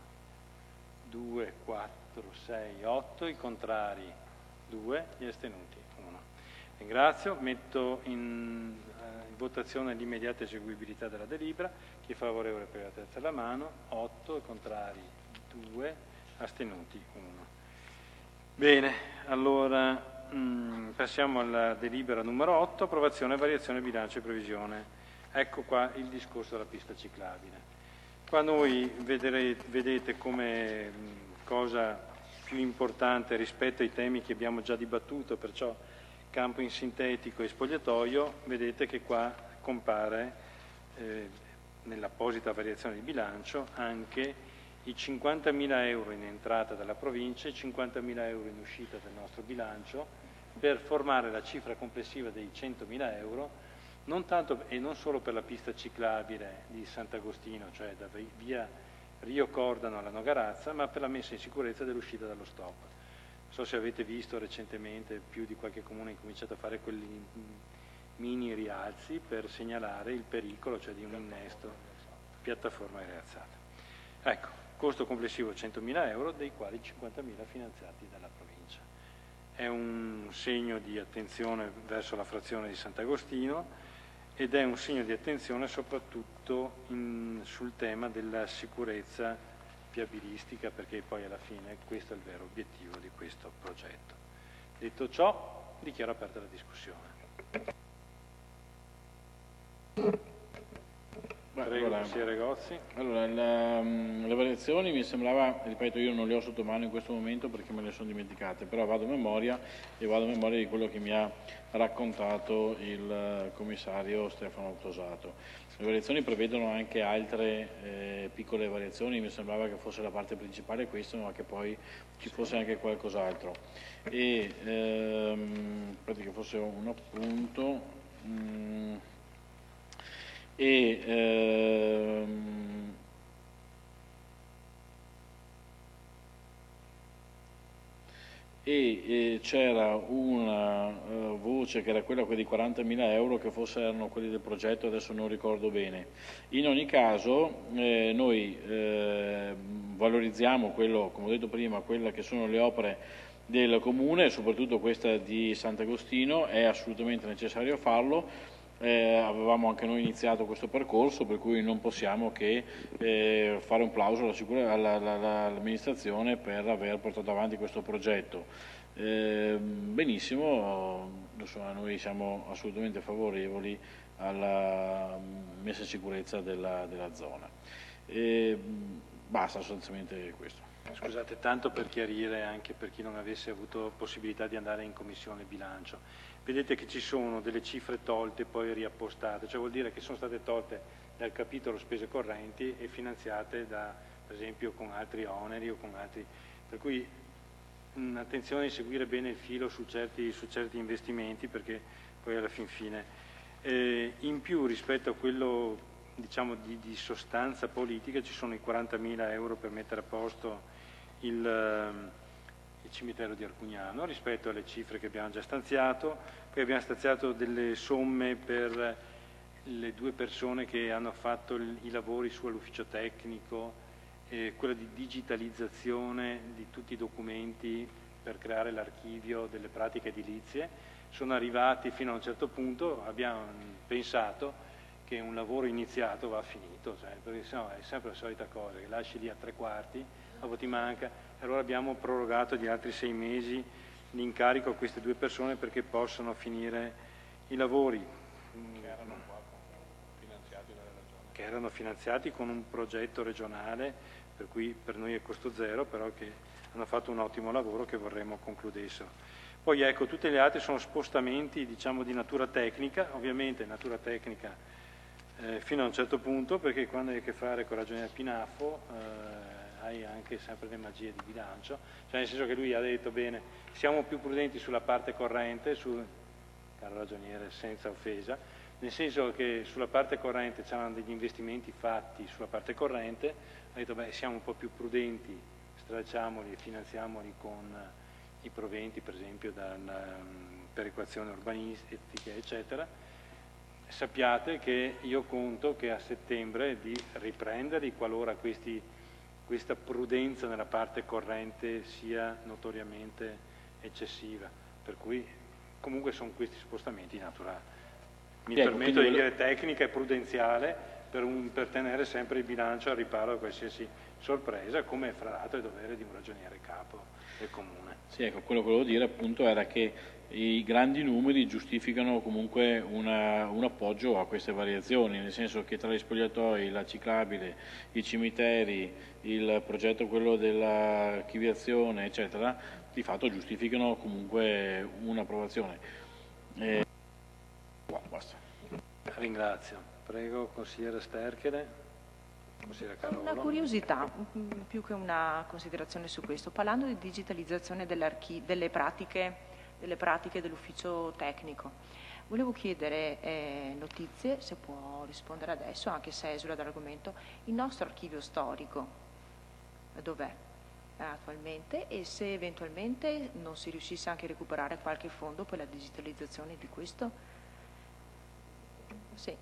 due, quattro, sei, otto, i contrari due, gli astenuti uno. Ringrazio, metto in, eh, in votazione l'immediata eseguibilità della delibera, chi è favorevole è pregato ad alzare la mano, otto, i contrari due, astenuti uno. Bene, allora Mm, passiamo alla delibera numero otto, approvazione e variazione bilancio e previsione. Ecco qua il discorso della pista ciclabile. Qua noi vedrete, vedete come mh, cosa più importante rispetto ai temi che abbiamo già dibattuto, perciò campo in sintetico e spogliatoio, vedete che qua compare eh, nell'apposita variazione di bilancio anche i cinquantamila euro in entrata dalla provincia e i cinquantamila euro in uscita del nostro bilancio, per formare la cifra complessiva dei centomila euro, non tanto e non solo per la pista ciclabile di Sant'Agostino, cioè da via Rio Cordano alla Nogarazza, ma per la messa in sicurezza dell'uscita dallo stop. Non so se avete visto recentemente, più di qualche comune ha incominciato a fare quelli mini rialzi per segnalare il pericolo, cioè di un innesto piattaforma rialzata. Ecco, costo complessivo centomila euro, dei quali cinquantamila finanziati dalla provincia. È un segno di attenzione verso la frazione di Sant'Agostino ed è un segno di attenzione soprattutto in, sul tema della sicurezza viabilistica, perché poi alla fine questo è il vero obiettivo di questo progetto. Detto ciò, dichiaro aperta la discussione. Prego, allora, consigliere Gozzi. Allora, la, le variazioni mi sembrava, ripeto, io non le ho sotto mano in questo momento perché me le sono dimenticate, però vado a memoria e vado a memoria di quello che mi ha raccontato il commissario Stefano Tosato. Le variazioni prevedono anche altre eh, piccole variazioni, mi sembrava che fosse la parte principale questa, ma che poi ci fosse anche qualcos'altro. E ehm, che fosse un appunto. Mh, e ehm, e, e c'era una uh, voce che era quella di quarantamila euro, che forse erano quelli del progetto, adesso non ricordo bene. In ogni caso eh, noi eh, valorizziamo quello, come ho detto prima, quelle che sono le opere del Comune, soprattutto questa di Sant'Agostino, è assolutamente necessario farlo. Eh, avevamo anche noi iniziato questo percorso, per cui non possiamo che eh, fare un plauso all'amministrazione per aver portato avanti questo progetto. Eh, benissimo, insomma, noi siamo assolutamente favorevoli alla messa in sicurezza della, della zona. Eh, basta, sostanzialmente questo. Scusate, tanto per chiarire anche per chi non avesse avuto possibilità di andare in commissione bilancio, vedete che ci sono delle cifre tolte e poi riappostate, cioè vuol dire che sono state tolte dal capitolo spese correnti e finanziate da, per esempio, con altri oneri o con altri, per cui mh, attenzione a seguire bene il filo su certi, su certi investimenti, perché poi alla fin fine eh, in più rispetto a quello, diciamo, di, di sostanza politica ci sono i quarantamila euro per mettere a posto il, il cimitero di Arcugnano rispetto alle cifre che abbiamo già stanziato. Poi abbiamo stanziato delle somme per le due persone che hanno fatto il, i lavori su all'ufficio tecnico, eh, quella di digitalizzazione di tutti i documenti per creare l'archivio delle pratiche edilizie. Sono arrivati fino a un certo punto, abbiamo pensato che un lavoro iniziato va finito, cioè, perché sennò è sempre la solita cosa, che lasci lì a tre quarti, dopo ti manca. Allora abbiamo prorogato di altri sei mesi l'incarico a queste due persone perché possano finire i lavori che erano, qua, finanziati dalle regioni. che erano finanziati con un progetto regionale, per cui per noi è costo zero, però che hanno fatto un ottimo lavoro che vorremmo concludessero. Poi ecco, tutte le altre sono spostamenti, diciamo, di natura tecnica, ovviamente natura tecnica eh, fino a un certo punto, perché quando hai a che fare con ragioniere Pinafo eh, hai anche sempre le magie di bilancio, cioè nel senso che lui ha detto bene, siamo più prudenti sulla parte corrente, su, caro ragioniere, senza offesa, nel senso che sulla parte corrente c'erano degli investimenti fatti sulla parte corrente, ha detto beh, siamo un po' più prudenti, stralciamoli e finanziamoli con i proventi, per esempio da perequazione urbanistica, eccetera. Sappiate che io conto che a settembre di riprenderli qualora questi, questa prudenza nella parte corrente sia notoriamente eccessiva, per cui comunque sono questi spostamenti naturali. Mi ecco, permetto di volevo... dire tecnica e prudenziale per, un, per tenere sempre il bilancio al riparo da qualsiasi sorpresa, come fra l'altro è dovere di un ragioniere capo del Comune. Sì, ecco, quello che volevo dire appunto era che i grandi numeri giustificano comunque una, un appoggio a queste variazioni, nel senso che tra gli spogliatoi, la ciclabile, i cimiteri, il progetto quello dell'archiviazione, eccetera, di fatto giustificano comunque un'approvazione. Eh, basta. Ringrazio. Prego, consigliere Sterchele. Una curiosità, più che una considerazione su questo, parlando di digitalizzazione delle pratiche, delle pratiche dell'ufficio tecnico, volevo chiedere eh, notizie, se può rispondere adesso, anche se esula dall'argomento, il nostro archivio storico, dov'è attualmente e se eventualmente non si riuscisse anche a recuperare qualche fondo per la digitalizzazione di questo? Sì.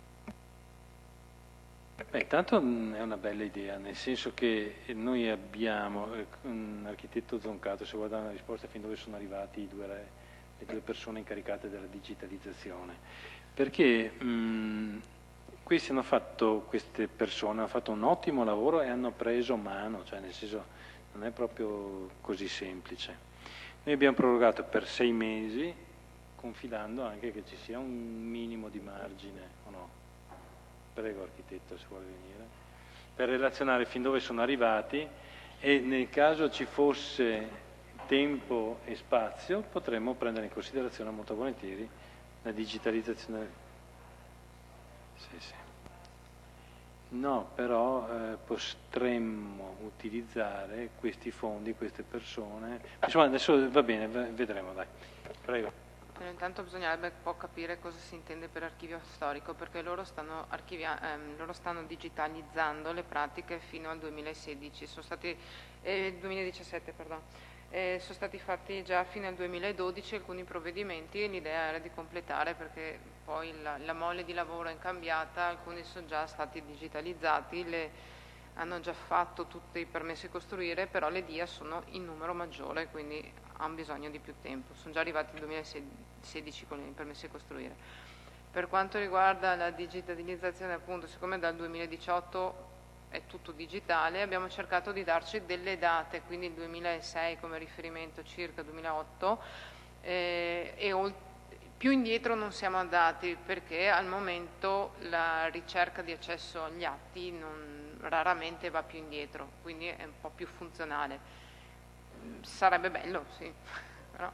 Beh, intanto è una bella idea, nel senso che noi abbiamo, un architetto Zoncato, se vuoi dare una risposta fin dove sono arrivati i due, le due persone incaricate della digitalizzazione, perché mh, questi hanno fatto, queste persone hanno fatto un ottimo lavoro e hanno preso mano, cioè nel senso non è proprio così semplice. Noi abbiamo prorogato per sei mesi, confidando anche che ci sia un minimo di margine, o no? Prego architetto se vuole venire, per relazionare fin dove sono arrivati e nel caso ci fosse tempo e spazio potremmo prendere in considerazione molto volentieri la digitalizzazione. Sì, sì. No, però eh, potremmo utilizzare questi fondi, queste persone. Insomma, adesso va bene, vedremo, dai. Prego. Intanto bisognerebbe un po' capire cosa si intende per archivio storico, perché loro stanno, ehm, loro stanno digitalizzando le pratiche fino al duemilasedici, sono stati, eh, duemiladiciassette, perdono. Eh, sono stati fatti già fino al duemiladodici alcuni provvedimenti e l'idea era di completare perché poi la, la mole di lavoro è cambiata, alcuni sono già stati digitalizzati, le, hanno già fatto tutti i permessi di costruire, però le D I A sono in numero maggiore, quindi hanno bisogno di più tempo. Sono già arrivati nel duemilasedici con i permessi di costruire. Per quanto riguarda la digitalizzazione, appunto, siccome dal duemiladiciotto è tutto digitale, abbiamo cercato di darci delle date, quindi il duemilasei come riferimento circa duemilaotto, eh, e oltre più indietro non siamo andati perché al momento la ricerca di accesso agli atti non, raramente va più indietro, quindi è un po' più funzionale. Sarebbe bello, sì, però...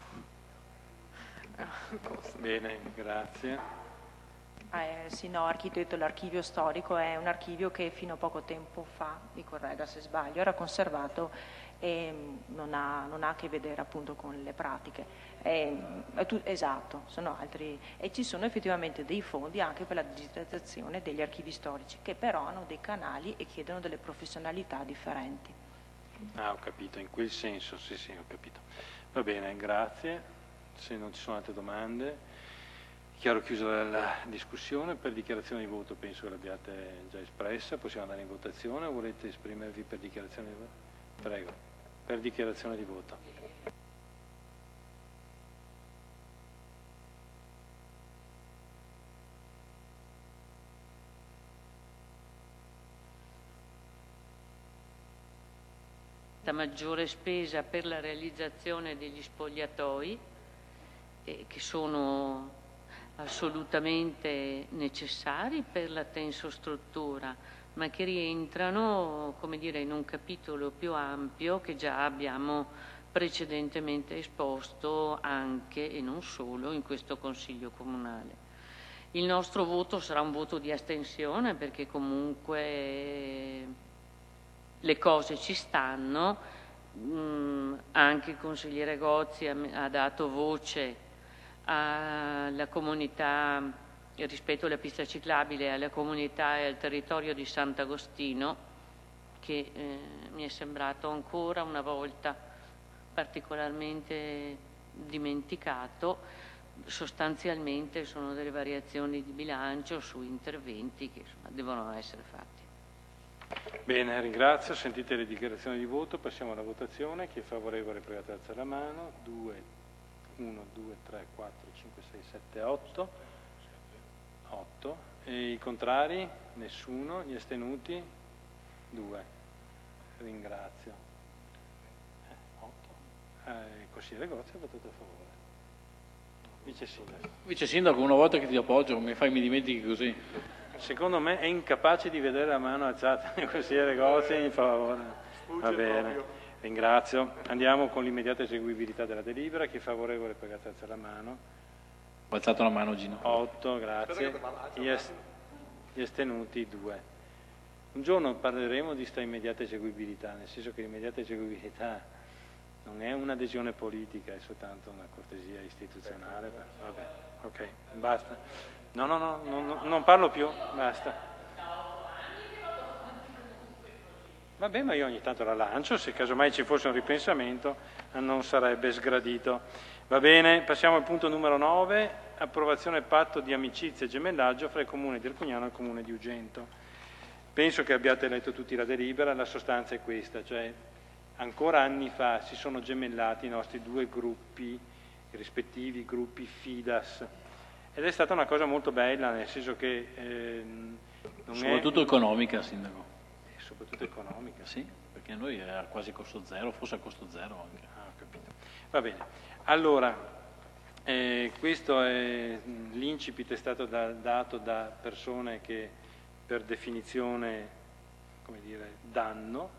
Bene, grazie. Eh, sì, no, architetto, l'archivio storico è un archivio che fino a poco tempo fa, mi corregga se sbaglio, era conservato e non ha, non ha a che vedere appunto con le pratiche. È, è tu, esatto, sono altri e ci sono effettivamente dei fondi anche per la digitalizzazione degli archivi storici che però hanno dei canali e chiedono delle professionalità differenti. Ah, ho capito, in quel senso, sì, sì, ho capito. Va bene, grazie. Se non ci sono altre domande, chiaro chiusa la, la discussione. Per dichiarazione di voto penso che l'abbiate già espressa, possiamo andare in votazione o volete esprimervi per dichiarazione di voto? Prego, per dichiarazione di voto. Maggiore spesa per la realizzazione degli spogliatoi eh, che sono assolutamente necessari per la tensostruttura, ma che rientrano, come dire, in un capitolo più ampio che già abbiamo precedentemente esposto anche e non solo in questo Consiglio Comunale. Il nostro voto sarà un voto di astensione perché comunque le cose ci stanno, mm, anche il consigliere Gozzi ha, ha dato voce alla comunità rispetto alla pista ciclabile, alla comunità e al territorio di Sant'Agostino, che eh, mi è sembrato ancora una volta particolarmente dimenticato. Sostanzialmente sono delle variazioni di bilancio su interventi che insomma, devono essere fatti. Bene, ringrazio. Sentite le dichiarazioni di voto, passiamo alla votazione. Chi è favorevole prega di alzare la mano. due, uno, due, tre, quattro, cinque, sei, sette, otto. otto. E i contrari? Nessuno. Gli astenuti? due. Ringrazio. Eh, otto. Eh, il consigliere Gozzi ha votato a favore. Vice Sindaco. Vice Sindaco, una volta che ti appoggio, mi fai mi dimentichi così. Secondo me è incapace di vedere la mano alzata del consigliere Gozzi in favore. Va bene, ringrazio. Andiamo con l'immediata eseguibilità della delibera. Chi è favorevole prega di alzare la mano. Ho alzato la mano, Gino. otto, grazie. Gli, est- gli astenuti due. Un giorno parleremo di sta immediata eseguibilità, nel senso che l'immediata eseguibilità non è un'adesione politica, è soltanto una cortesia istituzionale. Vabbè, ok, basta. No, no, no, no, no, non parlo più, basta. Vabbè, ma io ogni tanto la lancio, se casomai ci fosse un ripensamento non sarebbe sgradito. Va bene, passiamo al punto numero nove, approvazione patto di amicizia e gemellaggio fra il Comune di Arcugnano e il Comune di Ugento. Penso che abbiate letto tutti la delibera, la sostanza è questa, cioè ancora anni fa si sono gemellati i nostri due gruppi, i rispettivi gruppi FIDAS, ed è stata una cosa molto bella, nel senso che eh, non soprattutto è... economica, Sindaco. Soprattutto economica. Sì, perché noi era quasi costo zero, forse a costo zero anche. Ah, ho capito. Va bene. Allora, eh, questo è l'incipit è stato da, dato da persone che per definizione, come dire, danno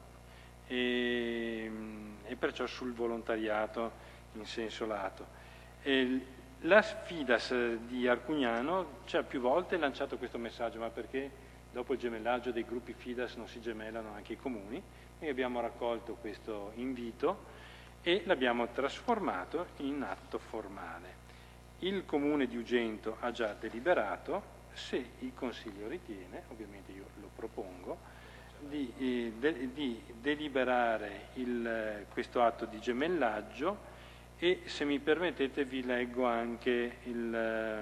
e, e perciò sul volontariato in senso lato. E la FIDAS di Arcugnano ci ha più volte lanciato questo messaggio, ma perché dopo il gemellaggio dei gruppi FIDAS non si gemellano anche i comuni. Noi abbiamo raccolto questo invito e l'abbiamo trasformato in atto formale. Il Comune di Ugento ha già deliberato, se il Consiglio ritiene, ovviamente io lo propongo, di, eh, de, di deliberare il, questo atto di gemellaggio e, se mi permettete, vi leggo anche il...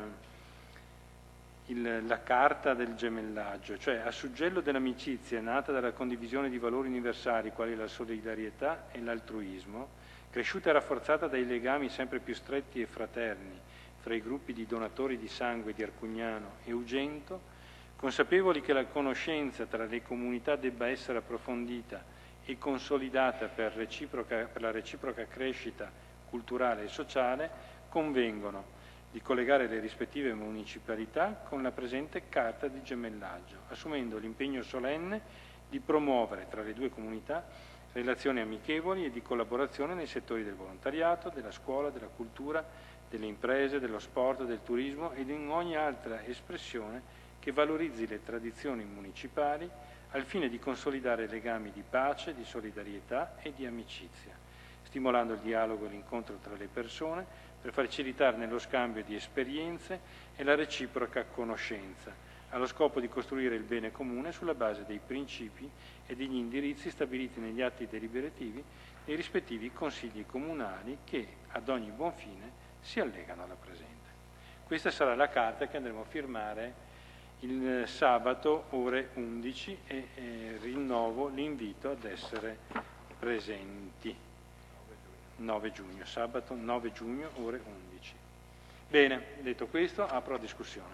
Il, la carta del gemellaggio, cioè a suggello dell'amicizia nata dalla condivisione di valori universali quali la solidarietà e l'altruismo, cresciuta e rafforzata dai legami sempre più stretti e fraterni fra i gruppi di donatori di sangue di Arcugnano e Ugento, consapevoli che la conoscenza tra le comunità debba essere approfondita e consolidata per, reciproca, per la reciproca crescita culturale e sociale, convengono di collegare le rispettive municipalità con la presente carta di gemellaggio, assumendo l'impegno solenne di promuovere tra le due comunità relazioni amichevoli e di collaborazione nei settori del volontariato, della scuola, della cultura, delle imprese, dello sport, del turismo ed in ogni altra espressione che valorizzi le tradizioni municipali al fine di consolidare legami di pace, di solidarietà e di amicizia, stimolando il dialogo e l'incontro tra le persone per facilitarne lo scambio di esperienze e la reciproca conoscenza, allo scopo di costruire il bene comune sulla base dei principi e degli indirizzi stabiliti negli atti deliberativi dei rispettivi consigli comunali che, ad ogni buon fine, si allegano alla presente. Questa sarà la carta che andremo a firmare il sabato ore undici e eh, rinnovo l'invito ad essere presenti. nove giugno, sabato nove giugno, ore undici. Bene, detto questo, apro la discussione.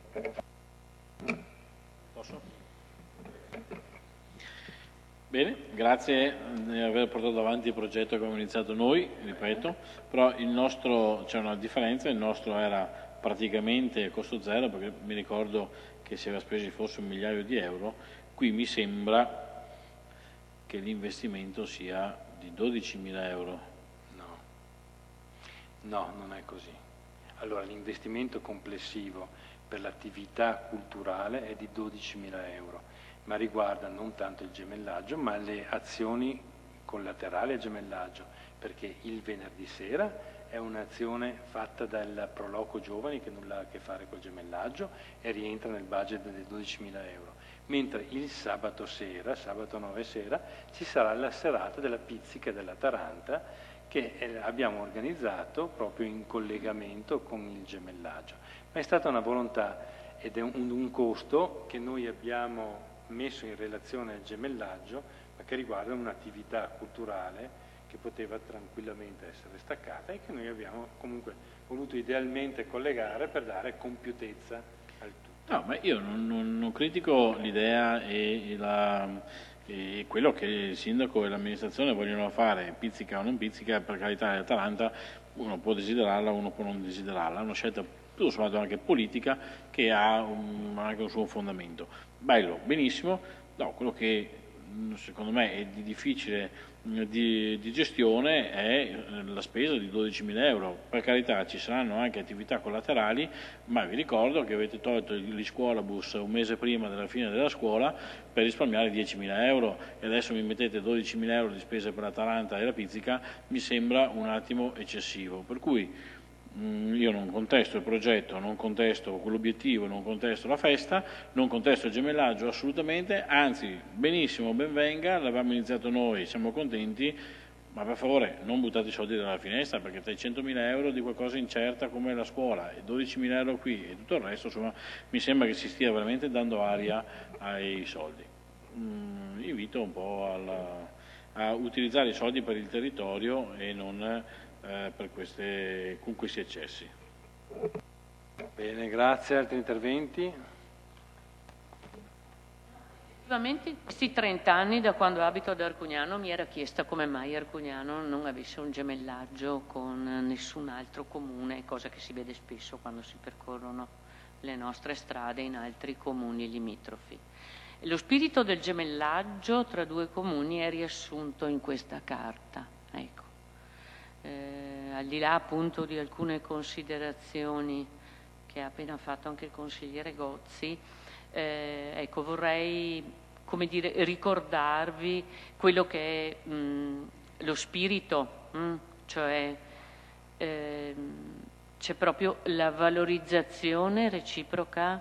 Posso? Bene, grazie di aver portato avanti il progetto che abbiamo iniziato noi, ripeto, però il nostro, c'è una differenza, il nostro era praticamente a costo zero, perché mi ricordo che si aveva speso forse un migliaio di euro, qui mi sembra che l'investimento sia di dodicimila euro. No, non è così. Allora, l'investimento complessivo per l'attività culturale è di dodicimila euro, ma riguarda non tanto il gemellaggio, ma le azioni collaterali al gemellaggio, perché il venerdì sera è un'azione fatta dal Proloco Giovani che nulla ha a che fare col gemellaggio e rientra nel budget dei dodicimila euro, mentre il sabato sera, sabato nove sera, ci sarà la serata della pizzica della Taranta che abbiamo organizzato proprio in collegamento con il gemellaggio. Ma è stata una volontà ed è un, un costo che noi abbiamo messo in relazione al gemellaggio, ma che riguarda un'attività culturale che poteva tranquillamente essere staccata e che noi abbiamo comunque voluto idealmente collegare per dare compiutezza al tutto. No, ma io non, non, non critico l'idea e la... E quello che il sindaco e l'amministrazione vogliono fare, pizzica o non pizzica, per carità l'Atalanta, uno può desiderarla, uno può non desiderarla, è una scelta tutto sommato anche politica che ha un, anche un suo fondamento. Bello, benissimo, no, quello che secondo me è di difficile di, di gestione è la spesa di dodicimila euro. Per carità ci saranno anche attività collaterali, ma vi ricordo che avete tolto gli scuolabus un mese prima della fine della scuola per risparmiare diecimila euro e adesso mi mettete dodicimila euro di spese per l'Atalanta e la pizzica, mi sembra un attimo eccessivo. Per cui Io non contesto il progetto, non contesto l'obiettivo, non contesto la festa, non contesto il gemellaggio assolutamente, anzi benissimo, ben venga, l'abbiamo iniziato noi, siamo contenti, ma per favore non buttate i soldi dalla finestra, perché tra i centomila euro di qualcosa incerta come la scuola e dodicimila euro qui e tutto il resto, insomma, mi sembra che si stia veramente dando aria ai soldi. Mm, invito un po' alla, a utilizzare i soldi per il territorio e non Eh, per queste, con questi eccessi. Bene, grazie. Altri interventi? Effettivamente in questi trent'anni da quando abito ad Arcugnano mi era chiesta come mai Arcugnano non avesse un gemellaggio con nessun altro comune, cosa che si vede spesso quando si percorrono le nostre strade in altri comuni limitrofi. Lo spirito del gemellaggio tra due comuni è riassunto in questa carta. Ecco. Eh, al di là appunto di alcune considerazioni che ha appena fatto anche il consigliere Gozzi, eh, ecco, vorrei, come dire, ricordarvi quello che è mh, lo spirito, mh, cioè eh, c'è proprio la valorizzazione reciproca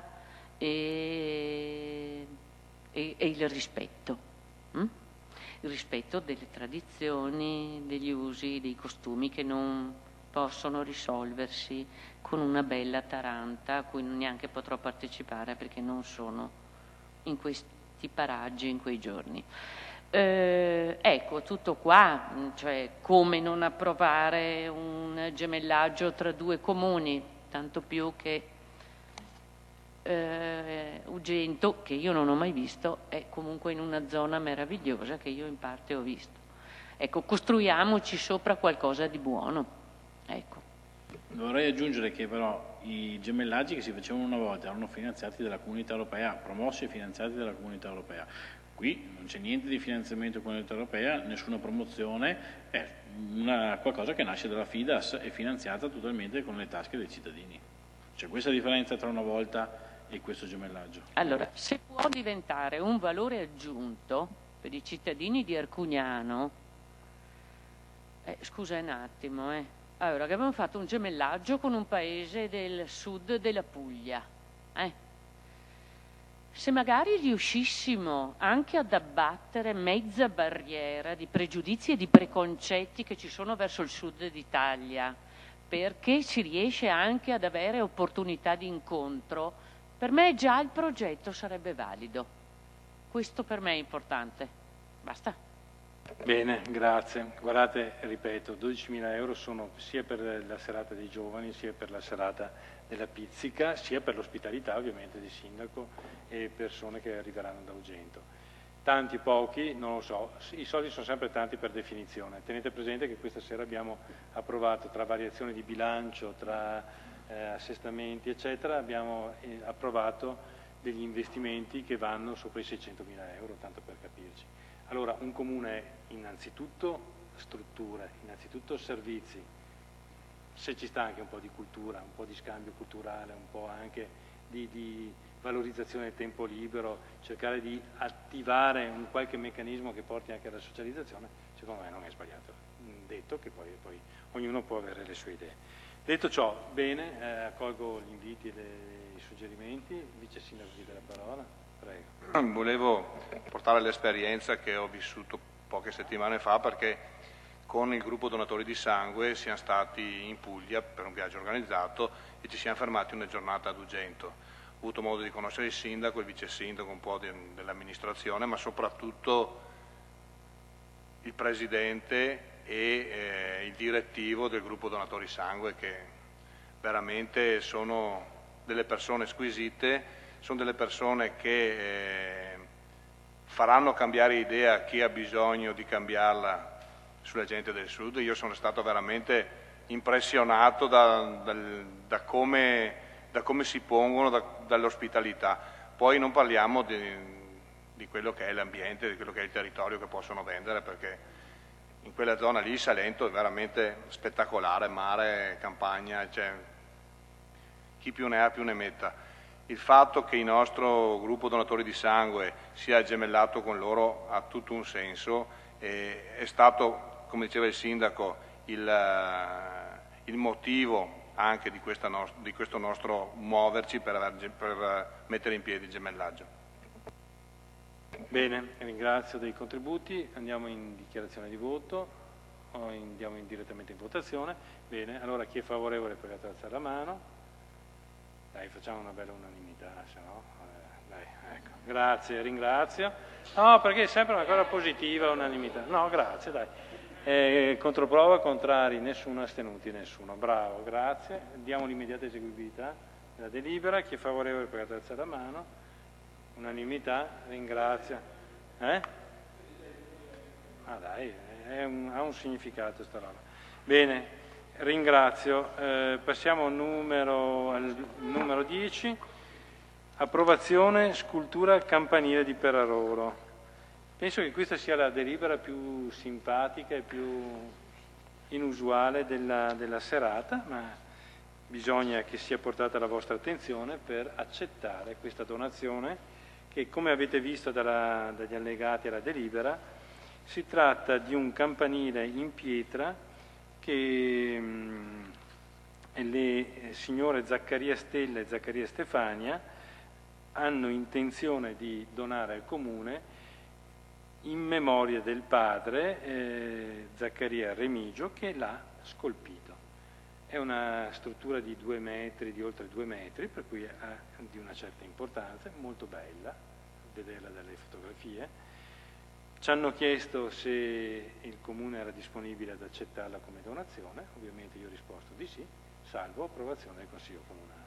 e, e, e il rispetto. Mh? Il rispetto delle tradizioni, degli usi, dei costumi che non possono risolversi con una bella taranta a cui neanche potrò partecipare perché non sono in questi paraggi in quei giorni. Eh, ecco, tutto qua, cioè come non approvare un gemellaggio tra due comuni, tanto più che Uh, Ugento, che io non ho mai visto, è comunque in una zona meravigliosa che io in parte ho visto. Ecco, costruiamoci sopra qualcosa di buono. Ecco. Vorrei aggiungere che però i gemellaggi che si facevano una volta erano finanziati dalla Comunità Europea, promossi e finanziati dalla Comunità Europea. Qui non c'è niente di finanziamento con l'Unione Europea, nessuna promozione, è una, qualcosa che nasce dalla FIDAS e finanziata totalmente con le tasche dei cittadini. C'è questa differenza tra una volta e questo gemellaggio. Allora, se può diventare un valore aggiunto per i cittadini di Arcugnano, eh, scusa un attimo, eh. Allora, che abbiamo fatto un gemellaggio con un paese del sud della Puglia, eh. Se magari riuscissimo anche ad abbattere mezza barriera di pregiudizi e di preconcetti che ci sono verso il sud d'Italia, perché si riesce anche ad avere opportunità di incontro, per me già il progetto sarebbe valido. Questo per me è importante. Basta. Bene, grazie. Guardate, ripeto, dodicimila euro sono sia per la serata dei giovani, sia per la serata della pizzica, sia per l'ospitalità ovviamente di sindaco e persone che arriveranno da Ugento. Tanti, pochi, non lo so, i soldi sono sempre tanti per definizione. Tenete presente che questa sera abbiamo approvato, tra variazioni di bilancio, tra eh, assestamenti eccetera, abbiamo eh, approvato degli investimenti che vanno sopra i seicentomila euro, tanto per capirci. Allora un comune innanzitutto strutture, innanzitutto servizi, se ci sta anche un po' di cultura, un po' di scambio culturale, un po' anche di, di valorizzazione del tempo libero, cercare di attivare un qualche meccanismo che porti anche alla socializzazione, secondo me non è sbagliato. Detto che poi, poi ognuno può avere le sue idee. Detto ciò, bene, eh, accolgo gli inviti e le, i suggerimenti. Vice Sindaco di della parola, prego. Volevo portare l'esperienza che ho vissuto poche settimane fa, perché con il gruppo donatori di sangue siamo stati in Puglia per un viaggio organizzato e ci siamo fermati una giornata ad Ugento. Ho avuto modo di conoscere il sindaco, il vice sindaco, un po' dell'amministrazione, ma soprattutto il presidente e eh, il direttivo del gruppo donatori sangue, che veramente sono delle persone squisite, sono delle persone che eh, faranno cambiare idea a chi ha bisogno di cambiarla sulla gente del sud. Io sono stato veramente impressionato da, da, da, come, da come si pongono, da, dall'ospitalità. Poi non parliamo di, di quello che è l'ambiente, di quello che è il territorio che possono vendere, perché in quella zona lì il Salento è veramente spettacolare, mare, campagna, cioè, chi più ne ha più ne metta. Il fatto che il nostro gruppo donatori di sangue sia gemellato con loro ha tutto un senso, e è stato, come diceva il sindaco, il, il motivo anche di, questa no- di questo nostro muoverci per, aver, per mettere in piedi il gemellaggio. Bene, ringrazio dei contributi, andiamo in dichiarazione di voto, o andiamo in, direttamente in votazione. Bene, allora chi è favorevole prega alzare la mano. Dai, facciamo una bella unanimità, se no... Eh, dai, ecco. Grazie, ringrazio. No, perché è sempre una cosa positiva, unanimità. No, grazie, dai. Eh, controprova, contrari, nessuno, astenuti, nessuno. Bravo, grazie. Diamo l'immediata eseguibilità della delibera. Chi è favorevole prega alzare la mano. Unanimità, ringrazio. Eh? Ah dai, è un, ha un significato sta roba. Bene, ringrazio. Eh, passiamo al numero, al numero dieci. Approvazione scultura campanile di Peraroro. Penso che questa sia la delibera più simpatica e più inusuale della, della serata, ma bisogna che sia portata alla vostra attenzione per accettare questa donazione che, come avete visto dalla, dagli allegati alla delibera, si tratta di un campanile in pietra che mh, le signore Zaccaria Stella e Zaccaria Stefania hanno intenzione di donare al Comune in memoria del padre eh, Zaccaria Remigio, che l'ha scolpito. È una struttura di due metri, di oltre due metri, per cui ha di una certa importanza, molto bella, vederla dalle fotografie. Ci hanno chiesto se il Comune era disponibile ad accettarla come donazione, ovviamente io ho risposto di sì, salvo approvazione del Consiglio Comunale.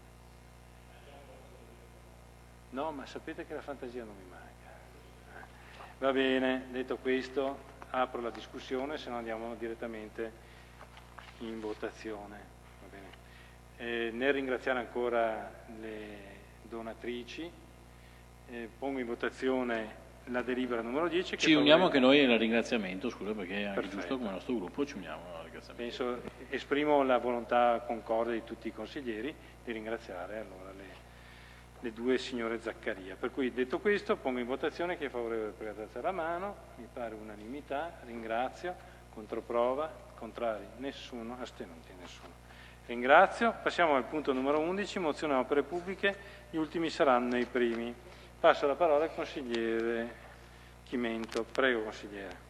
No, ma sapete che la fantasia non mi manca. Va bene, detto questo, apro la discussione, se no andiamo direttamente in votazione. Va bene. Eh, nel ringraziare ancora le donatrici, eh, pongo in votazione la delibera numero dieci. Ci uniamo anche noi al ringraziamento, scusa, perché è anche Perfetto. giusto come nostro gruppo ci uniamo al ringraziamento. Penso, esprimo la volontà concorde di tutti i consiglieri di ringraziare allora le, le due signore Zaccaria. Per cui, detto questo, pongo in votazione chi è favorevole per alzare la mano. Mi pare unanimità, ringrazio. Controprova, contrari, nessuno, astenuti, nessuno. Ringrazio. Passiamo al punto numero undici, mozione a opere pubbliche, gli ultimi saranno i primi. Passo la parola al consigliere Chimento. Prego, consigliere.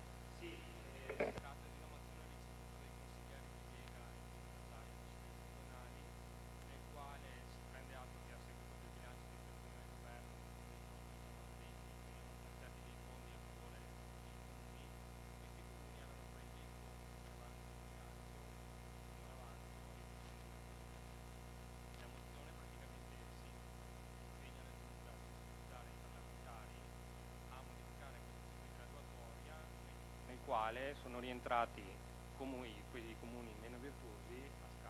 Quale sono rientrati comuni, quei comuni meno virtuosi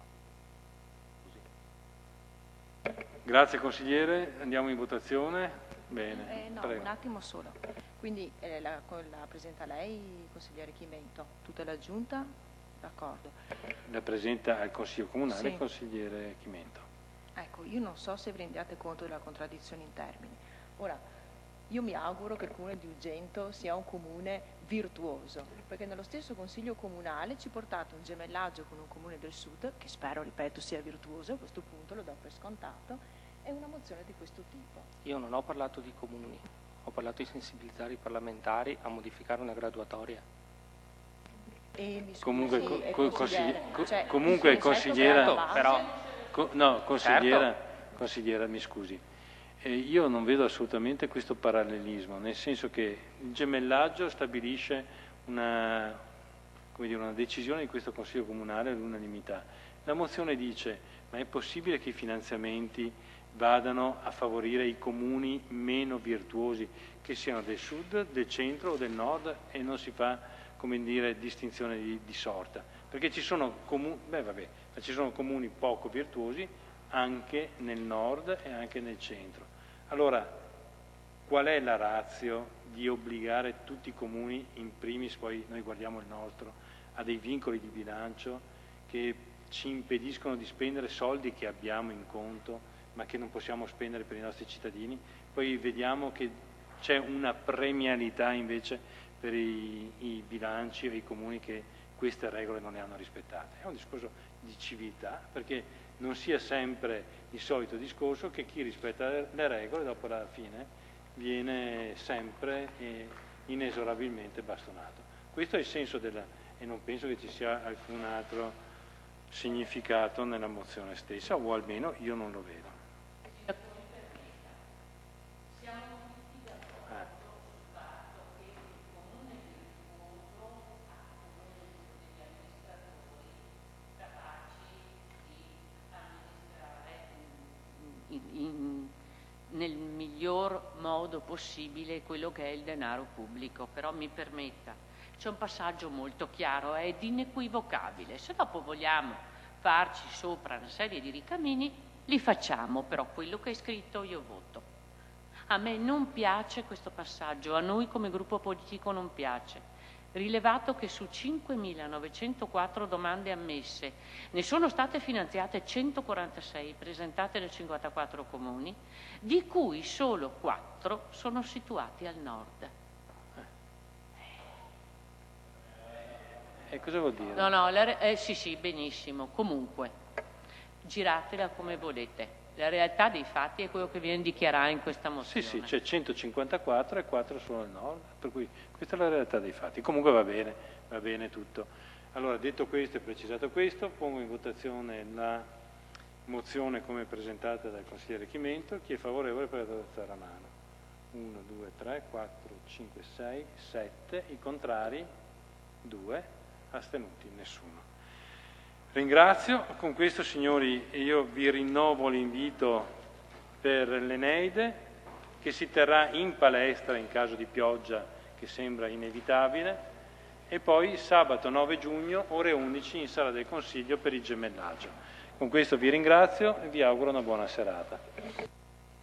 a scapito. Così. Grazie consigliere, andiamo in votazione. Bene, Eh, no, prego. un attimo solo. Quindi eh, la, la presenta lei, consigliere Chimento, tutta la giunta? D'accordo. La presenta al Consiglio Comunale Sì. il consigliere Chimento. Ecco, io non so se vi rendiate conto della contraddizione in termini. Ora, io mi auguro che il comune di Ugento sia un comune virtuoso, perché nello stesso consiglio comunale ci portate un gemellaggio con un comune del sud, che spero, ripeto, sia virtuoso, a questo punto lo do per scontato, e una mozione di questo tipo. Io non ho parlato di comuni, ho parlato di sensibilizzare i parlamentari a modificare una graduatoria. E mi scusi, Comunque, co- eh, co- consigliere, consigli- cioè, comunque, nel senso consigliera- che alla base- Però Co- no, consigliera, Certo. consigliera, mi scusi. Eh, io non vedo assolutamente questo parallelismo, nel senso che il gemellaggio stabilisce una, come dire, una decisione di questo Consiglio Comunale all'unanimità. La mozione dice: ma è possibile che i finanziamenti vadano a favorire i comuni meno virtuosi, che siano del sud, del centro o del nord, e non si fa, come dire, distinzione di, di sorta? Perché ci sono, comu- beh, vabbè, ma ci sono comuni poco virtuosi anche nel nord e anche nel centro. Allora, qual è la ratio di obbligare tutti i comuni, in primis, poi noi guardiamo il nostro, a dei vincoli di bilancio che ci impediscono di spendere soldi che abbiamo in conto ma che non possiamo spendere per i nostri cittadini? Poi vediamo che c'è una premialità invece per i, i bilanci o i comuni che queste regole non le hanno rispettate. È un discorso di civiltà, perché non sia sempre il solito discorso che chi rispetta le regole dopo alla fine viene sempre e inesorabilmente bastonato. Questo è il senso della... e non penso che ci sia alcun altro significato nella mozione stessa, o almeno io non lo vedo. In, in, nel miglior modo possibile quello che è il denaro pubblico, però mi permetta, c'è un passaggio molto chiaro ed inequivocabile. Se dopo vogliamo farci sopra una serie di ricamini, li facciamo, però quello che è scritto io voto. A me non piace questo passaggio, a noi come gruppo politico non piace. Rilevato che su cinquemilanovecentoquattro domande ammesse ne sono state finanziate centoquarantasei presentate da cinquantaquattro comuni, di cui solo quattro sono situati al nord. E cosa vuol dire? No, no, la, eh, sì, sì, benissimo. Comunque, giratela come volete. La realtà dei fatti è quello che viene dichiarato in questa mozione. Sì, sì, c'è centocinquantaquattro e quattro sono al nord, per cui questa è la realtà dei fatti. Comunque va bene, va bene tutto. Allora, detto questo e precisato questo, pongo in votazione la mozione come presentata dal consigliere Chimento. Chi è favorevole per alzare la mano? uno, due, tre, quattro, cinque, sei, sette. I contrari? due. Astenuti? Nessuno. Ringrazio. Con questo, signori, io vi rinnovo l'invito per l'Eneide, che si terrà in palestra in caso di pioggia che sembra inevitabile, e poi sabato nove giugno ore undici in Sala del Consiglio per il gemellaggio. Con questo vi ringrazio e vi auguro una buona serata.